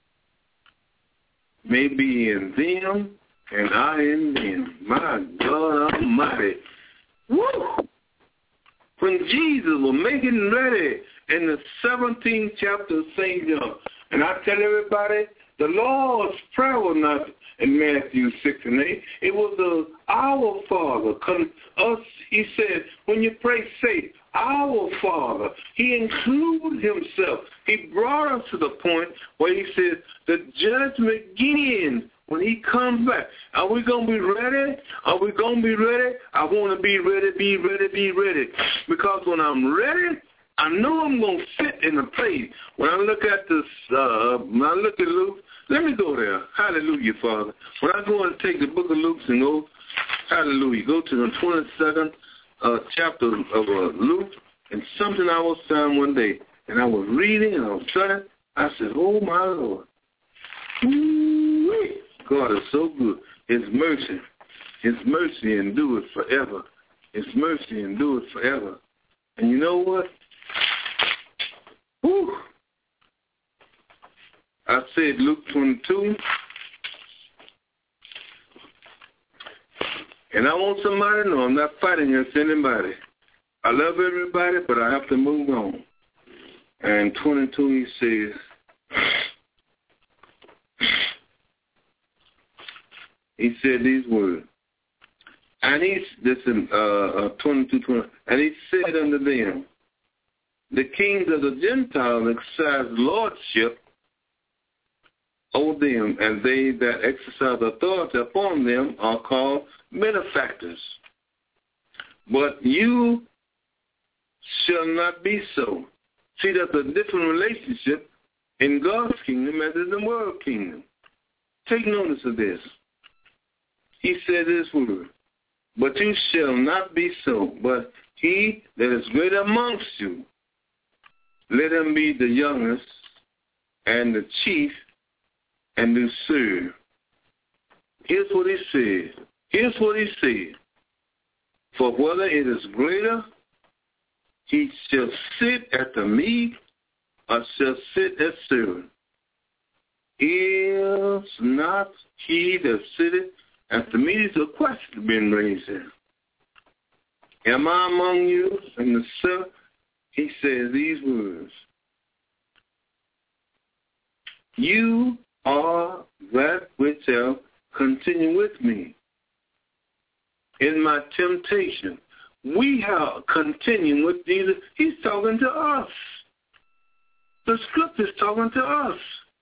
may be in them and I in them. My God Almighty. Woo! When Jesus was making ready in the seventeenth chapter of Saint John, and I tell everybody, the Lord's Prayer was not in Matthew six and eight. It was the Our Father. Come, us, he said, when you pray, say, Our Father. He included himself. He brought us to the point where he said, the judgment begins when he comes back. Are we going to be ready? Are we going to be ready? I want to be ready, be ready, be ready. Because when I'm ready, I know I'm going to fit in the place. When I look at this, uh, when I look at Luke, let me go there. Hallelujah, Father. When I go and take the book of Luke and go, hallelujah, go to the twenty-second uh, chapter of uh, Luke, and something I was found one day, and I was reading and I was studying. I said, oh, my Lord. Ooh-wee. God is so good. His mercy, his mercy endures forever. His mercy endures forever. And you know what? Whew. I said Luke twenty-two, and I want somebody to know I'm not fighting against anybody. I love everybody, but I have to move on. And twenty-two, he says, he said these words, and he, this in uh, uh, twenty-two, twenty, and he said unto them, the kings of the Gentiles exercise lordship over them, and they that exercise authority upon them are called benefactors. But you shall not be so. See, that's a different relationship in God's kingdom as in the world kingdom. Take notice of this. He said this word, but you shall not be so, but he that is great amongst you, let him be the youngest and the chief and do serve. Here's what he said. Here's what he said. For whether it is greater, he shall sit at the meat or shall sit as servant. Is not he that sitteth at the meat? Is a question being raised here. Am I among you? And the servant, he says these words. You are that which shall continue with me in my temptation. We have continued with Jesus. He's talking to us. The scripture's talking to us.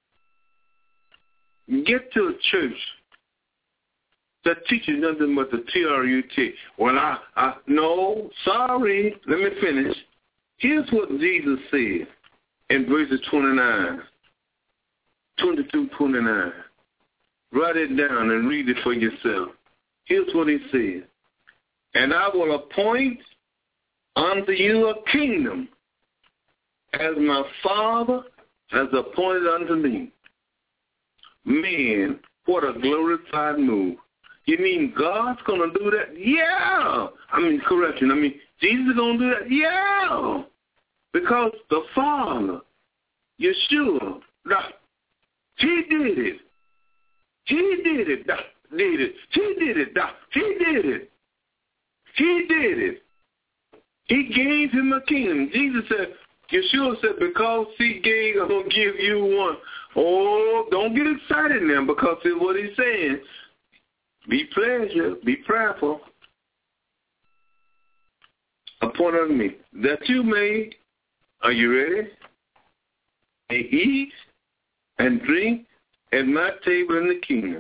Get to a church that teaches nothing but the T R U T. Well, I, I, no, sorry. Let me finish. Here's what Jesus said in verses twenty-nine. twenty-two, twenty-nine. Write it down and read it for yourself. Here's what he said. And I will appoint unto you a kingdom as my Father has appointed unto me. Man, what a glorified move. You mean God's going to do that? Yeah. I mean, correction. I mean, Jesus is going to do that? Yeah. Because the Father, Yeshua, he did it. He did it. Did it. He did it. He did it. He did it. He gave him a kingdom. Jesus said, Yeshua said, because he gave, I'm going to give you one. Oh, don't get excited now because of what he's saying. Be pleasure, be prayerful upon unto me, that you may, are you ready? May eat and drink at my table in the kingdom.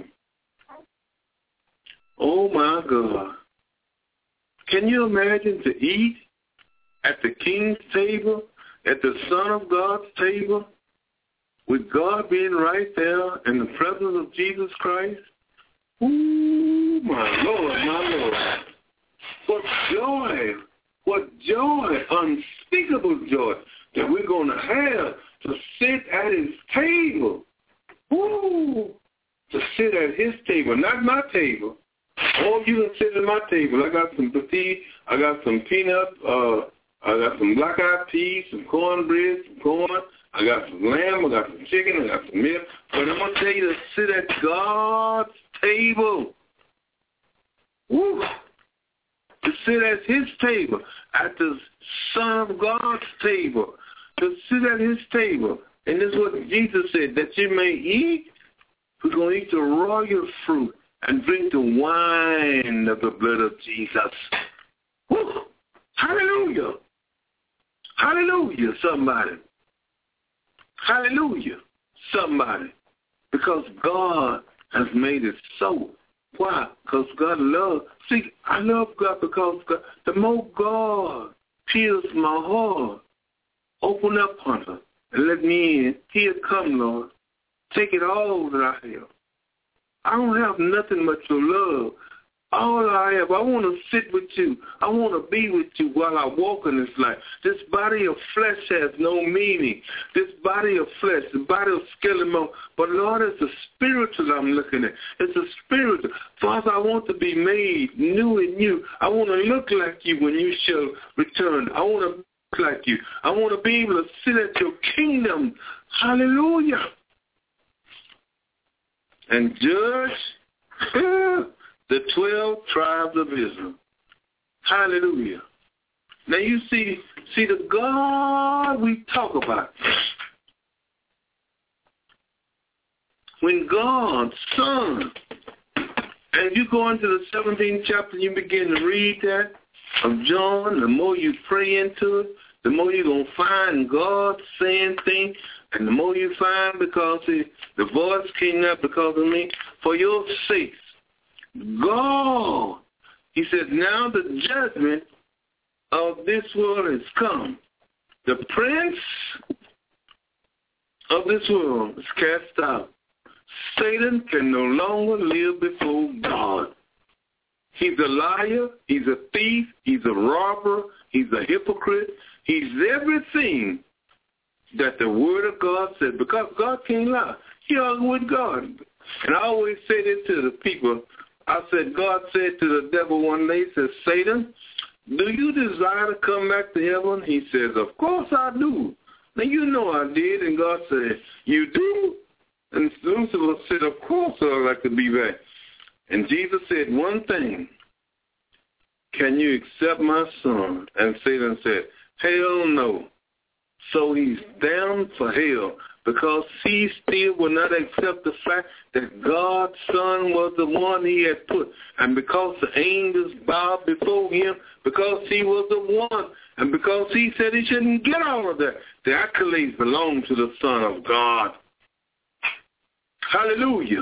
Oh, my God. Can you imagine to eat at the king's table, at the Son of God's table, with God being right there in the presence of Jesus Christ? Ooh, my Lord, my Lord. What joy, what joy, unspeakable joy that we're going to have to sit at his table. Ooh, to sit at his table, not my table. Oh, you can sit at my table. I got some petite, I got some peanut, uh, I got some black-eyed peas, some cornbread, some corn. I got some lamb, I got some chicken, I got some milk. But I'm going to tell you to sit at God's table. Woo! To sit at his table, at the Son of God's table. To sit at his table. And this is what Jesus said, that you may eat. We're going to eat the royal fruit and drink the wine of the blood of Jesus. Woo! Hallelujah! Hallelujah, somebody. Hallelujah, somebody. Because God has made it so. Why? Because God loves. See, I love God because God, the more God pierces my heart, open up, Hunter, and let me in. Here come, Lord. Take it all that I have. I don't have nothing but your love. All I have, I want to sit with you. I want to be with you while I walk in this life. This body of flesh has no meaning. This body of flesh, the body of skeleton, but Lord, it's a spiritual I'm looking at. It's a spiritual. Father, I want to be made new in you. I want to look like you when you shall return. I want to look like you. I want to be able to sit at your kingdom. Hallelujah. And judge the twelve tribes of Israel. Hallelujah. Now you see, see the God we talk about. When God's Son, and you go into the seventeenth chapter, you begin to read that of John, the more you pray into it, the more you're going to find God saying things, and the more you find because he, the voice came up because of me, for your sakes. God, he said, now the judgment of this world has come. The prince of this world is cast out. Satan can no longer live before God. He's a liar. He's a thief. He's a robber. He's a hypocrite. He's everything that the Word of God said, because God can't lie. He argued with God. And I always say this to the people. I said, God said to the devil one day, he said, Satan, do you desire to come back to heaven? He says, of course I do. Now, you know I did. And God said, you do? And Lucifer said, of course I'd like to be back. And Jesus said one thing, can you accept my son? And Satan said, hell no. So he's damned for hell, because he still will not accept the fact that God's Son was the one he had put. And because the angels bowed before him, because he was the one, and because he said he shouldn't get all of that, the accolades belong to the Son of God. Hallelujah.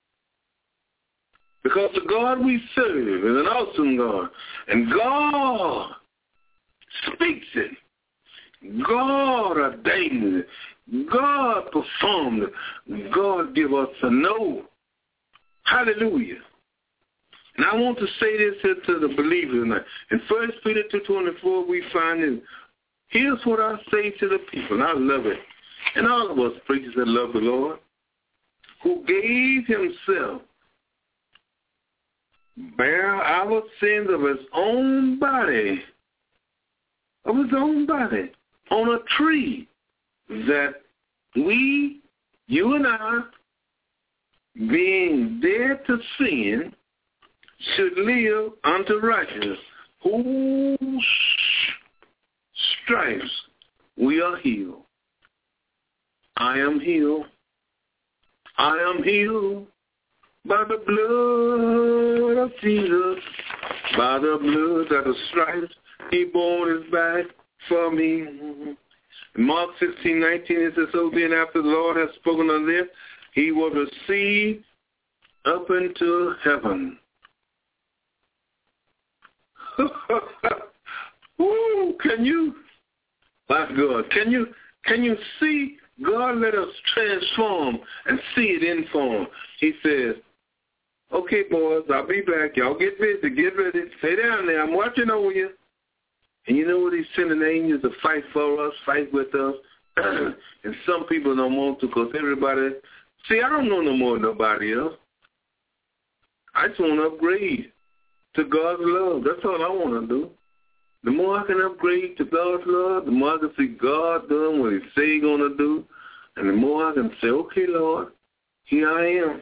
Because the God we serve is an awesome God. And God speaks it. God ordained it. God performed it. God give us a no. Hallelujah. And I want to say this here to the believers tonight. In First Peter two twenty-four, we find it. Here's what I say to the people, and I love it. And all of us preachers that love the Lord, who gave himself bear our sins of his own body, of his own body, on a tree, that we, you and I, being dead to sin, should live unto righteousness, whose stripes we are healed. I am healed. I am healed by the blood of Jesus, by the blood that the stripes he bore his back for me. In Mark sixteen nineteen, it says, so then after the Lord has spoken of this, he was received up into heaven. Ooh, can you, my God, can you, can you see God let us transform and see it in form? He says, okay, boys, I'll be back. Y'all get busy, get ready. Stay down there. I'm watching over you. And you know what? He's sending angels to fight for us, fight with us. And some people don't want to because everybody, see, I don't know no more than nobody else. I just want to upgrade to God's love. That's all I want to do. The more I can upgrade to God's love, the more I can see God doing what he say he's going to do. And the more I can say, okay, Lord, here I am.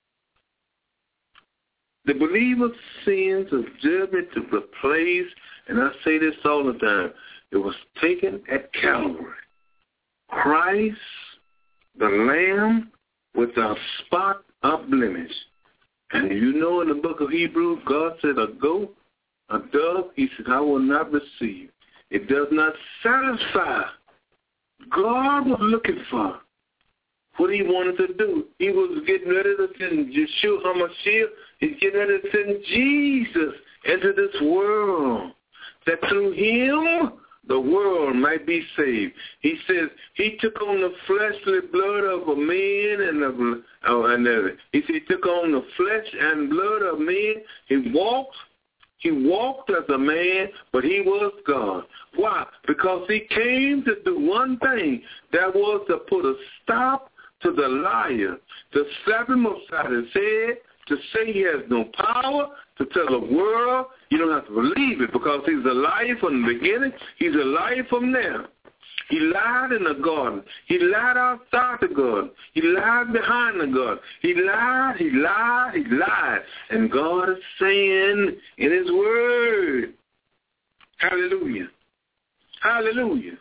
The believer's sins of judgment to replace, and I say this all the time, it was taken at Calvary. Christ, the Lamb, without spot or blemish. And you know in the book of Hebrews, God said a goat, a dove, he said, I will not receive. It does not satisfy. God was looking for what he wanted to do. He was getting ready to send Yeshua HaMashiach. He's getting ready to send Jesus into this world, that through him the world might be saved. He says he took on the fleshly blood of a man, and the, oh, and the, he said he took on the flesh and blood of men. He walked. He walked as a man, but he was God. Why? Because he came to do one thing. That was to put a stop to the liar, to slap him upside his head, to say he has no power, to tell the world you don't have to believe it because he's a liar from the beginning. He's a liar from now. He lied in the garden. He lied outside the garden. He lied behind the garden. He lied, he lied, he lied. And God is saying in his word, hallelujah, hallelujah.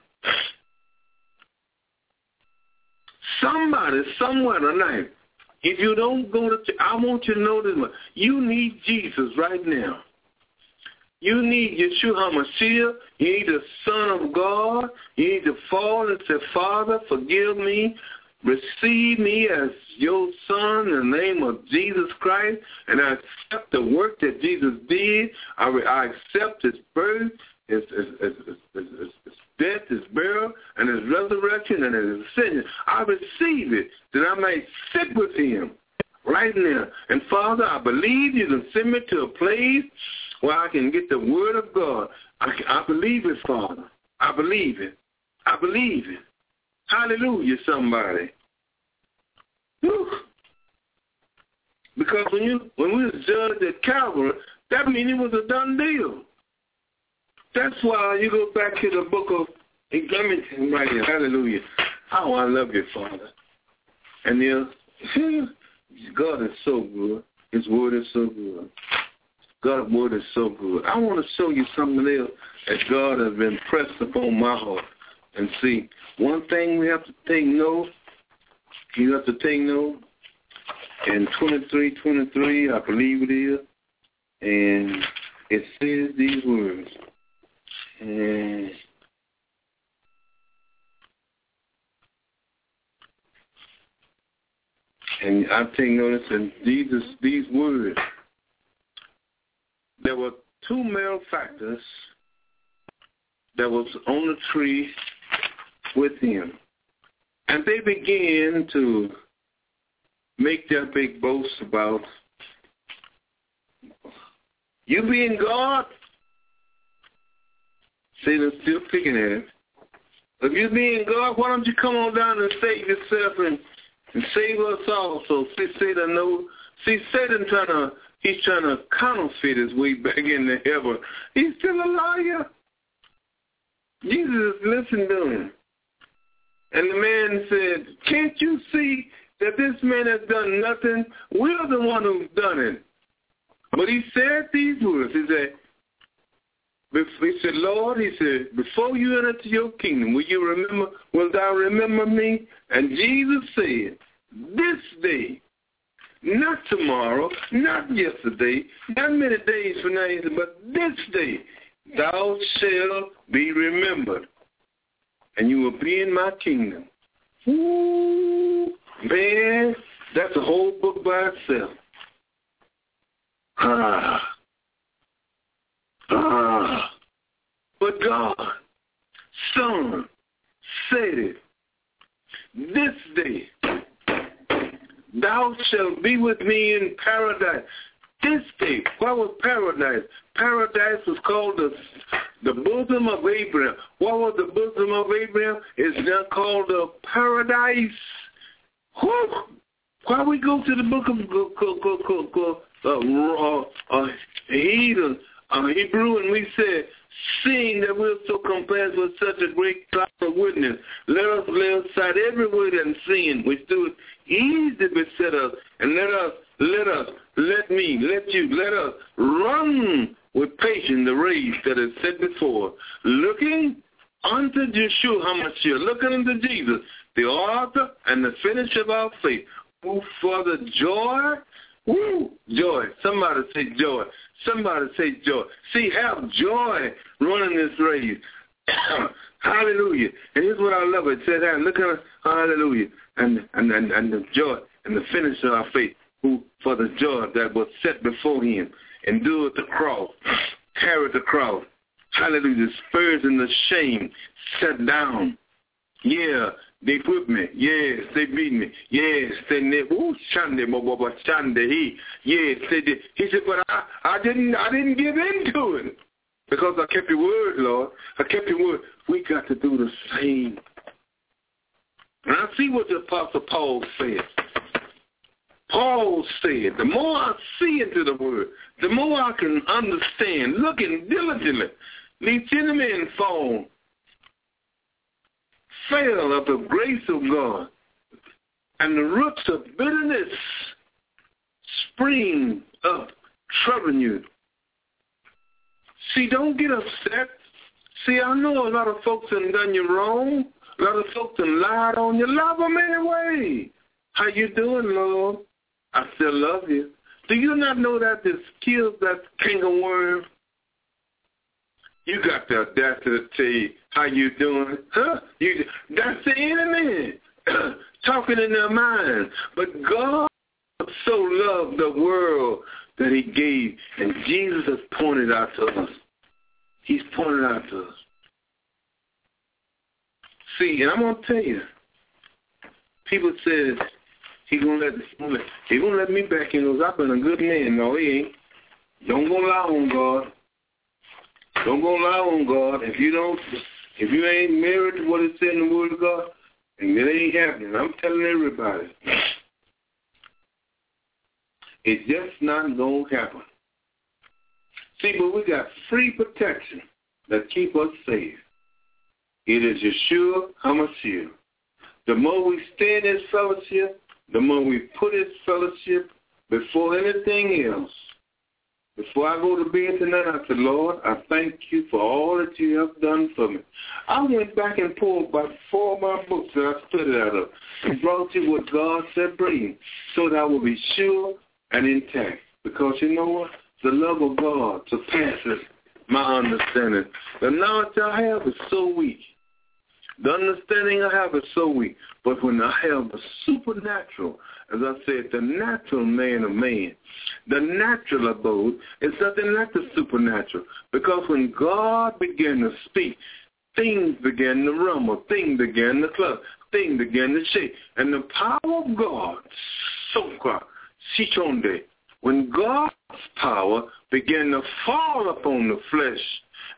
Somebody, somewhere tonight, if you don't go to church, I want you to know this much. You need Jesus right now. You need Yeshua HaMashiach. You need the Son of God. You need to fall and say, Father, forgive me. Receive me as your Son in the name of Jesus Christ. And I accept the work that Jesus did. I, I accept his birth, his, his, his, his, his, his death, his burial, and his resurrection, and his ascension. I receive it that I may sit with him right now. And Father, I believe you can send me to a place where I can get the word of God. I, I believe it, Father. I believe it. I believe it. Hallelujah, somebody. Whew. Because when you when we was judged at Calvary, that means it was a done deal. That's why you go back to the book of Ecclesiastes right here. Hallelujah. How I love you, Father. And you God is so good. His word is so good. God's word is so good. I want to show you something else that God has been pressed upon my heart. And see, one thing we have to take note, you have to take note, in twenty-three twenty-three, I believe it is, and it says these words. And And I take notice in Jesus, these words. There were two malefactors that was on the tree with him. And they began to make their big boast about, you being God, Satan's still picking at him. If you being God, why don't you come on down and save yourself and, and save us all? So see Satan know, see Satan trying to He's trying to counterfeit his way back into heaven. He's still a liar. Jesus listened to him. And the man said, can't you see that this man has done nothing? We're the one who's done it. But he said these words. He said, he said, Lord, he said, before you enter to your kingdom, will you remember, will thou remember me? And Jesus said, this day, not tomorrow, not yesterday, not many days from now, but this day, thou shalt be remembered, and you will be in my kingdom. Ooh, man, that's a whole book by itself. Ah. Ah. But God, Son, said it. This day, thou shalt be with me in paradise. This day, what was paradise? Paradise was called the, the bosom of Abraham. What was the bosom of Abraham? It's now called the paradise. Whew. Why we go to the book of go, go, go, go, go, uh, uh, uh, Hebrew, uh, Hebrew, and we said, seeing that we're so compassed with such a great cloud of witness, let us lay aside every weight and sin which doeth easily beset us, and let us, let us, let me, let you, let us run with patience the race that is set before us, looking unto Yeshua HaMashiach, looking unto Jesus, the author and the finisher of our faith, who for the joy, woo, joy, somebody say joy, somebody say joy. See, have joy running this race. Hallelujah. And here's what I love. It says, look at it, hallelujah, and, and, and, and the joy and the finisher of our faith, who for the joy that was set before him, endured the cross, carried the cross, hallelujah, the spurs and the shame, sat down. Yeah, they whipped me. Yes, they beat me. Yes, they never. Ooh, Shande, Bobo, Shande, he. Yes, they did. He said, but I, I didn't, I didn't give in to it because I kept your word, Lord. I kept your word. We got to do the same. And I see what the Apostle Paul said. Paul said, the more I see into the word, the more I can understand, looking diligently, these enemies fall. Fail of the grace of God, and the roots of bitterness spring up, troubling you. See, don't get upset. See, I know a lot of folks have done you wrong. A lot of folks have lied on you. Love them anyway. How you doing, Lord? I still love you. Do you not know that this kills that canker worm? You got the audacity to tell you how you doing. Huh? You, that's the enemy talking in their mind. But God so loved the world that he gave. And Jesus has pointed out to us. He's pointed out to us. See, and I'm going to tell you, people say, he's going to let, he gonna let me back in because I've been a good man. No, he ain't. Don't go lie on God. Don't go lie on God. If you don't, if you ain't married to what it said in the Word of God, and it ain't happening. I'm telling everybody, it's just not gonna happen. See, but we got free protection that keep us safe. It is Yeshua HaMashiach. The more we stay in His fellowship, the more we put His fellowship before anything else. Before I go to bed tonight, I said, Lord, I thank you for all that you have done for me. I went back and pulled about four of my books that I studied out of and brought you what God said bring so that I will be sure and intact. Because you know what? The love of God surpasses my understanding. The knowledge I have is so weak. The understanding I have is so weak. But when I have the supernatural, as I said, the natural man of man, the natural abode is nothing like the supernatural. Because when God began to speak, things began to rumble, things began to clutter, things began to shake. And the power of God, Soka, Shichonde, when God's power began to fall upon the flesh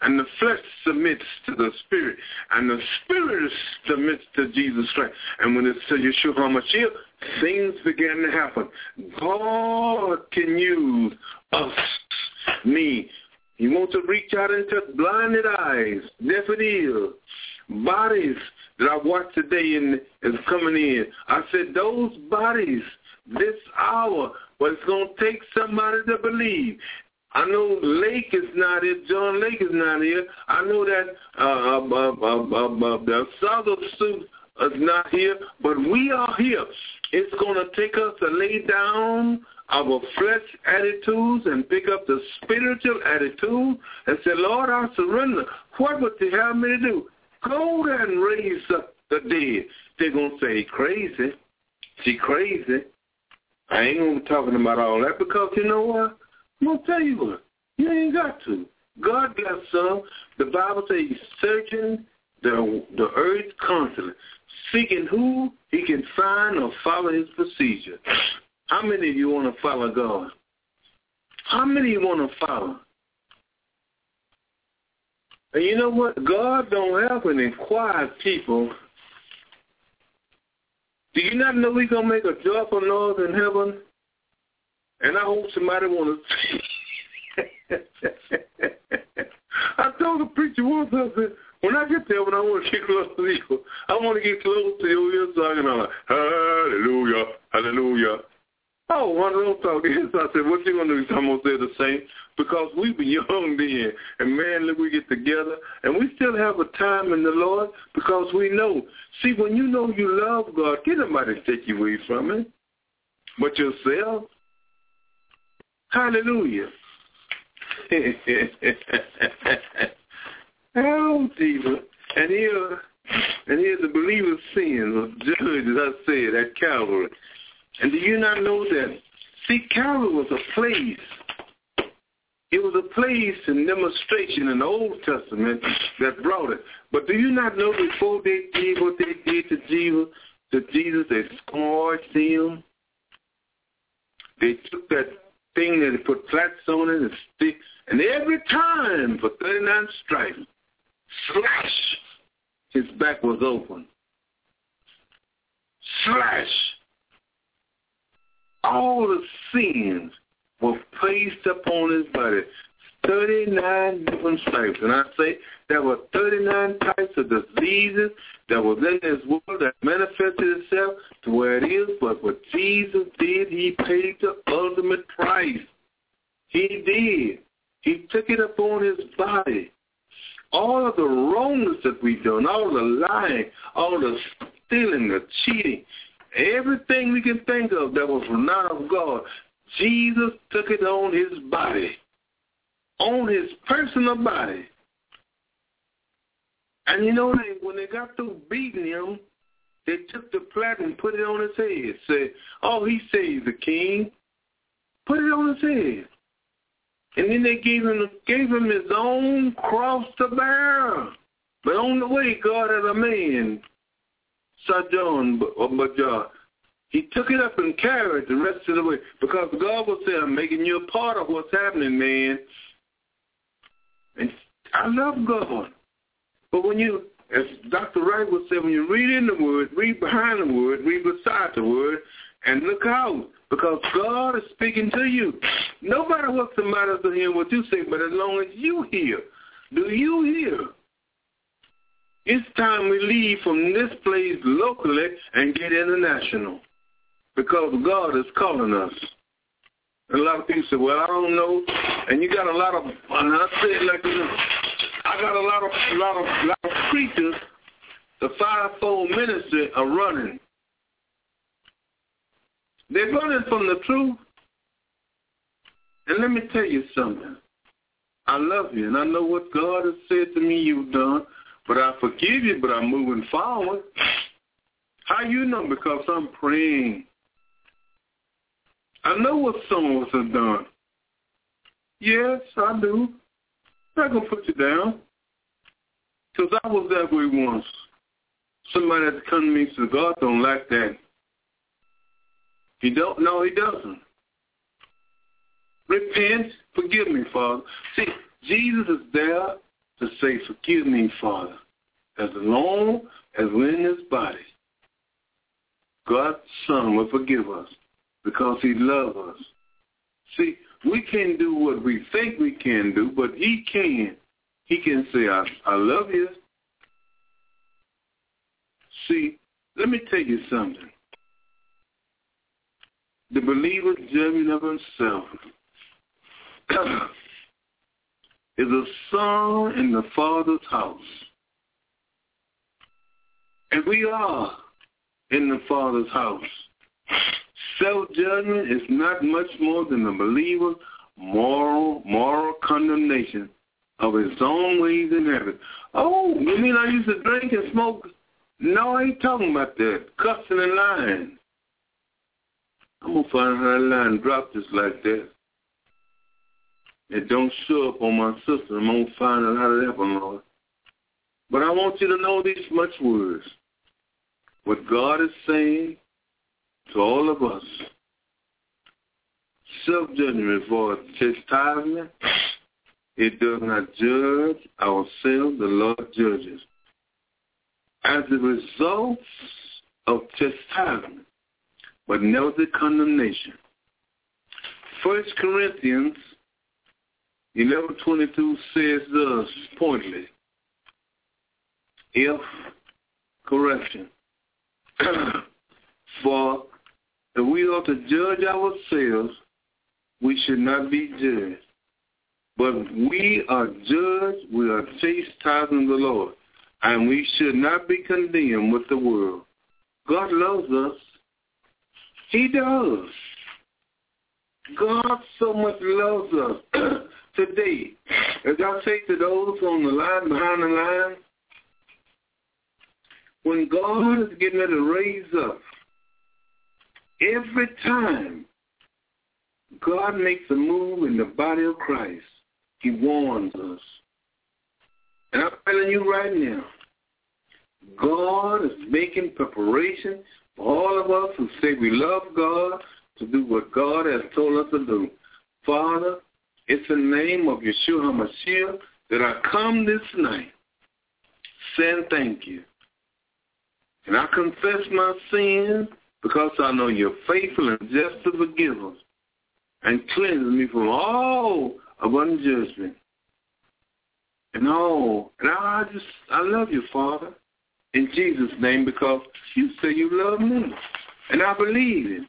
and the flesh submits to the spirit, and the spirit submits to Jesus Christ. And when it's to Yeshua HaMashiach, things begin to happen. God can use us, me. He wants to reach out and touch blinded eyes, deaf ears, bodies that I watched today and is coming in. I said, those bodies, this hour, but it's going to take somebody to believe. I know Lake is not here. John Lake is not here. I know that uh, uh, uh, uh, uh, the Southern suit is not here, but we are here. It's going to take us to lay down our flesh attitudes and pick up the spiritual attitude and say, Lord, I surrender. What would you have me to do? Go there and raise up the dead. They're going to say, crazy. She crazy. I ain't going to be talking about all that because you know what? I'm going to tell you what. You ain't got to. God got some. The Bible says he's searching the, the earth constantly, seeking who he can find or follow his procedure. How many of you want to follow God? How many of you want to follow? And you know what? God don't have any quiet people. Do you not know he's going to make a joyful noise in heaven? And I hope somebody want to see. I told the preacher once, I said, when I get there, when I want to get close to you, I want to get close to your ear song, and I'm like, hallelujah, hallelujah. Oh, one of those talk is, I said, what you going to do? I'm going to say the same, because we were young then, and man, look, we get together, and we still have a time in the Lord, because we know. See, when you know you love God, can't nobody take you away from it, but yourself. Hallelujah. Oh, Jesus. And here, and here the believer's sin was judged, as I said, at Calvary. And do you not know that? See, Calvary was a place. It was a place and demonstration in the Old Testament that brought it. But do you not know before they did what they did to Jesus, that Jesus, they scourged him? They took that thing that they put flats on it and stick, and every time for thirty-nine stripes, slash, his back was open. Slash. All the sins were placed upon his body. thirty-nine different stripes. And I say there were thirty-nine types of diseases that was in this world that manifested itself to where it is. But what Jesus did, he paid the ultimate price. He did. He took it upon his body. All of the wrongness that we've done, all the lying, all the stealing, the cheating, everything we can think of that was not of God, Jesus took it on his body, on his personal body. And you know, they, when they got through beating him, they took the plate and put it on his head. Said, oh, he saved the king. Put it on his head. And then they gave him gave him his own cross to bear. But on the way, God had a man, Sir John, but uh, he took it up and carried the rest of the way. Because God was saying, I'm making you a part of what's happening, man. And I love God. But when you, as Doctor Wright would say, when you read in the Word, read behind the Word, read beside the Word, and look out. Because God is speaking to you. No matter what somebody else will hear what you say, but as long as you hear, do you hear? It's time we leave from this place locally and get international. Because God is calling us. And a lot of people say, well, I don't know. And you got a lot of, and I say it like this, I got a lot of, a lot of, a lot of preachers, the fivefold ministry are running. They're running from the truth. And let me tell you something. I love you, and I know what God has said to me you've done, but I forgive you, but I'm moving forward. How you know? Because I'm praying. I know what some of us have done. Yes, I do. I'm not going to put you down. Because I was that way once. Somebody had to come to me and say, God don't like that. He don't? No, he doesn't. Repent. Forgive me, Father. See, Jesus is there to say, forgive me, Father, as long as we're in this body. God's Son will forgive us because he loves us. See, we can't do what we think we can do, but he can. He can say, I, I love you. See, let me tell you something. The believer's judgment of himself is a son in the Father's house. And we are in the Father's house. Self-judgment is not much more than the believer's moral, moral condemnation of his own ways and habits. Oh, you mean I used to drink and smoke? No, I ain't talking about that. Cussing and lying. I'm going to find how that line dropped just like that. It don't show up on my system. I'm going to find out how that happened, Lord. But I want you to know these much words. What God is saying to all of us, self-judgment for chastisement, it does not judge ourselves, the Lord judges. As a result of chastisement, but never the condemnation. First Corinthians eleven twenty-two says thus pointedly, if correction, for if we ought to judge ourselves, we should not be judged. But we are judged, we are chastising the Lord, and we should not be condemned with the world. God loves us. He does. God so much loves us. Today, as I say to those on the line, behind the line, when God is getting ready to raise up, every time God makes a move in the body of Christ, he warns us. And I'm telling you right now, God is making preparation for all of us who say we love God to do what God has told us to do. Father, it's in the name of Yeshua HaMashiach that I come this night saying thank you. And I confess my sins because I know you're faithful and just to forgive us and cleanse me from all of unjudgment. And all, and I just, I love you, Father, in Jesus' name, because you say you love me. And I believe it.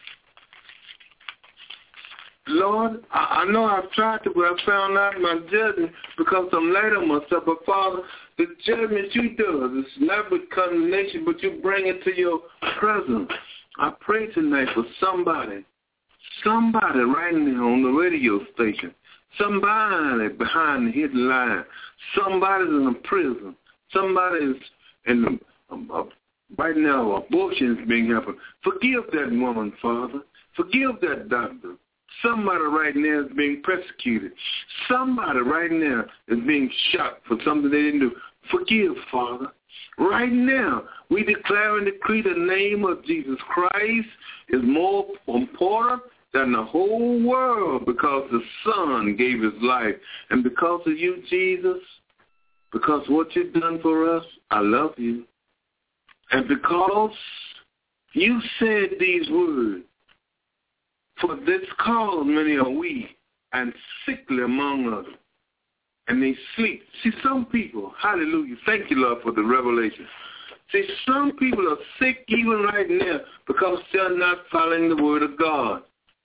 Lord, I, I know I've tried to, but I found out my judgment because I'm late on myself. But Father, the judgment you do is not with condemnation, but you bring it to your presence. I pray tonight for somebody, somebody right now on the radio station, somebody behind the hidden line, somebody's in a prison, somebody's in the, um, uh, right now abortion is being happened. Forgive that woman, Father. Forgive that doctor. Somebody right now is being persecuted. Somebody right now is being shot for something they didn't do. Forgive, Father. Right now, we declare and decree the name of Jesus Christ is more important than the whole world because the Son gave his life. And because of you, Jesus, because what you've done for us, I love you. And because you said these words, for this cause many are weak and sickly among us, and they sleep. See, some people, hallelujah, thank you, Lord, for the revelation. See, some people are sick even right now because they're not following the word of God.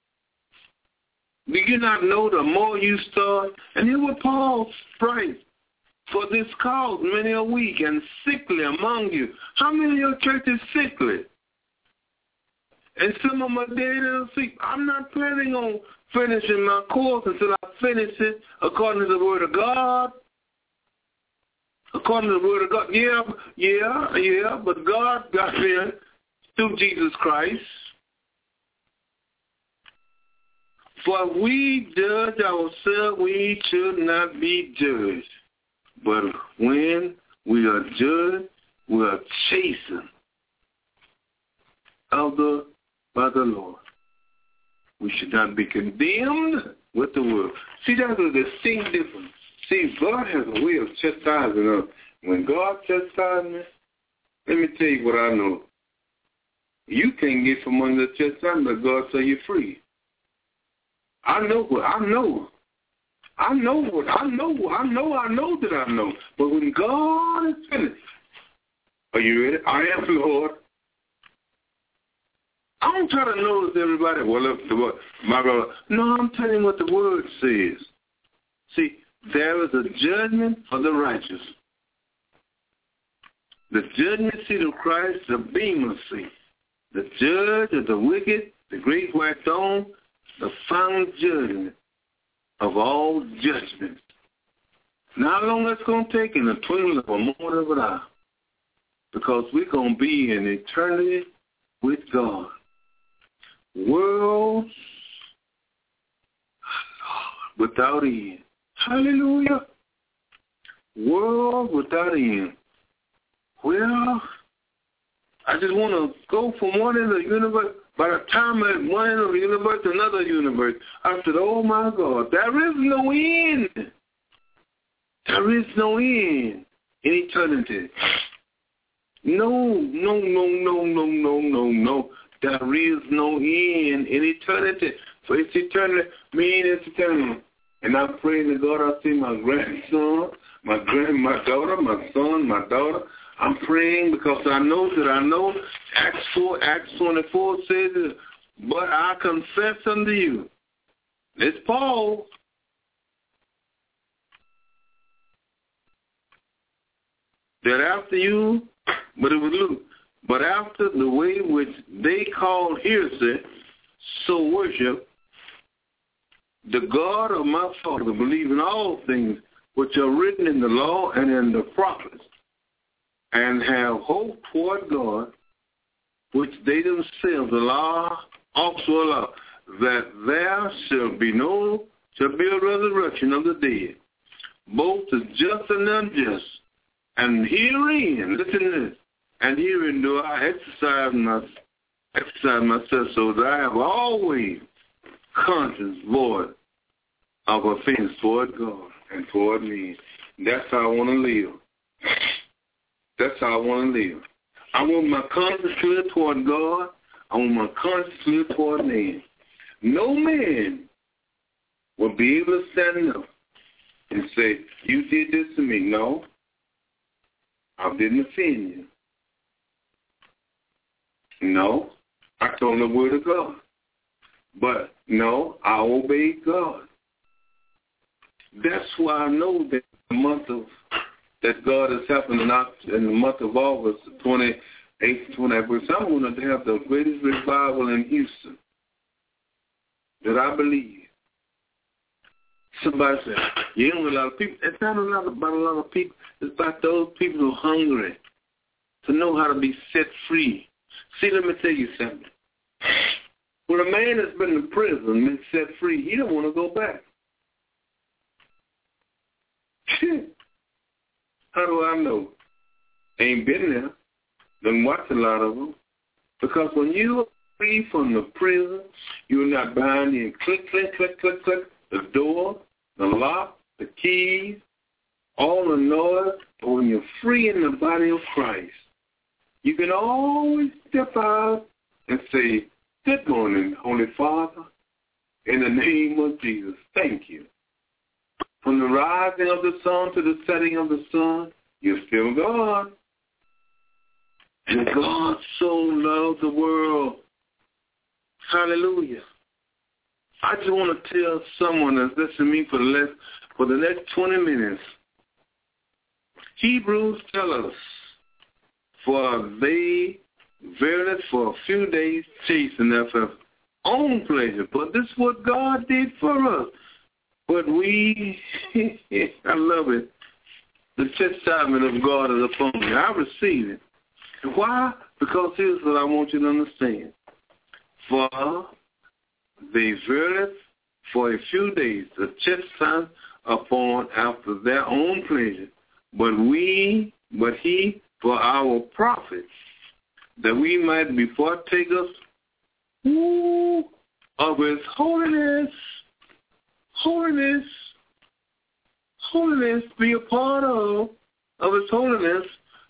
Do you not know the more you start? And here what Paul writes, for this cause many are weak and sickly among you. How many of your church is sickly? And some of them are dead and asleep. I'm not planning on finishing my course until I finish it according to the word of God. According to the word of God. Yeah, yeah, yeah, but God got there through Jesus Christ. For if we judge ourselves, we should not be judged. But when we are judged, we are chastened of the by the Lord. We should not be condemned with the world. See, that's a distinct difference. See, God has a way of chastising us. When God chastises me, let me tell you what I know. You can't get from under the chastisement, but God say you're free. I know what I know. I know what I know. I know. I know that I know. But when God is finished, are you ready? I am Lord. I don't try to notice everybody. Well, look, the word, my God. No, I'm telling you what the word says. See, there is a judgment for the righteous. The judgment seat of Christ, the bema seat. The judge of the wicked, the great white throne, the final judgment of all judgments. Now, how long that's going to take? In the twinkling of a moment of an eye. Because we're going to be in eternity with God. Worlds without end. Hallelujah. World without end. Well, I just want to go from one end of the universe. By the time I'm at one end of the universe to another universe, I said, oh, my God, there is no end. There is no end in eternity. No, no, no, no, no, no, no, no. There is no end in eternity. For it's eternity, mean it's eternity. And I pray to God, I see my grandson, my grand, my daughter, my son, my daughter. I'm praying because I know that I know Acts four, Acts twenty-four says, but I confess unto you. It's Paul. That after you, but it was Luke, but after the way which they call hearsay, so worship the God of my Father, believe in all things which are written in the law and in the prophets, and have hope toward God, which they themselves allow, also allow, that there shall be no, shall be a resurrection of the dead, both the just and the unjust. And herein, listen to this, and herein do I exercise, my, exercise myself so that I have always conscience void of offense toward God and toward me. That's how I want to live. That's how I want to live. I want my conscience clear toward God. I want my conscience clear toward man. No man will be able to stand up and say, you did this to me. No, I didn't offend you. No, I told the word of God. But, no, I obeyed God. That's why I know that the month of that God has happened in, in the month of August, the twenty-eighth, twenty-ninth, I'm going to have the greatest revival in Houston that I believe. Somebody said, you know a lot of people. It's not a lot about a lot of people. It's about those people who are hungry to know how to be set free. See, let me tell you something. When a man has been in prison and been set free, he don't want to go back. How do I know? Ain't been there. Done watched a lot of them. Because when you are free from the prison, you're not behind the click, click, click, click, click, the door, the lock, the keys, all the noise. But when you're free in the body of Christ, you can always step out and say, good morning, Holy Father, in the name of Jesus, thank you. From the rising of the sun to the setting of the sun, you're still God. And God so loved the world. Hallelujah. I just want to tell someone that's listening to me for the, last, for the next twenty minutes. Hebrews tell us, for they verily for a few days chasing after their own pleasure. But this is what God did for us. But we, I love it, the chastisement of God is upon me. I receive it. Why? Because here's what I want you to understand. For they verily for a few days the chastisement upon after their own pleasure. But we, but he, for our profit, that we might be partakers ooh, of his holiness, holiness, holiness, be a part of, of his holiness,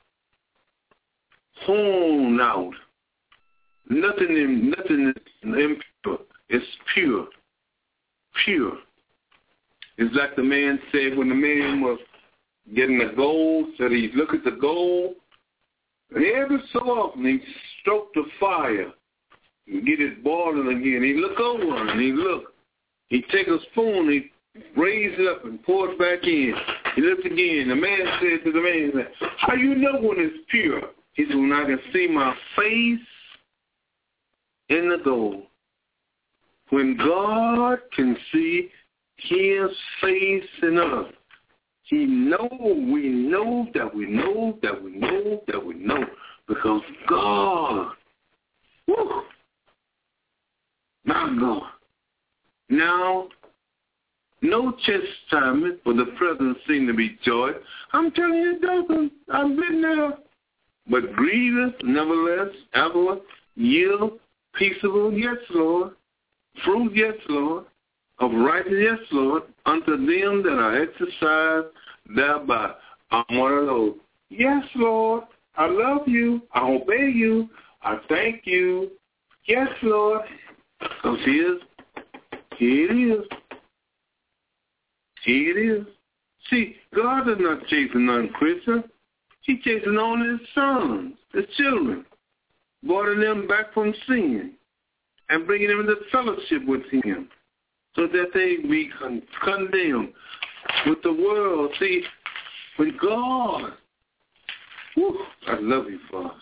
honed out. Nothing in, nothing is impure. It's pure. Pure. It's like the man said when the man was getting the gold, said he'd look at the gold, and every so often he'd stroke the fire and get it boiling again. He'd look over and he'd look. He'd take a spoon, he'd raise it up and pour it back in. He looked again. The man said to the man, how you know when it's pure? He said, when I can see my face in the gold. When God can see his face in us, he know, we know that we know that we know that we know because God, whew, my God. Now, no chastisement, for the present seem to be joy. I'm telling you, it doesn't. I've been there. But grievous, nevertheless, ever yield, peaceable, yes, Lord. Fruit, yes, Lord. Of righteousness, yes, Lord. Unto them that are exercised thereby. I'm one of those. Yes, Lord. I love you. I obey you. I thank you. Yes, Lord. Because here's, here it is. Here it is. See, God is not chasing non-Christians. He's chasing on his sons, his children, bringing them back from sin and bringing them into fellowship with him so that they be con- condemned with the world. See, when God, whew, I love you, Father.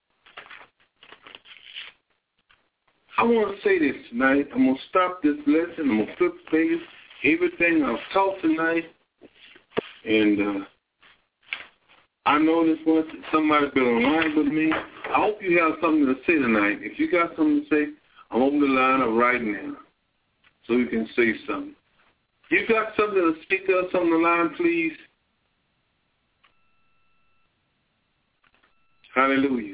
I want to say this tonight. I'm going to stop this lesson. I'm going to flip the page. Everything I've taught tonight, and uh, I know this was somebody been online with me. I hope you have something to say tonight. If you got something to say, I'm open the line up right now so you can say something. You got something to speak to us on the line, please? Hallelujah.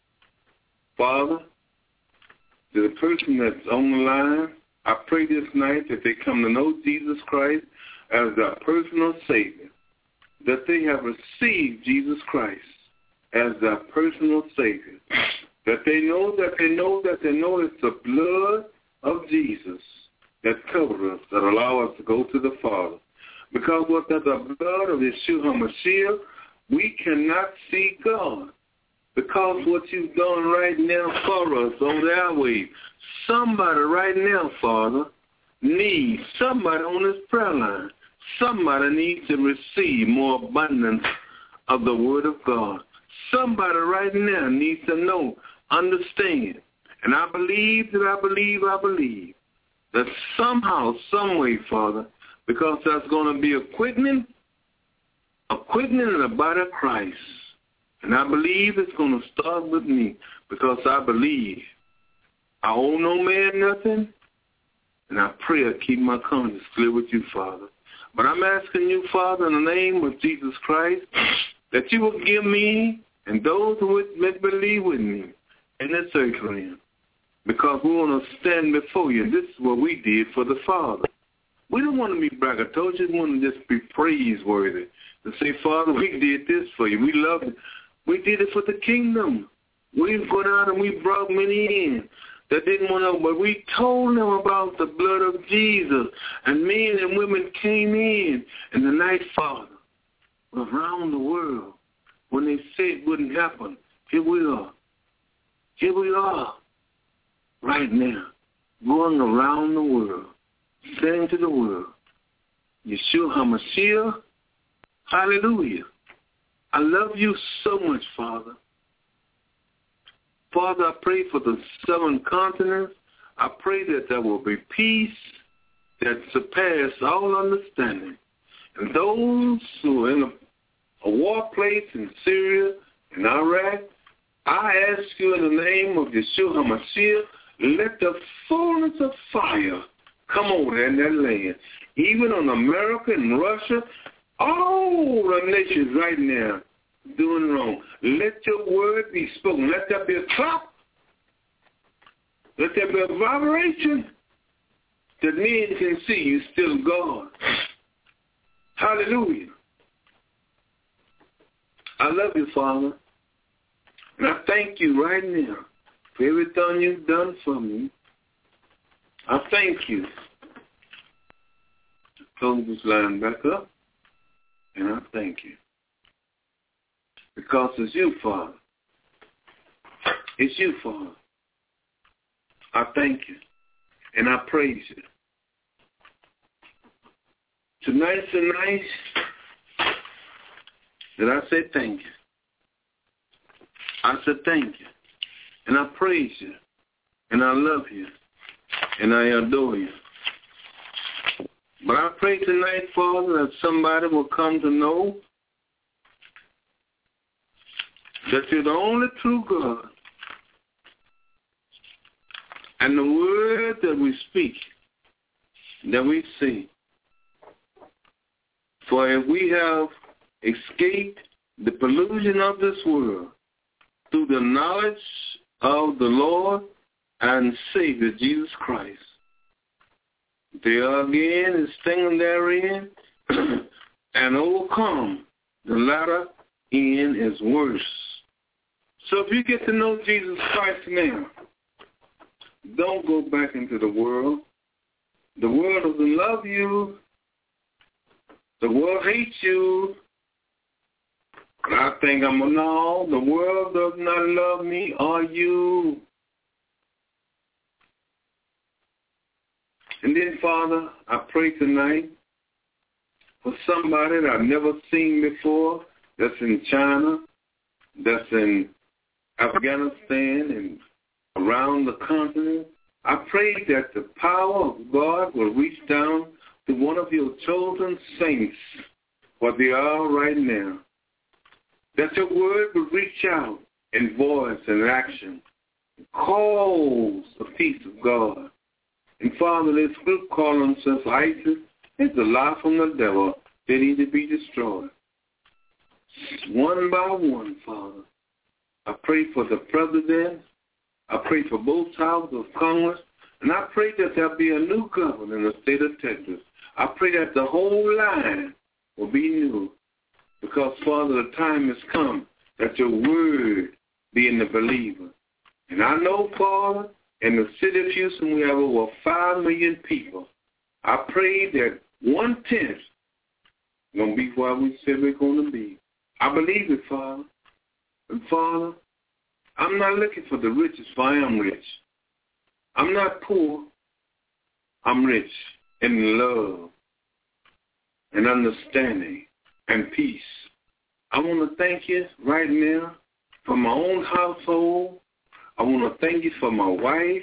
Father, to the person that's on the line, I pray this night that they come to know Jesus Christ as their personal Savior, that they have received Jesus Christ as their personal Savior, that they know that they know that they know it's the blood of Jesus that covers us, that allow us to go to the Father. Because without the blood of Yeshua HaMashiach, we cannot see God. Because what you've done right now for us on the airwaves, somebody right now, Father, needs, somebody on this prayer line, somebody needs to receive more abundance of the Word of God. Somebody right now needs to know, understand. And I believe that I believe, I believe that somehow, some way, Father, because that's going to be a quickening, a quickening in the body of Christ. And I believe it's going to start with me because I believe I owe no man nothing, and I pray I keep my conscience clear with you, Father. But I'm asking you, Father, in the name of Jesus Christ, that you will give me and those who may believe with me in this earth realm, because we want to stand before you. And this is what we did for the Father. We don't want to be braggadocious. We want to just be praiseworthy. To say, Father, we did this for you. We love it. We did it for the kingdom. We've gone out and we brought many in that didn't want to, but we told them about the blood of Jesus. And men and women came in, and the night, Father, around the world, when they said it wouldn't happen, here we are. Here we are, right now, going around the world, saying to the world, Yeshua HaMashiach, hallelujah. I love you so much, Father. Father, I pray for the seven continents. I pray that there will be peace that surpasses all understanding. And those who are in a, a war place in Syria and Iraq, I ask you in the name of Yeshua HaMashiach, let the fullness of fire come over there in that land. Even on America and Russia, all the nations right now doing wrong. Let your word be spoken. Let there be a clap. Let there be a vibration that men can see you still God. Hallelujah. I love you, Father. And I thank you right now for everything you've done for me. I thank you. Close this line back up. And I thank you. Because it's you, Father. It's you, Father. I thank you. And I praise you. Tonight's the night that I said thank you. I said thank you. And I praise you. And I love you. And I adore you. But I pray tonight, Father, that somebody will come to know that you're the only true God. And the word that we speak, that we say. For if we have escaped the pollution of this world through the knowledge of the Lord and Savior Jesus Christ, there again is staying therein and overcome. The latter end is worse. So if you get to know Jesus Christ now, don't go back into the world. The world doesn't love you. The world hates you. But I think I'm a no. The world does not love me or you. And then, Father, I pray tonight for somebody that I've never seen before, that's in China, that's in Afghanistan and around the continent. I pray that the power of God will reach down to one of your chosen saints, where they are right now. That your word will reach out in voice and action, calls the peace of God. And Father, this group calling themselves ISIS is a lie from the devil. They need to be destroyed. One by one, Father. I pray for the president. I pray for both houses of Congress. And I pray that there be a new government in the state of Texas. I pray that the whole line will be new. Because, Father, the time has come that your word be in the believer. And I know, Father, in the city of Houston, we have over five million people. I pray that one-tenth is going to be where we said we're going to be. I believe it, Father. And, Father, I'm not looking for the riches, for I am rich. I'm not poor. I'm rich in love and understanding and peace. I want to thank you right now for my own household. I want to thank you for my wife.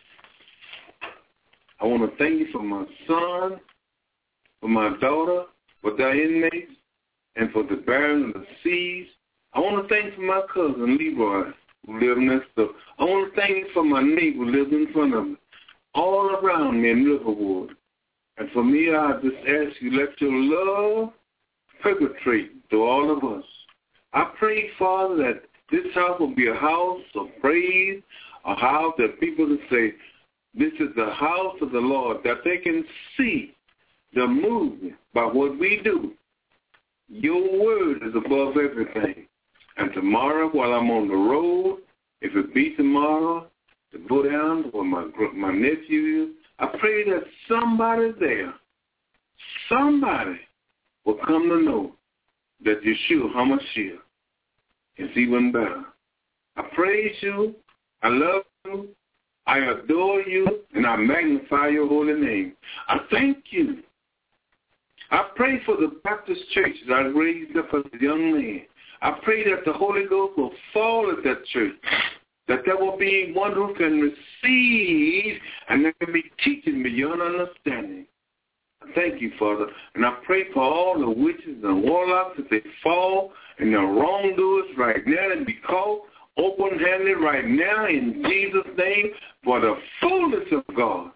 I want to thank you for my son, for my daughter, for their inmates, and for the barren of the seas. I want to thank you for my cousin, Leroy, who lives next door. I want to thank you for my neighbor who lives in front of me, all around me in Riverwood. And for me, I just ask you, let your love perpetrate to all of us. I pray, Father, that this house will be a house of praise, a house that people can say, this is the house of the Lord, that they can see the movement by what we do. Your word is above everything. And tomorrow, while I'm on the road, if it be tomorrow, to go down where my, my nephew is, I pray that somebody there, somebody will come to know that Yeshua HaMashiach is even better. I praise you, I love you, I adore you, and I magnify your holy name. I thank you. I pray for the Baptist church that I raised up as a young man. I pray that the Holy Ghost will fall at that church, that there will be one who can receive and there can be teaching beyond understanding. Thank you, Father. And I pray for all the witches and warlocks that they fall and the wrongdoers right now and be caught open-handed right now in Jesus' name for the fullness of God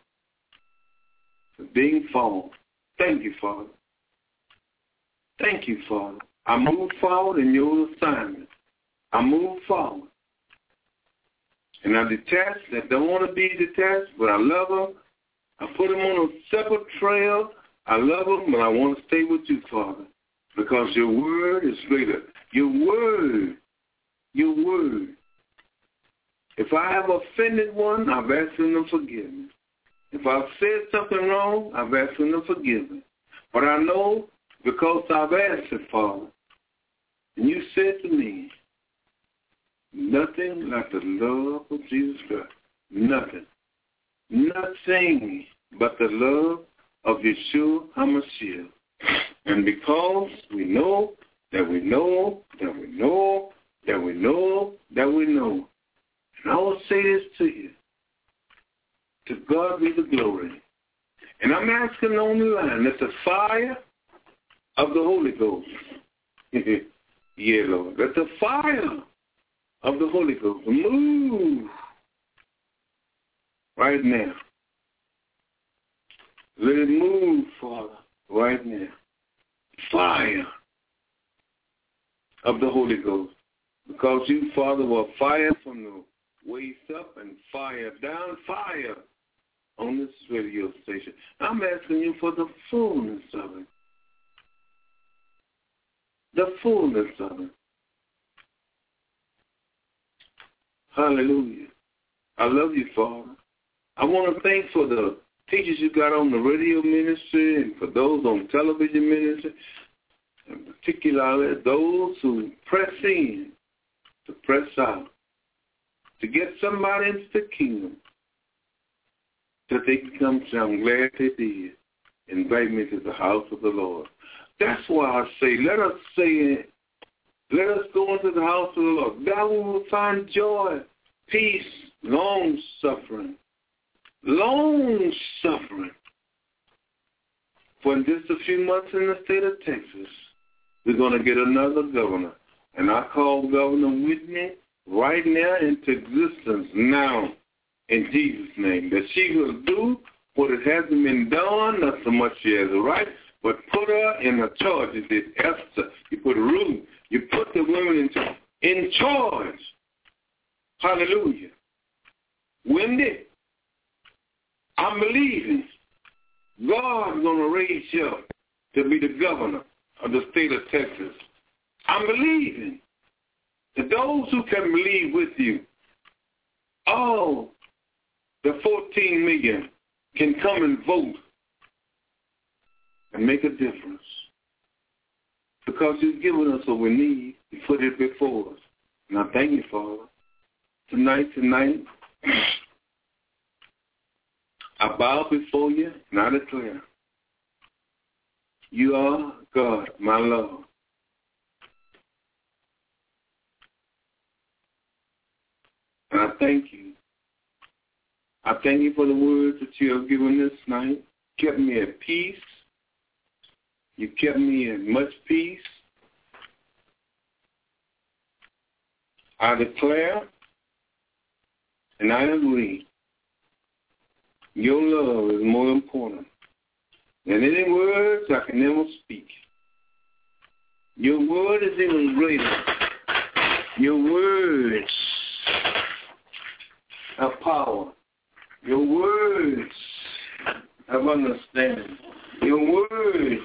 being fallen. Thank you, Father. Thank you, Father. I move forward in your assignment. I move forward. And I detach that don't want to be detached, but I love them. I put them on a separate trail. I love them, but I want to stay with you, Father, because your word is greater. Your word, your word. If I have offended one, I've asked them to forgive me. If I've said something wrong, I've asked them to forgive me. But I know because I've asked it, Father, and you said to me, nothing like the love of Jesus Christ. Nothing. Nothing but the love of Yeshua HaMashiach. And because we know that we know that we know that we know that we know, and I will say this to you, to God be the glory. And I'm asking on the line that the fire of the Holy Ghost, yeah, Lord, that the fire of the Holy Ghost move right now. Let it move, Father, right now. Fire of the Holy Ghost. Because you, Father, were fire from the waist up and fire down, fire on this radio station. I'm asking you for the fullness of it. The fullness of it. Hallelujah. I love you, Father. I want to thank for the teachers you got on the radio ministry and for those on television ministry, and particularly those who press in to press out, to get somebody into the kingdom, that they can come to. I'm glad they did. Invite me to the house of the Lord. That's why I say, let us say it. Let us go into the house of the Lord. That we will find joy, peace, long-suffering. Long-suffering. For in just a few months in the state of Texas, we're going to get another governor. And I call Governor Whitney right now into existence now in Jesus' name. That she will do what it hasn't been done, not so much she has a right, but put her in a charge. You did Esther. You put a rule. You put the women in, in charge. Hallelujah. Wendy, I'm believing God's going to raise you up to be the governor of the state of Texas. I'm believing that those who can believe with you, all the fourteen million can come and vote and make a difference. Because you've given us what we need. You put it before us. And I thank you, Father. Tonight, tonight, I bow before you and I declare, you are God, my Lord. And I thank you. I thank you for the words that you have given this night. Kept me at peace. You kept me in much peace. I declare and I agree. Your love is more important than any words I can ever speak. Your word is even greater. Your words have power. Your words have understanding. Your words,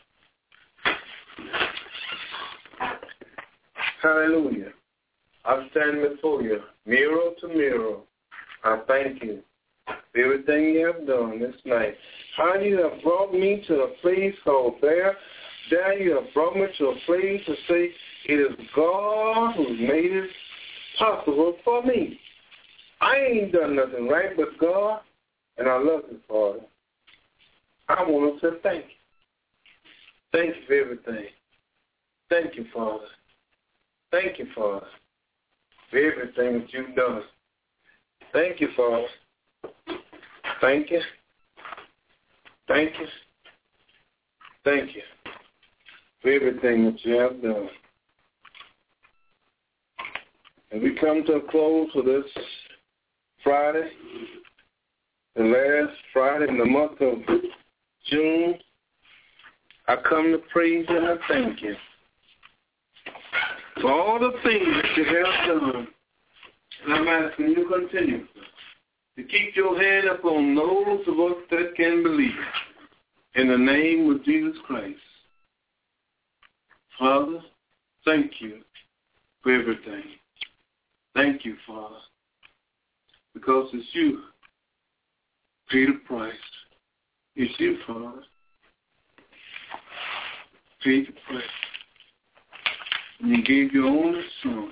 hallelujah. I stand before you, mirror to mirror. I thank you for everything you have done this night. How you have brought me to a place called there. There you have brought me to a place to say, it is God who's made it possible for me. I ain't done nothing right but God, and I love you, Father. I want to say thank you. Thank you for everything. Thank you, Father. Thank you, Father, for everything that you've done. Thank you, Father. Thank you. Thank you. Thank you for everything that you have done. And we come to a close for this Friday, the last Friday in the month of June. I come to praise you and I thank you for all the things that you have done. And I'm asking you to continue to keep your hand up on those of us that can believe. in the name of Jesus Christ. Father, thank you for everything. Thank you, Father, because it's you pay the price. It's you, Father, pay the price. And you gave your only son,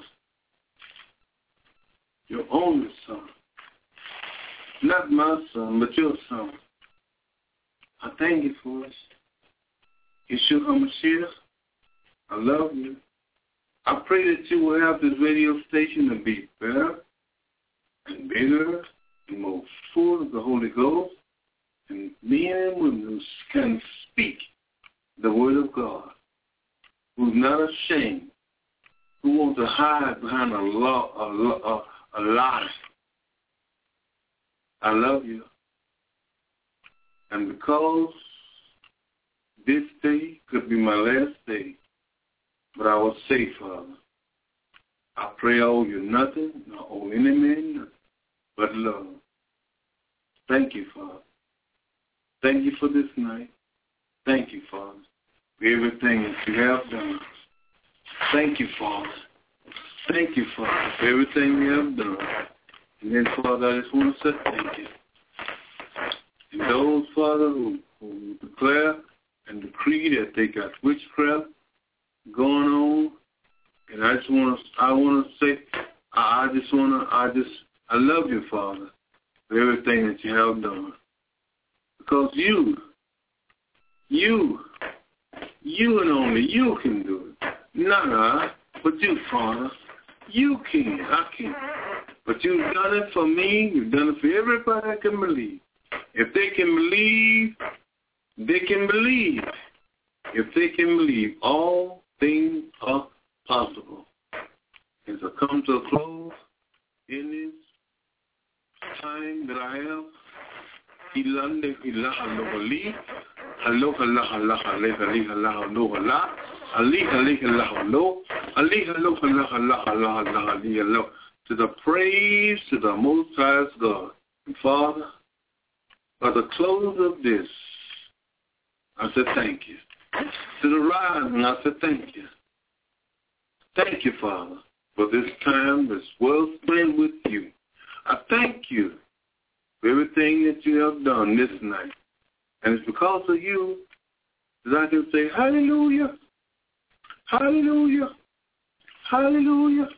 your only son, not my son, but your son. I thank you for it. Yeshua HaMashiach, I love you. I pray that you will have this radio station to be better and bigger and more full of the Holy Ghost, and men and women who can speak the word of God, who's not ashamed, who want to hide behind a, law, a, a, a lie. I love you. And because this day could be my last day, but I will say, Father, I pray I owe you nothing, nor owe any man nothing, but love. Thank you, Father. Thank you for this night. Thank you, Father, for everything that you have done. Thank you, Father. Thank you, Father, for everything you have done. And then, Father, I just want to say thank you. And those, Father, who, who declare and decree that they got witchcraft going on, and I just want to, I want to say, I, I just want to, I just, I love you, Father, for everything that you have done. Because you, you, you and only you can do it. Not I, but you, Father. You can, I can't. But you've done it for me, you've done it for everybody that can believe. If they can believe, they can believe. If they can believe, all things are possible. As I come to a close in this time that I have, Ilande ilaha lohali, aloha laha laha leha leha laha loha la, aliha leha laha lo, aliha loha laha laha laha laha leha lo, to the praise to the Most High God. And Father, by the close of this, I said thank you. To the rising, I said thank you. Thank you, Father, for this time that's well spent with you. I thank you for everything that you have done this night. And it's because of you that I can say hallelujah, hallelujah, hallelujah,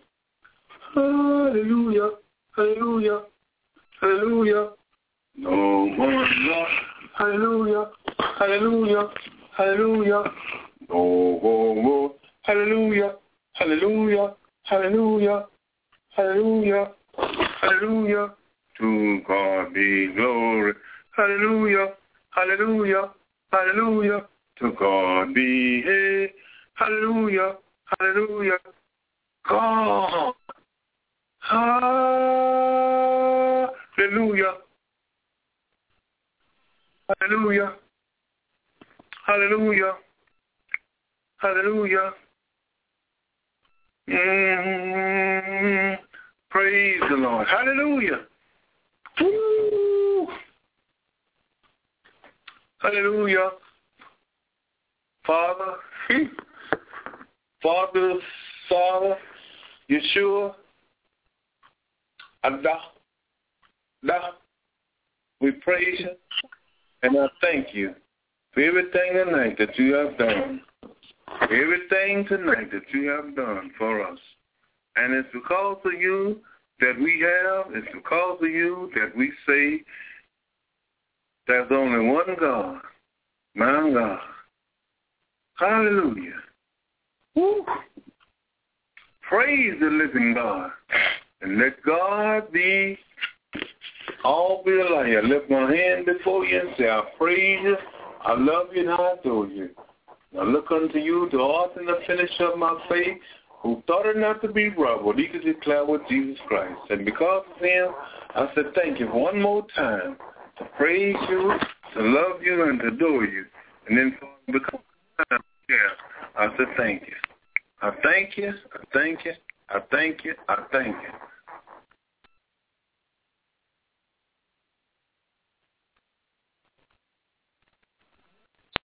hallelujah, hallelujah, hallelujah. No more loss. Hallelujah, hallelujah, hallelujah. No more. Hallelujah, hallelujah, hallelujah, hallelujah, hallelujah. To God be glory. Hallelujah, hallelujah, hallelujah. To God be hey. Hallelujah, hallelujah. God. Hallelujah. Hallelujah. Hallelujah. Hallelujah. Mm, praise the Lord. Hallelujah. Woo. Hallelujah. Father, Father, Father, Yeshua, Allah, Allah, we praise you. And I thank you for everything tonight that you have done. For everything tonight that you have done for us. And it's because of you that we have, it's because of you that we say there's only one God, my God. Hallelujah. Woo. Praise the living God. And let God be all be a liar. Lift my hand before you and say, I praise you, I love you, and I adore you. Now look unto you, the author and the finisher of my faith, who thought it not to be robbery, he could declare with Jesus Christ. And because of him, I said thank you for one more time to praise you, to love you, and to adore you. And then because of time, yeah, I said thank you. I thank you, I thank you, I thank you, I thank you.